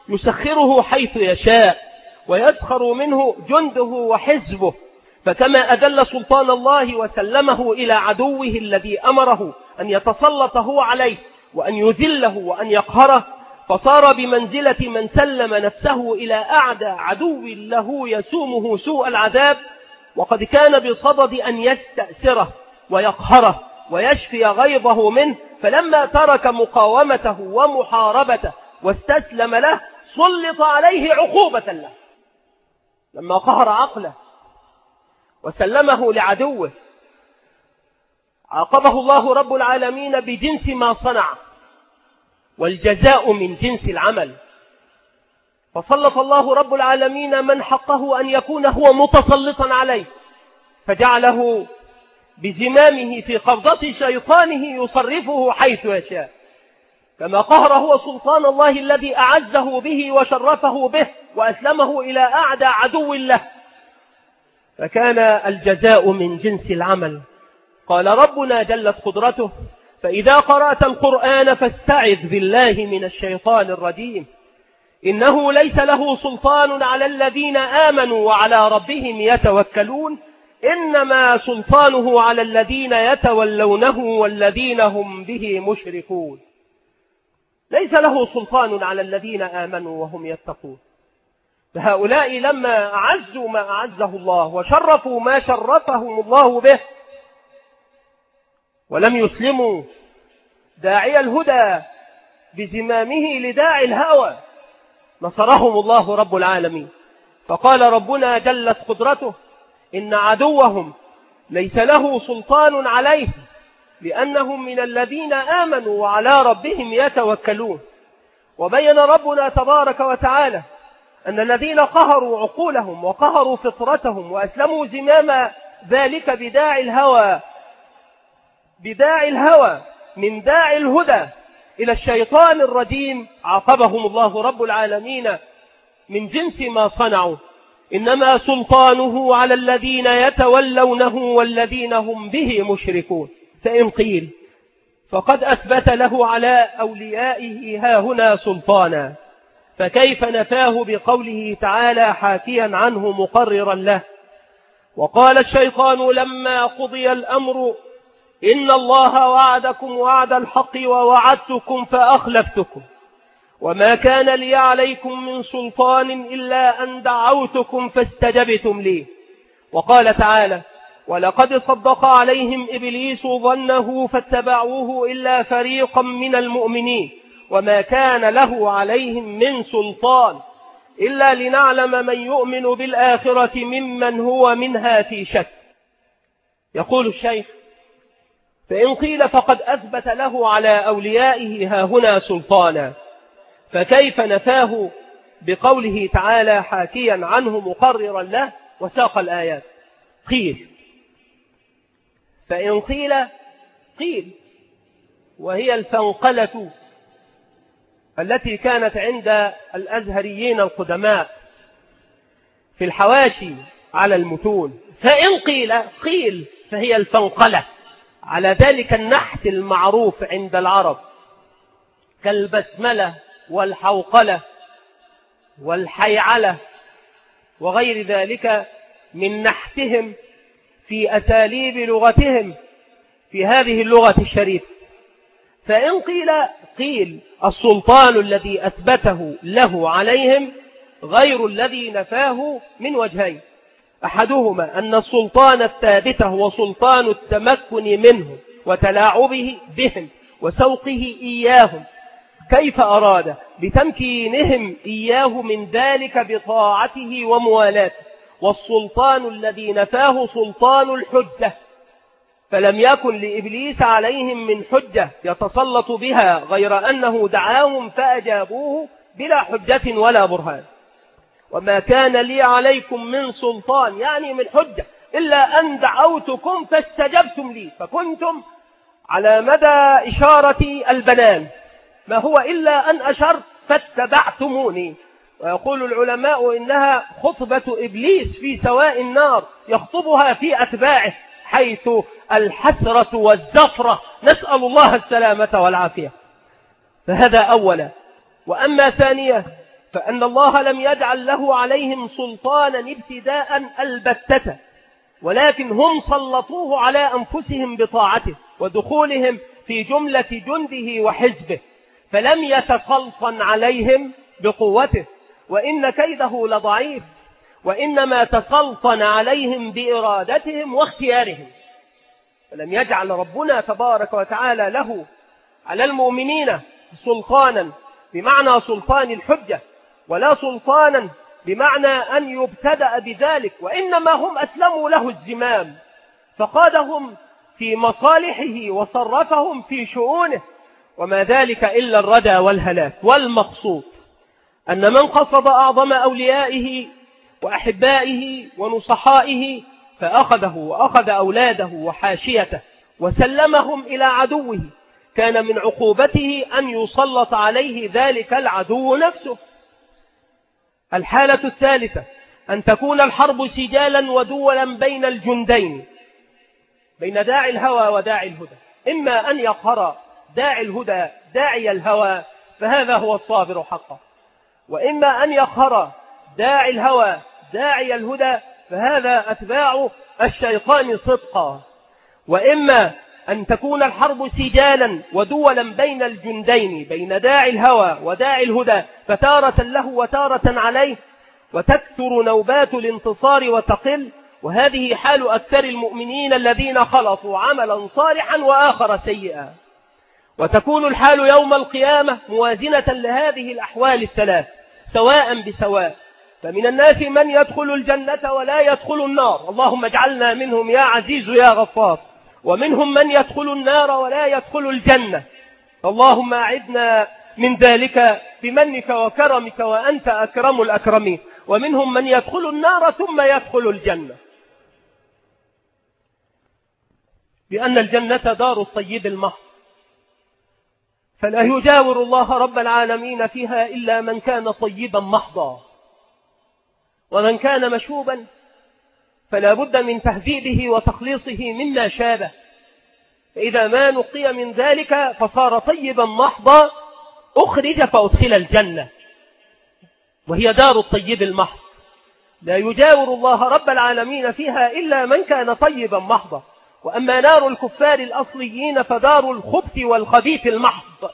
يسخره حيث يشاء ويسخر منه جنده وحزبه. فكما أدل سلطان الله وسلمه إلى عدوه الذي أمره أن يتسلط هو عليه وأن يذله وأن يقهره، فصار بمنزلة من سلم نفسه إلى أعدى عدو له يسومه سوء العذاب، وقد كان بصدد أن يستأسره ويقهره ويشفي غيظه منه. فلما ترك مقاومته ومحاربته واستسلم له سلط عليه عقوبة له. لما قهر عقله وسلمه لعدوه عاقبه الله رب العالمين بجنس ما صنع، والجزاء من جنس العمل. فسلط الله رب العالمين من حقه أن يكون هو متسلطا عليه، فجعله بزمامه في قبضة شيطانه يصرفه حيث يشاء، كما قهر هو سلطان الله الذي أعزه به وشرفه به وأسلمه إلى أعدى عدو له، فكان الجزاء من جنس العمل. قال ربنا جلت قدرته: فإذا قرأت القرآن فاستعذ بالله من الشيطان الرجيم، إنه ليس له سلطان على الذين آمنوا وعلى ربهم يتوكلون، إنما سلطانه على الذين يتولونه والذين هم به مشركون. ليس له سلطان على الذين آمنوا وهم يتقون. فهؤلاء لما أعزوا ما أعزه الله وشرفوا ما شرفهم الله به ولم يسلموا داعي الهدى بزمامه لداعي الهوى نصرهم الله رب العالمين. فقال ربنا جلت قدرته: إن عدوهم ليس له سلطان عليهم لأنهم من الذين آمنوا وعلى ربهم يتوكلون. وبين ربنا تبارك وتعالى أن الذين قهروا عقولهم وقهروا فطرتهم وأسلموا زمام ذلك بداعي الهوى بداعي الهوى من داعي الهدى إلى الشيطان الرجيم عاقبهم الله رب العالمين من جنس ما صنعوا، إنما سلطانه على الذين يتولونه والذين هم به مشركون. فإن قيل فقد أثبت له على أوليائه هاهنا سلطانا، فكيف نفاه بقوله تعالى حاكيا عنه مقررا له: وقال الشيطان لما قضي الأمر إن الله وعدكم وعد الحق ووعدتكم فأخلفتكم وما كان لي عليكم من سلطان إلا أن دعوتكم فاستجبتم لي. وقال تعالى: ولقد صدق عليهم إبليس ظنه فاتبعوه إلا فريقا من المؤمنين وما كان له عليهم من سلطان إلا لنعلم من يؤمن بالآخرة ممن هو منها في شك. يقول الشيخ: فإن قيل فقد أثبت له على أوليائه هاهنا سلطانا، فكيف نفاه بقوله تعالى حاكيا عنه مقررا له وساق الآيات؟ قيل فإن قيل قيل وهي الفنقلة التي كانت عند الأزهريين القدماء في الحواشي على المتون. فإن قيل قيل فهي الفنقلة على ذلك النحت المعروف عند العرب كالبسملة والحوقلة والحيعلة وغير ذلك من نحتهم في أساليب لغتهم في هذه اللغة الشريفة. فإن قيل قيل السلطان الذي أثبته له عليهم غير الذي نفاه من وجهين: أحدهما أن السلطان الثابت هو سلطان التمكن منه وتلاعبه بهم وسوقه إياهم كيف أراد بتمكينهم إياه من ذلك بطاعته وموالاته، والسلطان الذي نفاه سلطان الحجة، فلم يكن لإبليس عليهم من حجة يتسلط بها غير أنه دعاهم فأجابوه بلا حجة ولا برهان. وما كان لي عليكم من سلطان يعني من حجة إلا أن دعوتكم فاستجبتم لي، فكنتم على مدى إشارة البنان ما هو إلا أن أشرت فاتبعتموني. ويقول العلماء إنها خطبة إبليس في سواء النار يخطبها في أتباعه حيث الحسرة والزفرة، نسأل الله السلامة والعافية. فهذا أولا. وأما ثانية فأن الله لم يجعل له عليهم سلطانا ابتداء البتة، ولكن هم سلطوه على أنفسهم بطاعته ودخولهم في جملة جنده وحزبه، فلم يتسلطن عليهم بقوته، وإن كيده لضعيف، وإنما تسلطن عليهم بإرادتهم واختيارهم. فلم يجعل ربنا تبارك وتعالى له على المؤمنين سلطانا بمعنى سلطان الحجة، ولا سلطانا بمعنى أن يبتدأ بذلك، وإنما هم أسلموا له الزمام فقادهم في مصالحه وصرفهم في شؤونه، وما ذلك إلا الردى والهلاك. والمقصود أن من قصد أعظم أوليائه وأحبائه ونصحائه فأخذه وأخذ أولاده وحاشيته وسلمهم إلى عدوه، كان من عقوبته أن يسلط عليه ذلك العدو نفسه. الحالة الثالثة أن تكون الحرب سجالا ودولا بين الجندين، بين داعي الهوى وداعي الهدى، إما أن يقهر داعي الهدى داعي الهوى فهذا هو الصابر حقا، وإما أن يقهر داعي الهوى داعي الهدى فهذا أتباع الشيطان صدقا. وإما أن تكون الحرب سجالا ودولا بين الجندين، بين داعي الهوى وداعي الهدى، فتارة له وتارة عليه، وتكثر نوبات الانتصار وتقل، وهذه حال أكثر المؤمنين الذين خلطوا عملا صالحا وآخر سيئا. وتكون الحال يوم القيامة موازنة لهذه الأحوال الثلاث سواء بسواء، فمن الناس من يدخل الجنة ولا يدخل النار، اللهم اجعلنا منهم يا عزيز يا غفار، ومنهم من يدخل النار ولا يدخل الجنة، اللهم أعدنا من ذلك بمنك وكرمك وأنت أكرم الأكرمين. ومنهم من يدخل النار ثم يدخل الجنة، لأن الجنة دار الطيب المحض، فلا يجاور الله رب العالمين فيها إلا من كان طيبا محضا، ومن كان مشوبا فلا بد من تهذيبه وتخليصه مما شابه، فإذا ما نقي من ذلك فصار طيبا محضا أخرج فأدخل الجنة، وهي دار الطيب المحض، لا يجاور الله رب العالمين فيها إلا من كان طيبا محضا. وأما نار الكفار الأصليين فدار الخبث والخبيث المحض،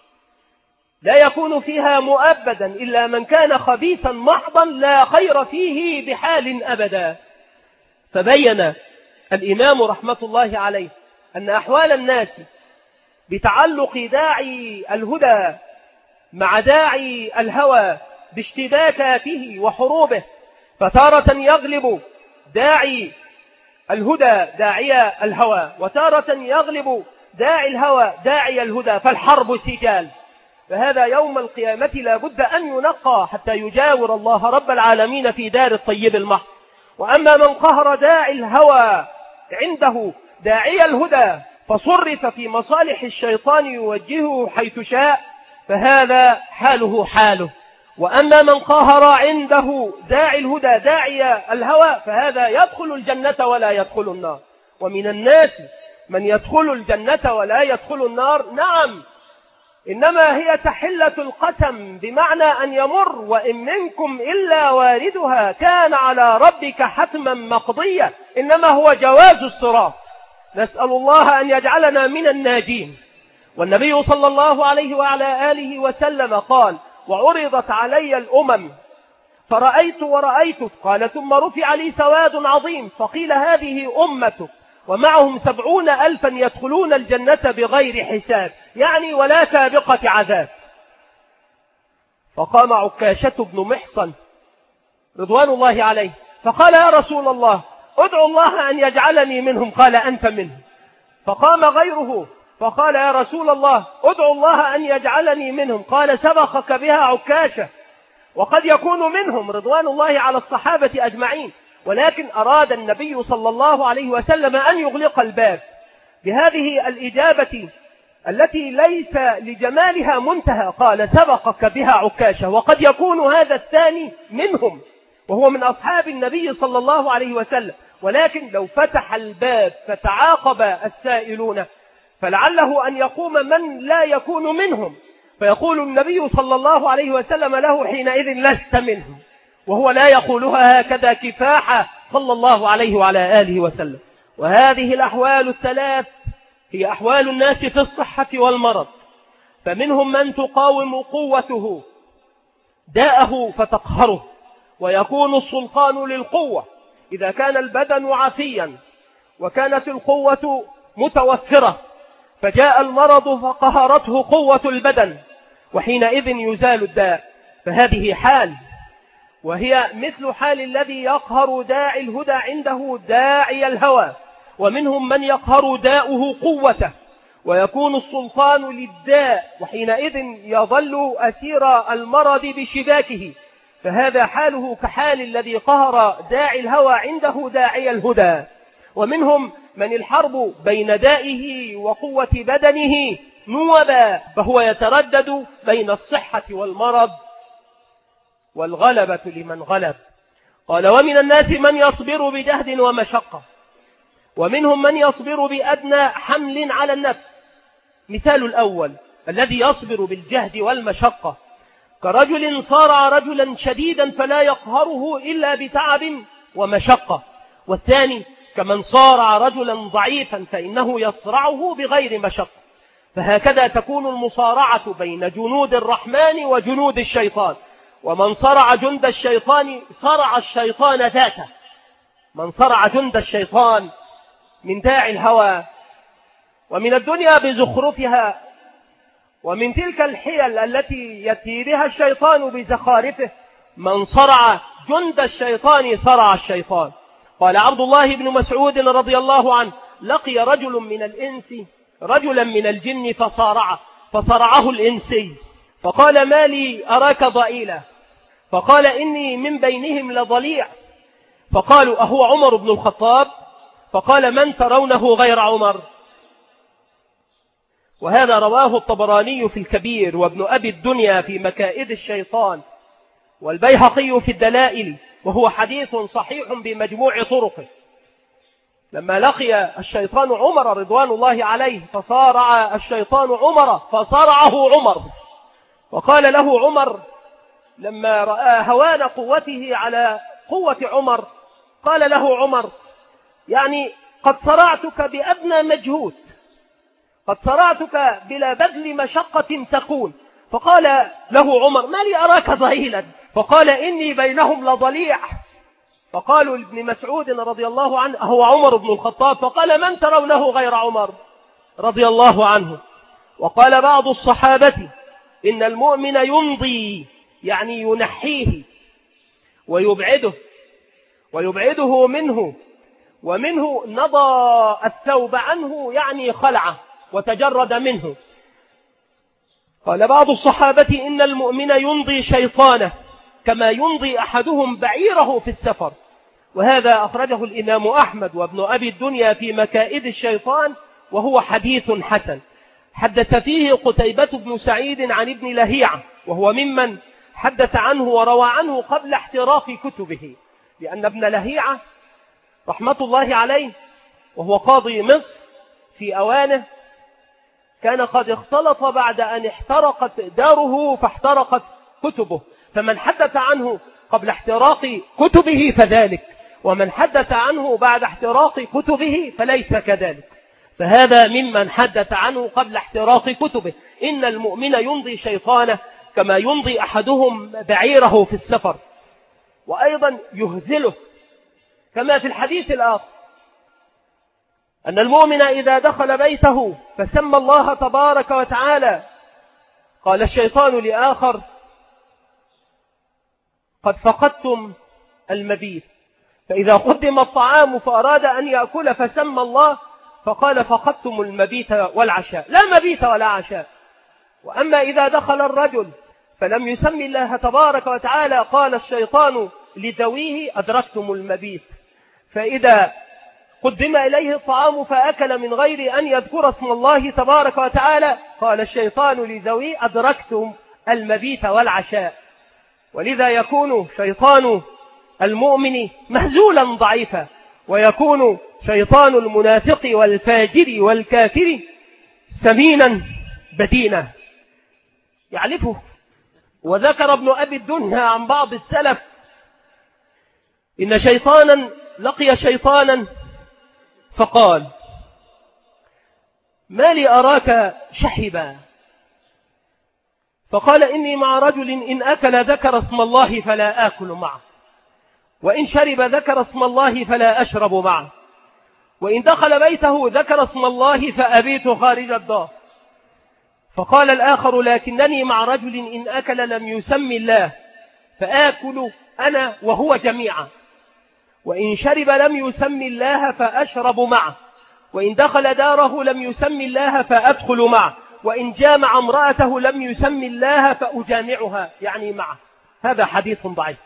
لا يكون فيها مؤبدا إلا من كان خبيثا محضا لا خير فيه بحال أبدا. فبين الإمام رحمة الله عليه أن أحوال الناس بتعلق داعي الهدى مع داعي الهوى باشتباكاته وحروبه، فتارة يغلب داعي الهدى داعي الهوى، وتارة يغلب داعي الهوى داعي الهدى، فالحرب سجال. فهذا يوم القيامة لا بد أن ينقى حتى يجاور الله رب العالمين في دار الطيب المحض. وأما من قهر داعي الهوى عنده داعي الهدى فصرف في مصالح الشيطان يوجهه حيث شاء فهذا حاله حاله. وأما من قهر عنده داعي الهدى داعي الهوى فهذا يدخل الجنة ولا يدخل النار. ومن الناس من يدخل الجنة ولا يدخل النار، نعم، إنما هي تحلة القسم، بمعنى أن يمر وإن منكم إلا واردها كان على ربك حتما مقضيا، إنما هو جواز الصراط. نسأل الله أن يجعلنا من الناجين. والنبي صلى الله عليه وعلى آله وسلم قال: وعرضت علي الأمم فرأيت ورأيت، قال: ثم رفع لي سواد عظيم فقيل هذه أمتك ومعهم سبعون ألفا يدخلون الجنة بغير حساب، يعني ولا سابقة عذاب. فقام عكاشة بن محصن رضوان الله عليه فقال: يا رسول الله ادعو الله أن يجعلني منهم، قال: أنت منهم. فقام غيره فقال: يا رسول الله ادعو الله أن يجعلني منهم، قال: سبقك بها عكاشة. وقد يكون منهم رضوان الله على الصحابة أجمعين، ولكن أراد النبي صلى الله عليه وسلم أن يغلق الباب بهذه الإجابة التي ليس لجمالها منتهى، قال: سبقك بها عكاشة. وقد يكون هذا الثاني منهم وهو من أصحاب النبي صلى الله عليه وسلم، ولكن لو فتح الباب فتعاقب السائلون فلعله أن يقوم من لا يكون منهم، فيقول النبي صلى الله عليه وسلم له حينئذ لست منهم، وهو لا يقولها هكذا كفاحة صلى الله عليه وعلى آله وسلم. وهذه الأحوال الثلاث هي أحوال الناس في الصحة والمرض، فمنهم من تقاوم قوته داءه فتقهره، ويكون السلطان للقوة إذا كان البدن عافيا وكانت القوة متوفرة، فجاء المرض فقهرته قوة البدن، وحينئذ يزال الداء. فهذه حال، وهي مثل حال الذي يقهر داعي الهدى عنده داعي الهوى. ومنهم من يقهر داؤه قوته ويكون السلطان للداء، وحينئذ يظل أسير المرض بشباكه، فهذا حاله كحال الذي قهر داعي الهوى عنده داعي الهدى. ومنهم من الحرب بين دائه وقوة بدنه نوبا، فهو يتردد بين الصحة والمرض والغلبة لمن غلب. قال ومن الناس من يصبر بجهد ومشقة، ومنهم من يصبر بأدنى حمل على النفس. مثال الأول الذي يصبر بالجهد والمشقة كرجل صارع رجلا شديدا فلا يقهره إلا بتعب ومشقة، والثاني كمن صارع رجلا ضعيفا فإنه يصرعه بغير مشقة. فهكذا تكون المصارعة بين جنود الرحمن وجنود الشيطان، ومن صرع جند الشيطان صرع الشيطان ذاته. من صرع جند الشيطان من داعي الهوى ومن الدنيا بزخرفها ومن تلك الحيل التي يأتي بها الشيطان بزخارفه، من صرع جند الشيطان صرع الشيطان. قال عبد الله بن مسعود رضي الله عنه لقي رجل من الإنس رجلا من الجن فصارعه فصرعه الإنسي، فقال ما لي أراك ضئيلا؟ فقال إني من بينهم لضليع. فقالوا أهو عمر بن الخطاب؟ فقال من ترونه غير عمر؟ وهذا رواه الطبراني في الكبير، وابن أبي الدنيا في مكائد الشيطان، والبيهقي في الدلائل، وهو حديث صحيح بمجموع طرقه. لما لقي الشيطان عمر رضوان الله عليه فصارع الشيطان عمر فصرعه عمر، وقال له عمر لما رأى هوان قوته على قوة عمر قال له عمر يعني قد صرعتك بأدنى مجهود، قد صرعتك بلا بذل مشقة تكون. فقال له عمر ما لي أراك ضئيلا؟ فقال إني بينهم لضليع. فقالوا لابن مسعود رضي الله عنه هو عمر بن الخطاب؟ فقال من ترونه غير عمر رضي الله عنه. وقال بعض الصحابة إن المؤمن يمضي يعني ينحيه ويبعده ويبعده منه، ومنه نضى الثوب عنه يعني خلعه وتجرد منه. قال بعض الصحابة إن المؤمن يمضي شيطانه كما يمضي أحدهم بعيره في السفر. وهذا أخرجه الإمام أحمد وابن أبي الدنيا في مكائد الشيطان، وهو حديث حسن. حدث فيه قتيبة بن سعيد عن ابن لهيعة، وهو ممن حدث عنه وروى عنه قبل احتراق كتبه، لأن ابن لهيعة رحمة الله عليه وهو قاضي مصر في أوانه كان قد اختلط بعد أن احترقت داره فاحترقت كتبه، فمن حدث عنه قبل احتراق كتبه فذلك، ومن حدث عنه بعد احتراق كتبه فليس كذلك. فهذا ممن حدث عنه قبل احتراق كتبه. إن المؤمن يمضي شيطانه كما يمضي أحدهم بعيره في السفر، وأيضا يهزله كما في الحديث الآخر أن المؤمن إذا دخل بيته فسمى الله تبارك وتعالى قال الشيطان لآخر قد فقدتم المبيت، فإذا قدم الطعام فأراد أن يأكل فسمى الله فقال فقدتم المبيت والعشاء، لا مبيت ولا عشاء. وأما إذا دخل الرجل فلم يسم الله تبارك وتعالى قال الشيطان لذويه أدركتم المبيت، فإذا قدم إليه الطعام فأكل من غير أن يذكر اسم الله تبارك وتعالى قال الشيطان لذويه أدركتم المبيت والعشاء. ولذا يكون شيطان المؤمن مهزولا ضعيفا، ويكون شيطان المنافق والفاجر والكافر سمينا بدينا. يعرفه. وذكر ابن أبي الدنيا عن بعض السلف إن شيطانا لقي شيطانا فقال: ما لي أراك شحبا؟ فقال: إني مع رجل إن أكل ذكر اسم الله فلا آكل معه، وإن شرب ذكر اسم الله فلا أشرب معه، وإن دخل بيته ذكر اسم الله فأبيت خارج الدار. فقال الآخر: لكنني مع رجل إن أكل لم يسم الله فآكل أنا وهو جميعا، وإن شرب لم يسم الله فأشرب معه، وإن دخل داره لم يسم الله فأدخل معه، وإن جامع امرأته لم يسم الله فأجامعها، يعني معه. هذا حديث ضعيف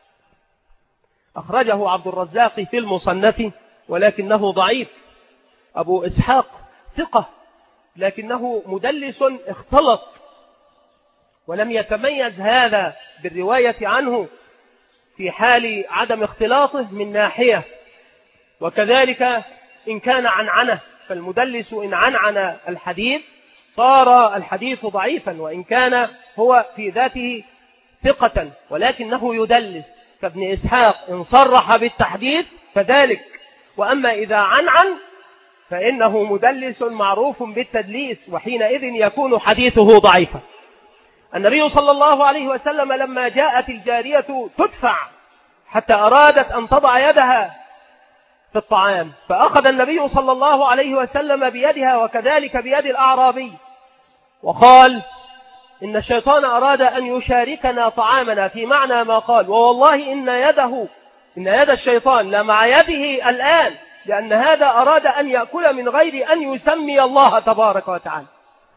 أخرجه عبد الرزاق في المصنف ولكنه ضعيف. أبو إسحاق ثقة لكنه مدلس اختلط، ولم يتميز هذا بالرواية عنه في حال عدم اختلاطه من ناحية، وكذلك إن كان عنعنه، فالمدلس إن عنعن الحديث صار الحديث ضعيفا، وإن كان هو في ذاته ثقة ولكنه يدلس، فابن إسحاق إن صرح بالتحديث فذلك، وأما إذا عنعن فإنه مدلس معروف بالتدليس، وحينئذ يكون حديثه ضعيفا. النبي صلى الله عليه وسلم لما جاءت الجارية تدفع حتى أرادت أن تضع يدها في الطعام، فأخذ النبي صلى الله عليه وسلم بيدها وكذلك بيد الأعرابي، وقال: إن الشيطان أراد أن يشاركنا طعامنا، في معنى ما قال: ووالله إن يده إن يد الشيطان لمع يده الآن، لأن هذا أراد أن يأكل من غير أن يسمي الله تبارك وتعالى.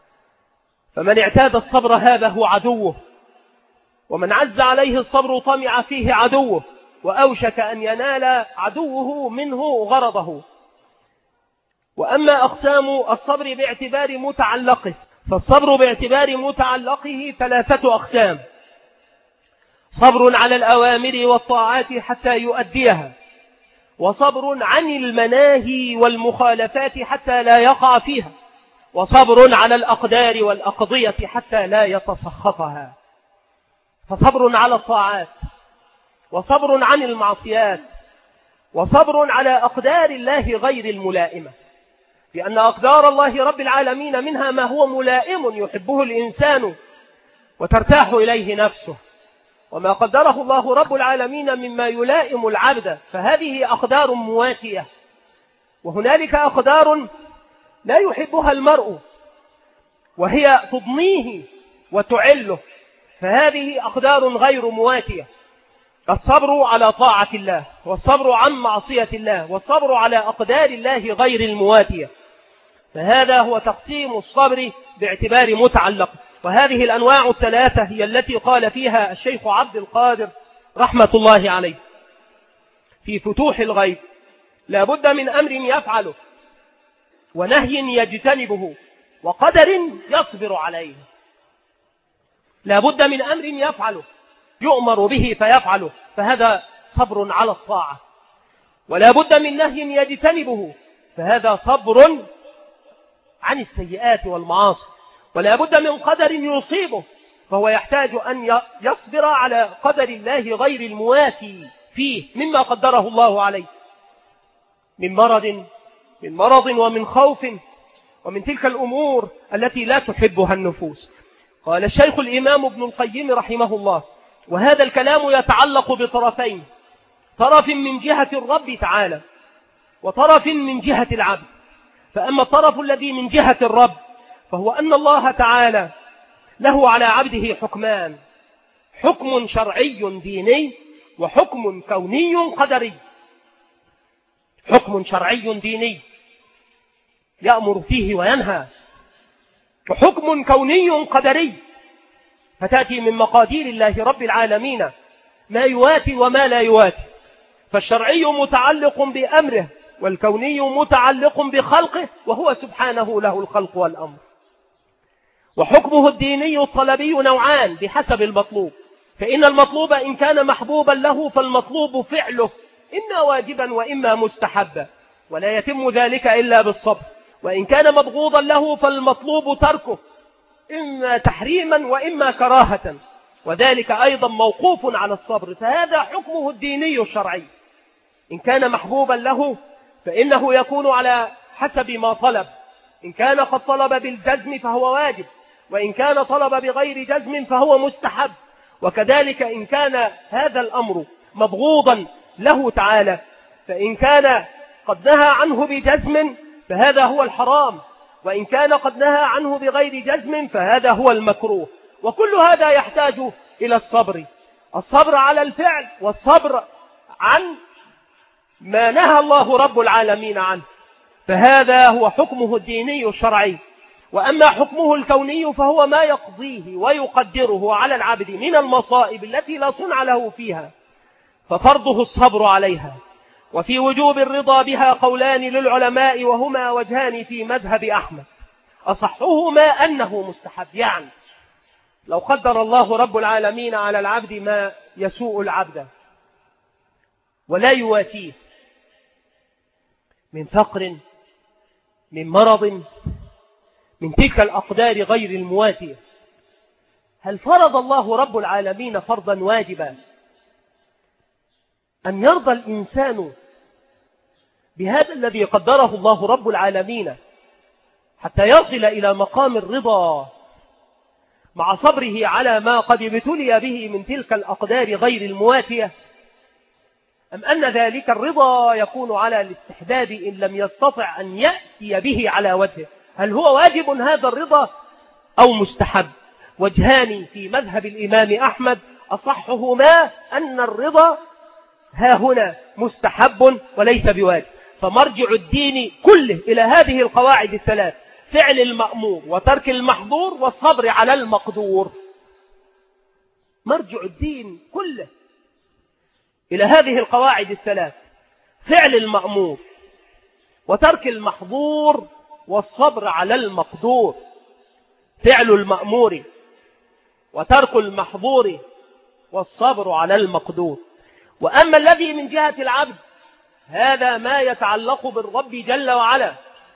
فمن اعتاد الصبر هذا هو عدوه، ومن عز عليه الصبر طمع فيه عدوه، وأوشك أن ينال عدوه منه غرضه. وأما أقسام الصبر باعتبار متعلقه، فالصبر باعتبار متعلقه ثلاثة أقسام: صبر على الأوامر والطاعات حتى يؤديها، وصبر عن المناهي والمخالفات حتى لا يقع فيها، وصبر على الأقدار والأقضية حتى لا يتسخطها. فصبر على الطاعات، وصبر عن المعصيات، وصبر على أقدار الله غير الملائمة، لأن أقدار الله رب العالمين منها ما هو ملائم يحبه الإنسان وترتاح إليه نفسه، وما قدره الله رب العالمين مما يلائم العبد فهذه أقدار مواتية. وهنالك أقدار لا يحبها المرء وهي تضنيه وتعله، فهذه أقدار غير مواتية: الصبر على طاعة الله، والصبر عن معصية الله، والصبر على أقدار الله غير المواتية. فهذا هو تقسيم الصبر باعتبار متعلق. وهذه الأنواع الثلاثة هي التي قال فيها الشيخ عبد القادر رحمة الله عليه في فتوح الغيب: لا بد من أمر يفعله، ونهي يجتنبه، وقدر يصبر عليه. لا بد من أمر يفعله، يؤمر به فيفعله، فهذا صبر على الطاعة. ولا بد من نهي يجتنبه، فهذا صبر عن السيئات والمعاصي. ولا بد من قدر يصيبه، فهو يحتاج أن يصبر على قدر الله غير المواتي فيه مما قدره الله عليه من مرض من مرض ومن خوف ومن تلك الأمور التي لا تحبها النفوس. قال الشيخ الإمام ابن القيم رحمه الله: وهذا الكلام يتعلق بطرفين: طرف من جهة الرب تعالى، وطرف من جهة العبد. فأما الطرف الذي من جهة الرب فهو أن الله تعالى له على عبده حكمان: حكم شرعي ديني، وحكم كوني قدري. حكم شرعي ديني يأمر فيه وينهى، وحكم كوني قدري فتأتي من مقادير الله رب العالمين ما يواتي وما لا يواتي. فالشرعي متعلق بأمره، والكوني متعلق بخلقه، وهو سبحانه له الخلق والأمر. وحكمه الديني الطلبي نوعان بحسب المطلوب، فإن المطلوب إن كان محبوبا له فالمطلوب فعله، إما واجبا وإما مستحبا، ولا يتم ذلك إلا بالصبر. وإن كان مبغوضا له فالمطلوب تركه، إما تحريما وإما كراهة، وذلك أيضا موقوف على الصبر. فهذا حكمه الديني الشرعي. إن كان محبوبا له فإنه يكون على حسب ما طلب. إن كان قد طلب بالجزم فهو واجب، وإن كان طلب بغير جزم فهو مستحب. وكذلك إن كان هذا الأمر مبغوضا له تعالى، فإن كان قد نهى عنه بجزم فهذا هو الحرام، وإن كان قد نهى عنه بغير جزم فهذا هو المكروه. وكل هذا يحتاج إلى الصبر، الصبر على الفعل والصبر عن ما نهى الله رب العالمين عنه. فهذا هو حكمه الديني الشرعي. وأما حكمه الكوني فهو ما يقضيه ويقدره على العبد من المصائب التي لا صنع له فيها، ففرضه الصبر عليها. وفي وجوب الرضا بها قولان للعلماء، وهما وجهان في مذهب أحمد، أصحهما أنه مستحب. يعني لو قدر الله رب العالمين على العبد ما يسوء العبد ولا يواتيه من فقر، من مرض، من تلك الأقدار غير المواتية، هل فرض الله رب العالمين فرضا واجبا أن يرضى الإنسان بهذا الذي قدره الله رب العالمين حتى يصل إلى مقام الرضا مع صبره على ما قد ابتلي به من تلك الأقدار غير المواتية؟ أم أن ذلك الرضا يكون على الاستحباب إن لم يستطع أن يأتي به على وجهه؟ هل هو واجب هذا الرضا أو مستحب؟ وجهان في مذهب الإمام أحمد، أصحهما أن الرضا ها هنا مستحب وليس بواجب. فمرجع الدين كله إلى هذه القواعد الثلاث: فعل المأمور وترك المحظور والصبر على المقدور. مرجع الدين كله إلى هذه القواعد الثلاث: فعل المأمور وترك المحظور والصبر على المقدور. فعل المأمور وترك المحظور والصبر على المقدور. وأما الذي من جهة العبد هذا ما يتعلق بالرب جل وعلا،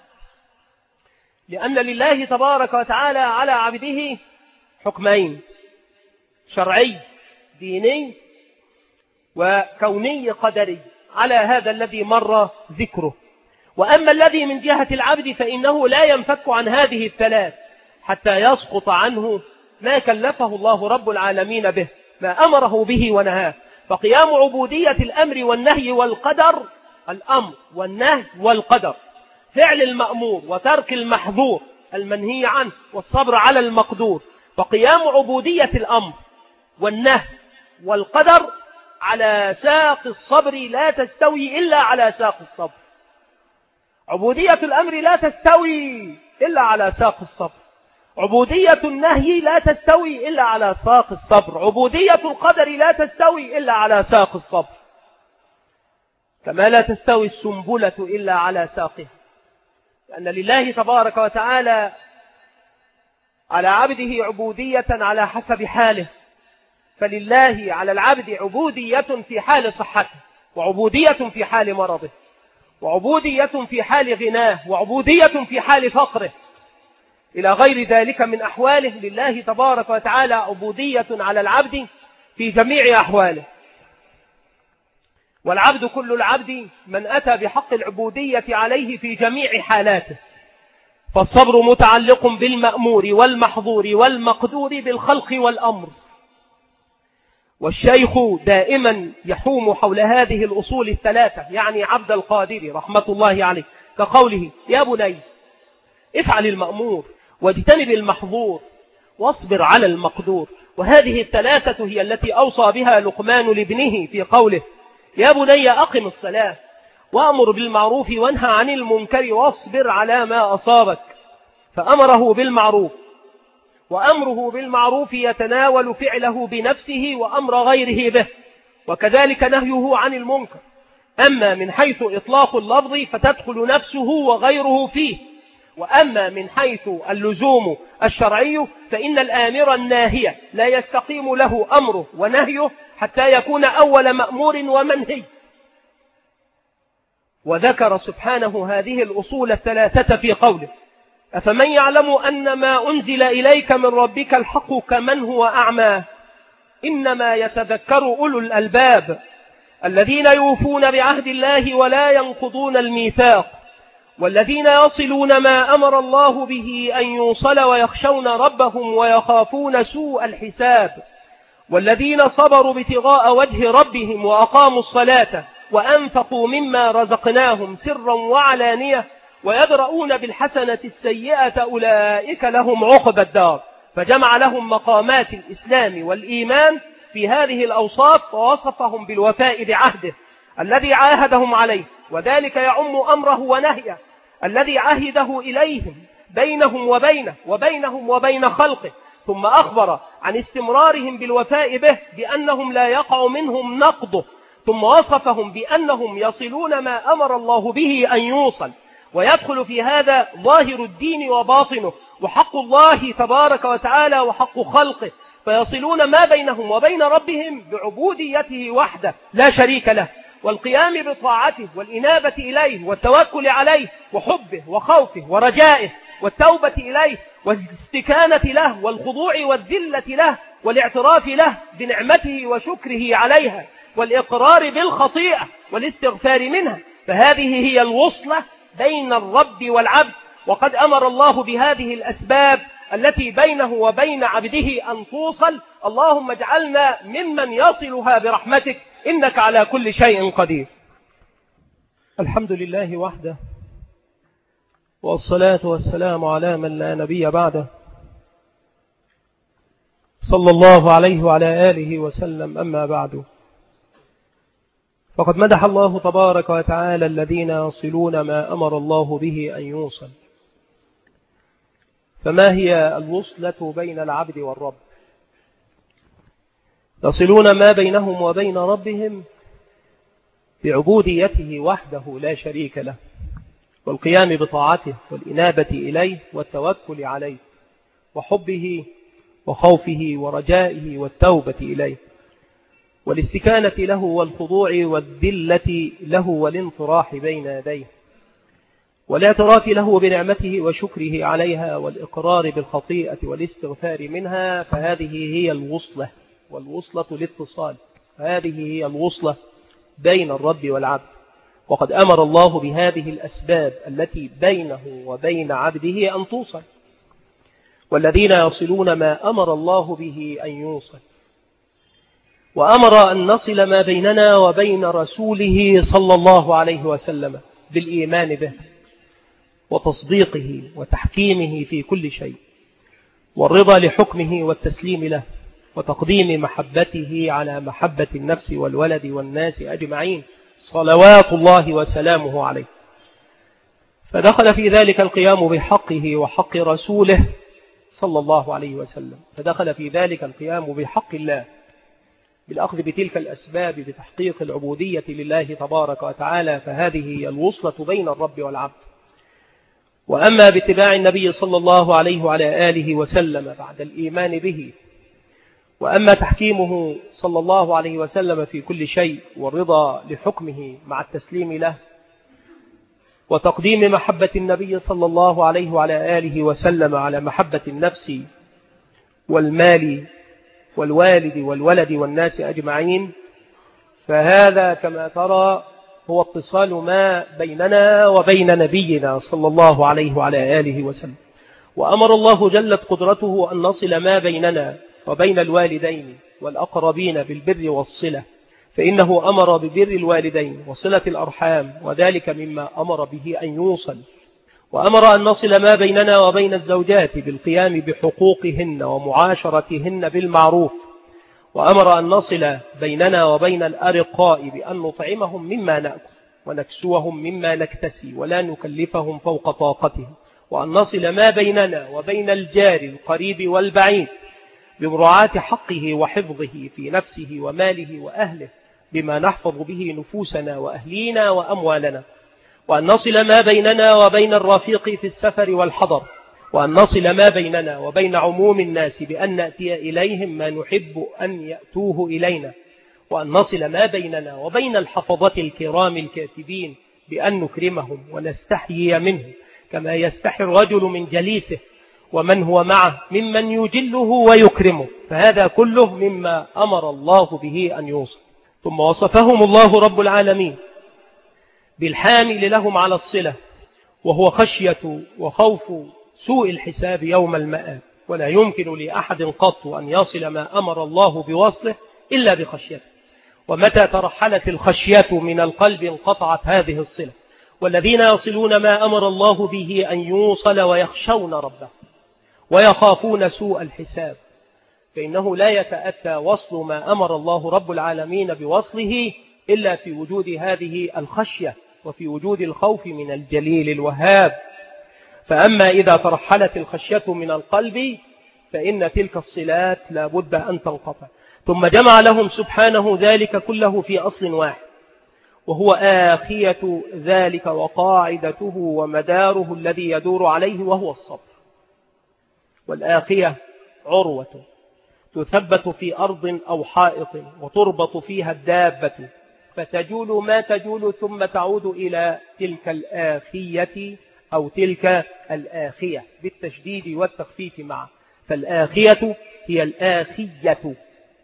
لأن لله تبارك وتعالى على عبده حكمين: شرعي ديني، وكوني قدري، على هذا الذي مر ذكره. وأما الذي من جهة العبد فإنه لا ينفك عن هذه الثلاث حتى يسقط عنه ما كلفه الله رب العالمين به، ما أمره به ونهاه. فقيام عبودية الأمر والنهي والقدر، الأمر والنهي والقدر، فعل المأمور وترك المحظور المنهي عنه والصبر على المقدور. فقيام عبودية الأمر والنهي والقدر على ساق الصبر لا تستوي إلا على ساق الصبر. عبودية الأمر لا تستوي إلا على ساق الصبر. عبودية النهي لا تستوي إلا على ساق الصبر. عبودية القدر لا تستوي إلا على ساق الصبر، كما لا تستوي السنبلة إلا على ساقها. لأن لله تبارك وتعالى على عبده عبودية على حسب حاله. فلله على العبد عبودية في حال صحته، وعبودية في حال مرضه، وعبودية في حال غناه، وعبودية في حال فقره، إلى غير ذلك من أحواله. لله تبارك وتعالى عبودية على العبد في جميع أحواله. والعبد كل العبد من أتى بحق العبودية عليه في جميع حالاته. فالصبر متعلق بالمأمور والمحظور والمقدور بالخلق والأمر. والشيخ دائما يحوم حول هذه الأصول الثلاثة، يعني عبد القادر رحمة الله عليه، كقوله: يا بني افعل المأمور واجتنب المحظور واصبر على المقدور. وهذه الثلاثة هي التي أوصى بها لقمان لابنه في قوله: يا بني أقم الصلاة وأمر بالمعروف وانهى عن المنكر واصبر على ما أصابك. فأمره بالمعروف، وأمره بالمعروف يتناول فعله بنفسه وأمر غيره به، وكذلك نهيه عن المنكر. أما من حيث إطلاق اللفظ فتدخل نفسه وغيره فيه، وأما من حيث اللزوم الشرعي فإن الآمر الناهي لا يستقيم له أمره ونهيه حتى يكون أول مأمور ومنهي. وذكر سبحانه هذه الأصول الثلاثة في قوله: أفمن يعلم أن ما أنزل إليك من ربك الحق كمن هو أعمى إنما يتذكر أولو الألباب الذين يوفون بعهد الله ولا ينقضون الميثاق والذين يصلون ما أمر الله به أن يوصل ويخشون ربهم ويخافون سوء الحساب والذين صبروا ابتغاء وجه ربهم وأقاموا الصلاة وأنفقوا مما رزقناهم سرا وعلانية ويدرؤون بالحسنة السيئة أولئك لهم عقبى الدار. فجمع لهم مقامات الإسلام والإيمان في هذه الأوصاف ووصفهم بالوفاء بعهده الذي عاهدهم عليه، وذلك يعم أمره ونهيه الذي عهده إليهم بينهم وبينه وبينهم وبين خلقه، ثم أخبر عن استمرارهم بالوفاء به بأنهم لا يقع منهم نقضه، ثم وصفهم بأنهم يصلون ما أمر الله به أن يوصل، ويدخل في هذا ظاهر الدين وباطنه وحق الله تبارك وتعالى وحق خلقه، فيصلون ما بينهم وبين ربهم بعبوديته وحده لا شريك له، والقيام بطاعته والإنابة إليه والتوكل عليه وحبه وخوفه ورجائه والتوبة إليه والاستكانة له والخضوع والذلة له والاعتراف له بنعمته وشكره عليها والإقرار بالخطيئة والاستغفار منها. فهذه هي الوصلة بين الرب والعبد، وقد أمر الله بهذه الأسباب التي بينه وبين عبده أن توصل. اللهم اجعلنا ممن يصلها برحمتك إنك على كل شيء قدير. الحمد لله وحده، والصلاة والسلام على من لا نبي بعده، صلى الله عليه وعلى آله وسلم. أما بعد، فقد مدح الله تبارك وتعالى الذين يصلون ما أمر الله به أن يوصل. فما هي الوصلة بين العبد والرب؟ يصلون ما بينهم وبين ربهم بعبوديته وحده لا شريك له، والقيام بطاعته والإنابة إليه والتوكل عليه وحبه وخوفه ورجائه والتوبة إليه والاستكانة له والخضوع والذلة له والانطراح بين يديه والاعتراف له بنعمته وشكره عليها والإقرار بالخطيئة والاستغفار منها. فهذه هي الوصلة، والوصلة الاتصال، هذه هي الوصلة بين الرب والعبد. وقد أمر الله بهذه الأسباب التي بينه وبين عبده أن توصل، والذين يصلون ما أمر الله به أن يوصل، وأمر أن نصل ما بيننا وبين رسوله صلى الله عليه وسلم بالإيمان به وتصديقه وتحكيمه في كل شيء، والرضا لحكمه والتسليم له، وتقديم محبته على محبة النفس والولد والناس أجمعين صلوات الله وسلامه عليه. فدخل في ذلك القيام بحقه وحق رسوله صلى الله عليه وسلم، فدخل في ذلك القيام بحق الله بالأخذ بتلك الأسباب بتحقيق العبودية لله تبارك وتعالى. فهذه هي الوصلة بين الرب والعبد. وأما باتباع النبي صلى الله عليه وعلى آله وسلم بعد الإيمان به، وأما تحكيمه صلى الله عليه وسلم في كل شيء والرضا لحكمه مع التسليم له، وتقديم محبة النبي صلى الله عليه وعلى آله وسلم على محبة النفس والمال والوالد والولد والناس أجمعين، فهذا كما ترى هو اتصال ما بيننا وبين نبينا صلى الله عليه وعلى آله وسلم. وأمر الله جلت قدرته أن نصل ما بيننا وبين الوالدين والأقربين بالبر والصلة، فإنه أمر ببر الوالدين وصلة الأرحام، وذلك مما أمر به أن يوصل. وأمر أن نصل ما بيننا وبين الزوجات بالقيام بحقوقهن ومعاشرتهن بالمعروف. وأمر أن نصل بيننا وبين الأرقاء بأن نطعمهم مما نأكل ونكسوهم مما نكتسي ولا نكلفهم فوق طاقتهم. وأن نصل ما بيننا وبين الجار القريب والبعيد بمراعاة حقه وحفظه في نفسه وماله وأهله بما نحفظ به نفوسنا وأهلينا وأموالنا. وأن نصل ما بيننا وبين الرفيق في السفر والحضر. وأن نصل ما بيننا وبين عموم الناس بأن نأتي إليهم ما نحب أن يأتوه إلينا. وأن نصل ما بيننا وبين الحفظة الكرام الكاتبين بأن نكرمهم ونستحيي منهم كما يستحي الرجل من جليسه ومن هو معه ممن يجله ويكرمه، فهذا كله مما أمر الله به أن يوصف. ثم وصفهم الله رب العالمين بالحامل لهم على الصلة، وهو خشية وخوف سوء الحساب يوم المآب، ولا يمكن لأحد قط أن يصل ما أمر الله بوصله إلا بخشيته، ومتى ترحلت الخشية من القلب انقطعت هذه الصلة. والذين يصلون ما أمر الله به أن يوصل ويخشون ربه ويخافون سوء الحساب، فإنه لا يتأتى وصل ما أمر الله رب العالمين بوصله إلا في وجود هذه الخشية وفي وجود الخوف من الجليل الوهاب. فأما إذا ترحلت الخشية من القلب فإن تلك الصلات لا بد أن تنقطع. ثم جمع لهم سبحانه ذلك كله في أصل واحد، وهو آخية ذلك وقاعدته ومداره الذي يدور عليه، وهو الصبر. والآخية عروة تثبت في أرض أو حائط وتربط فيها الدابة فتجول ما تجول ثم تعود إلى تلك الآخية أو تلك الآخية بالتشديد والتخفيف معه، فالآخية هي الآخية.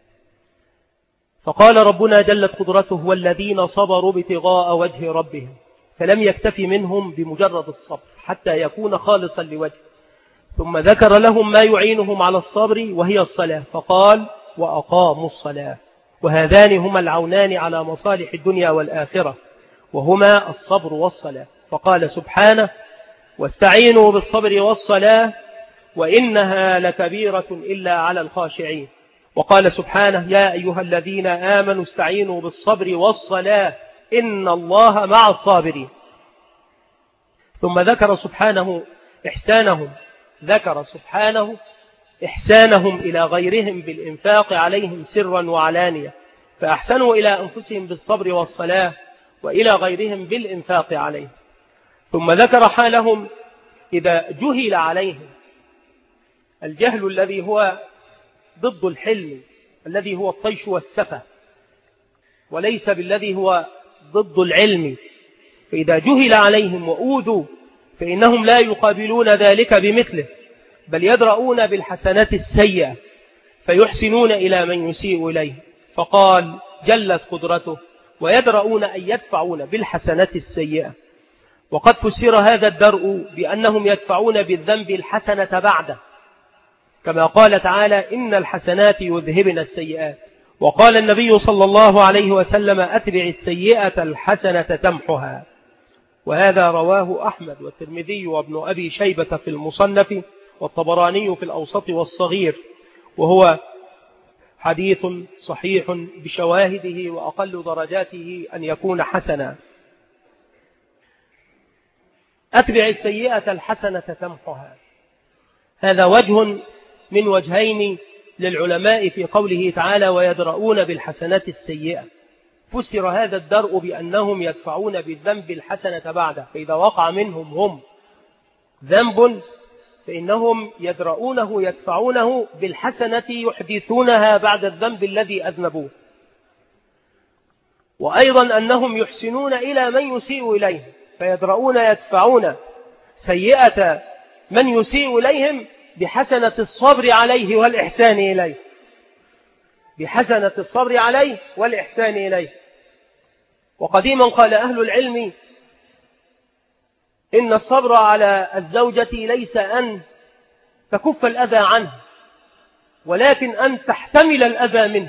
فقال ربنا جلت قدرته والذين صبروا ابتغاء وجه ربهم، فلم يكتف منهم بمجرد الصبر حتى يكون خالصا لوجه، ثم ذكر لهم ما يعينهم على الصبر وهي الصلاة، فقال وأقاموا الصلاة، وهذان هما العونان على مصالح الدنيا والآخرة، وهما الصبر والصلاة. فقال سبحانه واستعينوا بالصبر والصلاة وإنها لكبيرة إلا على الخاشعين. وقال سبحانه يا أيها الذين آمنوا استعينوا بالصبر والصلاة إن الله مع الصابرين. ثم ذكر سبحانه إحسانهم ذكر سبحانه إحسانهم إلى غيرهم بالإنفاق عليهم سرا وعلانية، فأحسنوا إلى أنفسهم بالصبر والصلاة وإلى غيرهم بالإنفاق عليهم. ثم ذكر حالهم إذا جهل عليهم، الجهل الذي هو ضد الحلم الذي هو الطيش والسفة، وليس بالذي هو ضد العلم، فإذا جهل عليهم وأوذوا فإنهم لا يقابلون ذلك بمثله، بل يدرؤون بالحسنات السيئة فيحسنون إلى من يسيء إليه. فقال جلت قدرته ويدرؤون أن يدفعون بالحسنات السيئة. وقد فسر هذا الدرء بأنهم يدفعون بالذنب الحسنة بعده، كما قال تعالى إن الحسنات يذهبن السيئات. وقال النبي صلى الله عليه وسلم أتبع السيئة الحسنة تمحها. وهذا رواه أحمد والترمذي وابن أبي شيبة في المصنف والطبراني في الأوسط والصغير، وهو حديث صحيح بشواهده وأقل درجاته أن يكون حسنا. أتبع السيئة الحسنة تمحها، هذا وجه من وجهين للعلماء في قوله تعالى ويدرؤون بالحسنات السيئة. فسر هذا الدرء بأنهم يدفعون بالذنب الحسنة بعده، فإذا وقع منهم هم ذنب فإنهم يدرؤونه يدفعونه بالحسنة يحدثونها بعد الذنب الذي أذنبوه. وأيضا أنهم يحسنون إلى من يسيء إليه، فيدرؤون يدفعون سيئة من يسيء إليهم بحسنة الصبر عليه والإحسان إليه، بحسنة الصبر عليه والإحسان إليه. وقديما قال أهل العلم إن الصبر على الزوجة ليس أن تكف الأذى عنه، ولكن أن تحتمل الأذى منه.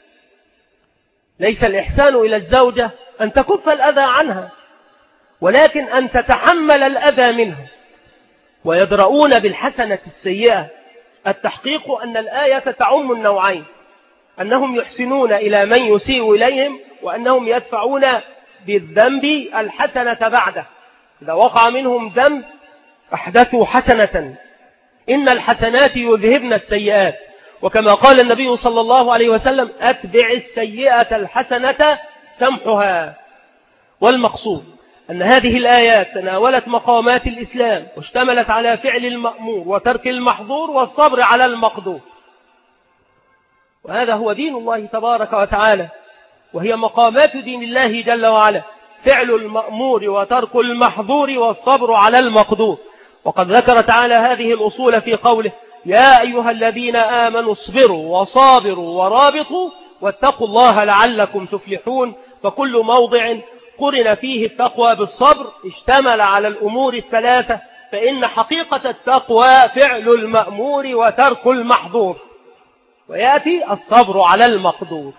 ليس الإحسان إلى الزوجة أن تكف الأذى عنها، ولكن أن تتحمل الأذى منه. ويدرؤون بالحسنة السيئة، التحقيق أن الآية تعم النوعين، أنهم يحسنون إلى من يسيء إليهم، وأنهم يدفعون بالذنب الحسنة بعده. إذا وقع منهم ذنب أحدثوا حسنة، إن الحسنات يذهبن السيئات، وكما قال النبي صلى الله عليه وسلم أتبع السيئة الحسنة تمحها. والمقصود أن هذه الآيات تناولت مقامات الإسلام، واشتملت على فعل المأمور وترك المحظور والصبر على المقدور، وهذا هو دين الله تبارك وتعالى، وهي مقامات دين الله جل وعلا، فعل المأمور وترك المحظور والصبر على المقدور. وقد ذكر تعالى هذه الأصول في قوله يا أيها الذين آمنوا اصبروا وصابروا ورابطوا واتقوا الله لعلكم تفلحون. فكل موضع قرن فيه التقوى بالصبر اشتمل على الأمور الثلاثة، فإن حقيقة التقوى فعل المأمور وترك المحظور، ويأتي الصبر على المقدور.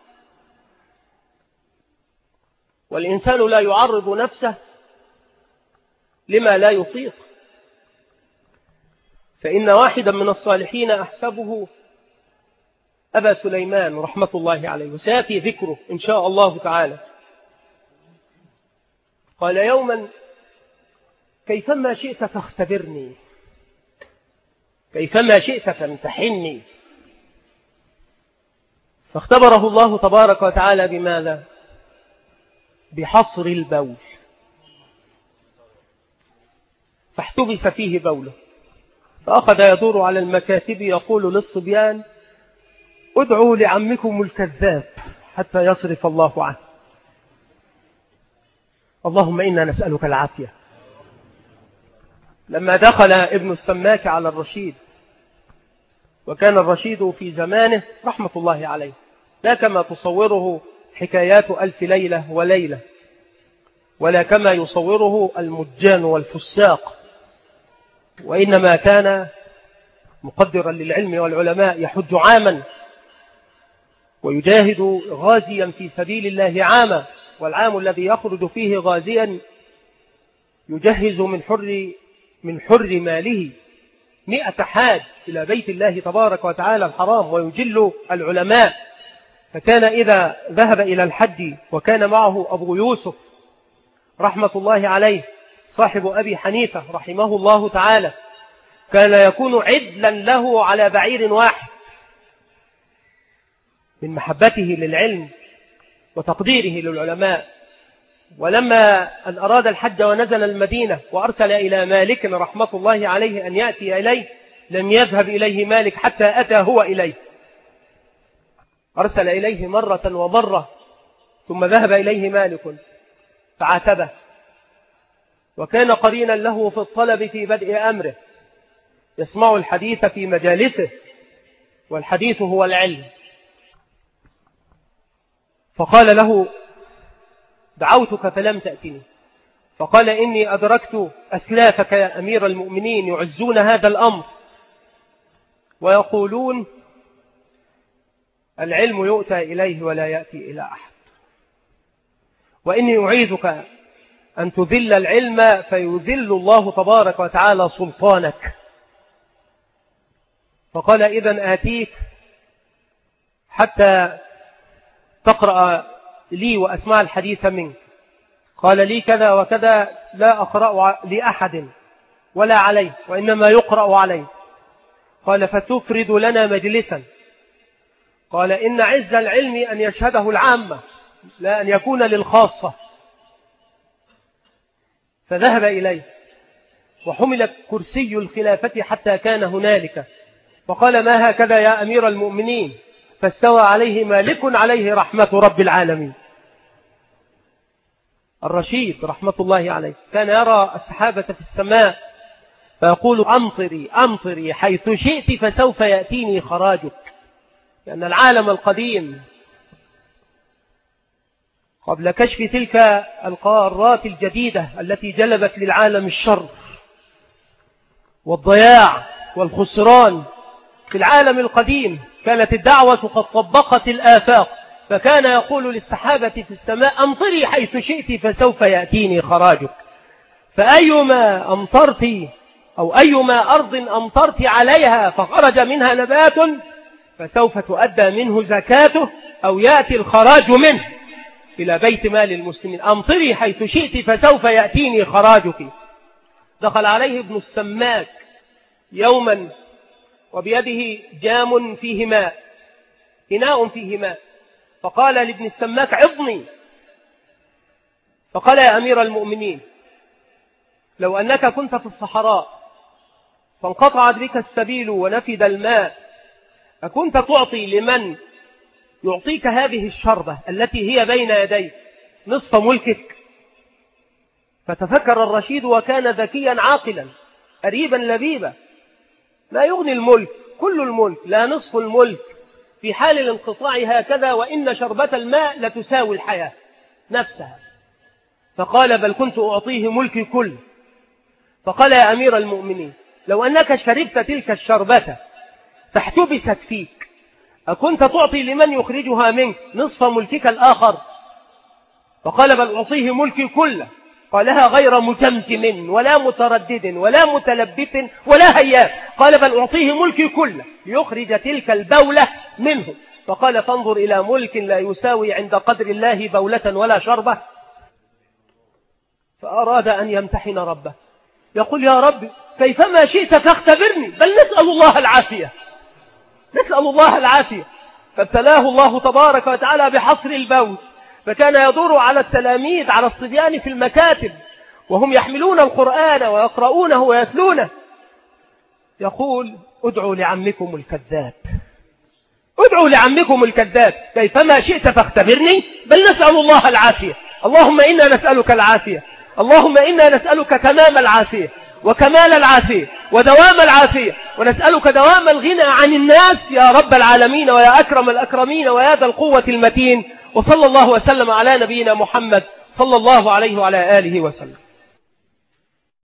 والإنسان لا يعرض نفسه لما لا يطيق، فإن واحدا من الصالحين أحسبه أبا سليمان رحمة الله عليه، وسيأتي ذكره إن شاء الله تعالى، قال يوما كيفما شئت فاختبرني، كيفما شئت فامتحني. فاختبره الله تبارك وتعالى بماذا؟ بحصر البول، فاحتبس فيه بوله، فأخذ يدور على المكاتب يقول للصبيان ادعوا لعمكم الكذاب حتى يصرف الله عنه. اللهم إنا نسألك العافية. لما دخل ابن السماك على الرشيد، وكان الرشيد في زمانه رحمة الله عليه لا كما تصوره حكايات ألف ليلة وليلة، ولا كما يصوره المجان والفساق، وإنما كان مقدرا للعلم والعلماء، يحج عاما ويجاهد غازيا في سبيل الله عاما، والعام الذي يخرج فيه غازيا يجهز من حر من حر ماله مئة حاج إلى بيت الله تبارك وتعالى الحرام، ويجل العلماء. فكان إذا ذهب إلى الحج، وكان معه أبو يوسف رحمة الله عليه صاحب أبي حنيفة رحمه الله تعالى، كان يكون عدلا له على بعير واحد من محبته للعلم وتقديره للعلماء. ولما أن أراد الحج ونزل المدينة وأرسل إلى مالك رحمة الله عليه أن يأتي إليه، لم يذهب إليه مالك حتى أتى هو إليه، أرسل إليه مرة ومرة، ثم ذهب إليه مالك فعاتبه، وكان قرينا له في الطلب في بدء أمره، يسمع الحديث في مجالسه، والحديث هو العلم. فقال له دعوتك فلم تأتني، فقال إني أدركت أسلافك يا أمير المؤمنين يعزون هذا الأمر ويقولون العلم يؤتى إليه ولا يأتي إلى أحد، وإني أعيذك أن تذل العلم فيذل الله تبارك وتعالى سلطانك. فقال إذن آتيك حتى تقرأ لي وأسمع الحديث منك. قال لي كذا وكذا لا أقرأ لأحد ولا عليه، وإنما يقرأ عليه. قال فتفرد لنا مجلسا. قال إن عز العلم أن يشهده العامة لا أن يكون للخاصة. فذهب إليه وحمل كرسي الخلافة حتى كان هنالك، فقال ما هكذا يا أمير المؤمنين؟ فاستوى عليه مالك عليه رحمة رب العالمين. الرشيد رحمة الله عليه كان يرى السحابة في السماء فيقول أمطري أمطري حيث شئت فسوف يأتيني خراجك، لأن العالم القديم قبل كشف تلك القارات الجديدة التي جلبت للعالم الشر والضياع والخسران، في العالم القديم كانت الدعوة قد طبقت الآفاق، فكان يقول للسحابة في السماء أمطري حيث شئت فسوف يأتيني خراجك. فأيما أمطرت أو أيما أرض أمطرت عليها فخرج منها نبات فسوف تؤدى منه زكاته أو يأتي الخراج منه إلى بيت مال المسلمين. أمطري حيث شئت فسوف يأتيني خراجك. دخل عليه ابن السماك يوما وبيده جام فيه ماء، إناء فيه ماء، فقال لابن السماك عظني. فقال يا أمير المؤمنين لو أنك كنت في الصحراء فانقطعت بك السبيل ونفد الماء، أكنت تعطي لمن يعطيك هذه الشربة التي هي بين يديك نصف ملكك؟ فتفكر الرشيد وكان ذكيا عاقلا، أريبا لبيبا. لا يغني الملك كل الملك، لا نصف الملك في حال الانقطاع هكذا، وإن شربة الماء لتساوي الحياة نفسها. فقال بل كنت أعطيه ملكي كله. فقال يا أمير المؤمنين لو أنك شربت تلك الشربة فاحتبست فيك، أكنت تعطي لمن يخرجها منك نصف ملكك الآخر؟ فقال بل أعطيه ملكي كله. قالها غير متمتم ولا متردد ولا متلبث ولا هياب، قال بل أعطيه ملكي كله ليخرج تلك البولة منه. فقال فانظر إلى ملك لا يساوي عند قدر الله بولة ولا شربة. فأراد أن يمتحن ربه، يقول يا رب كيفما شئت فاختبرني، بل نسأل الله العافية، نسأل الله العافية. فابتلاه الله تبارك وتعالى بحصر البول، فكان يدور على التلاميذ على الصبيان في المكاتب وهم يحملون القرآن ويقرؤونه ويتلونه، يقول ادعوا لعمكم الكذاب، ادعوا لعمكم الكذاب، كيفما شئت فاختبرني، بل نسأل الله العافية. اللهم إنا نسألك العافية، اللهم إنا نسألك تمام العافية وكمال العافية ودوام العافية، ونسألك دوام الغنى عن الناس يا رب العالمين ويا أكرم الأكرمين ويا ذا القوة المتين. وصلى الله وسلم على نبينا محمد صلى الله عليه وعلى آله وسلم.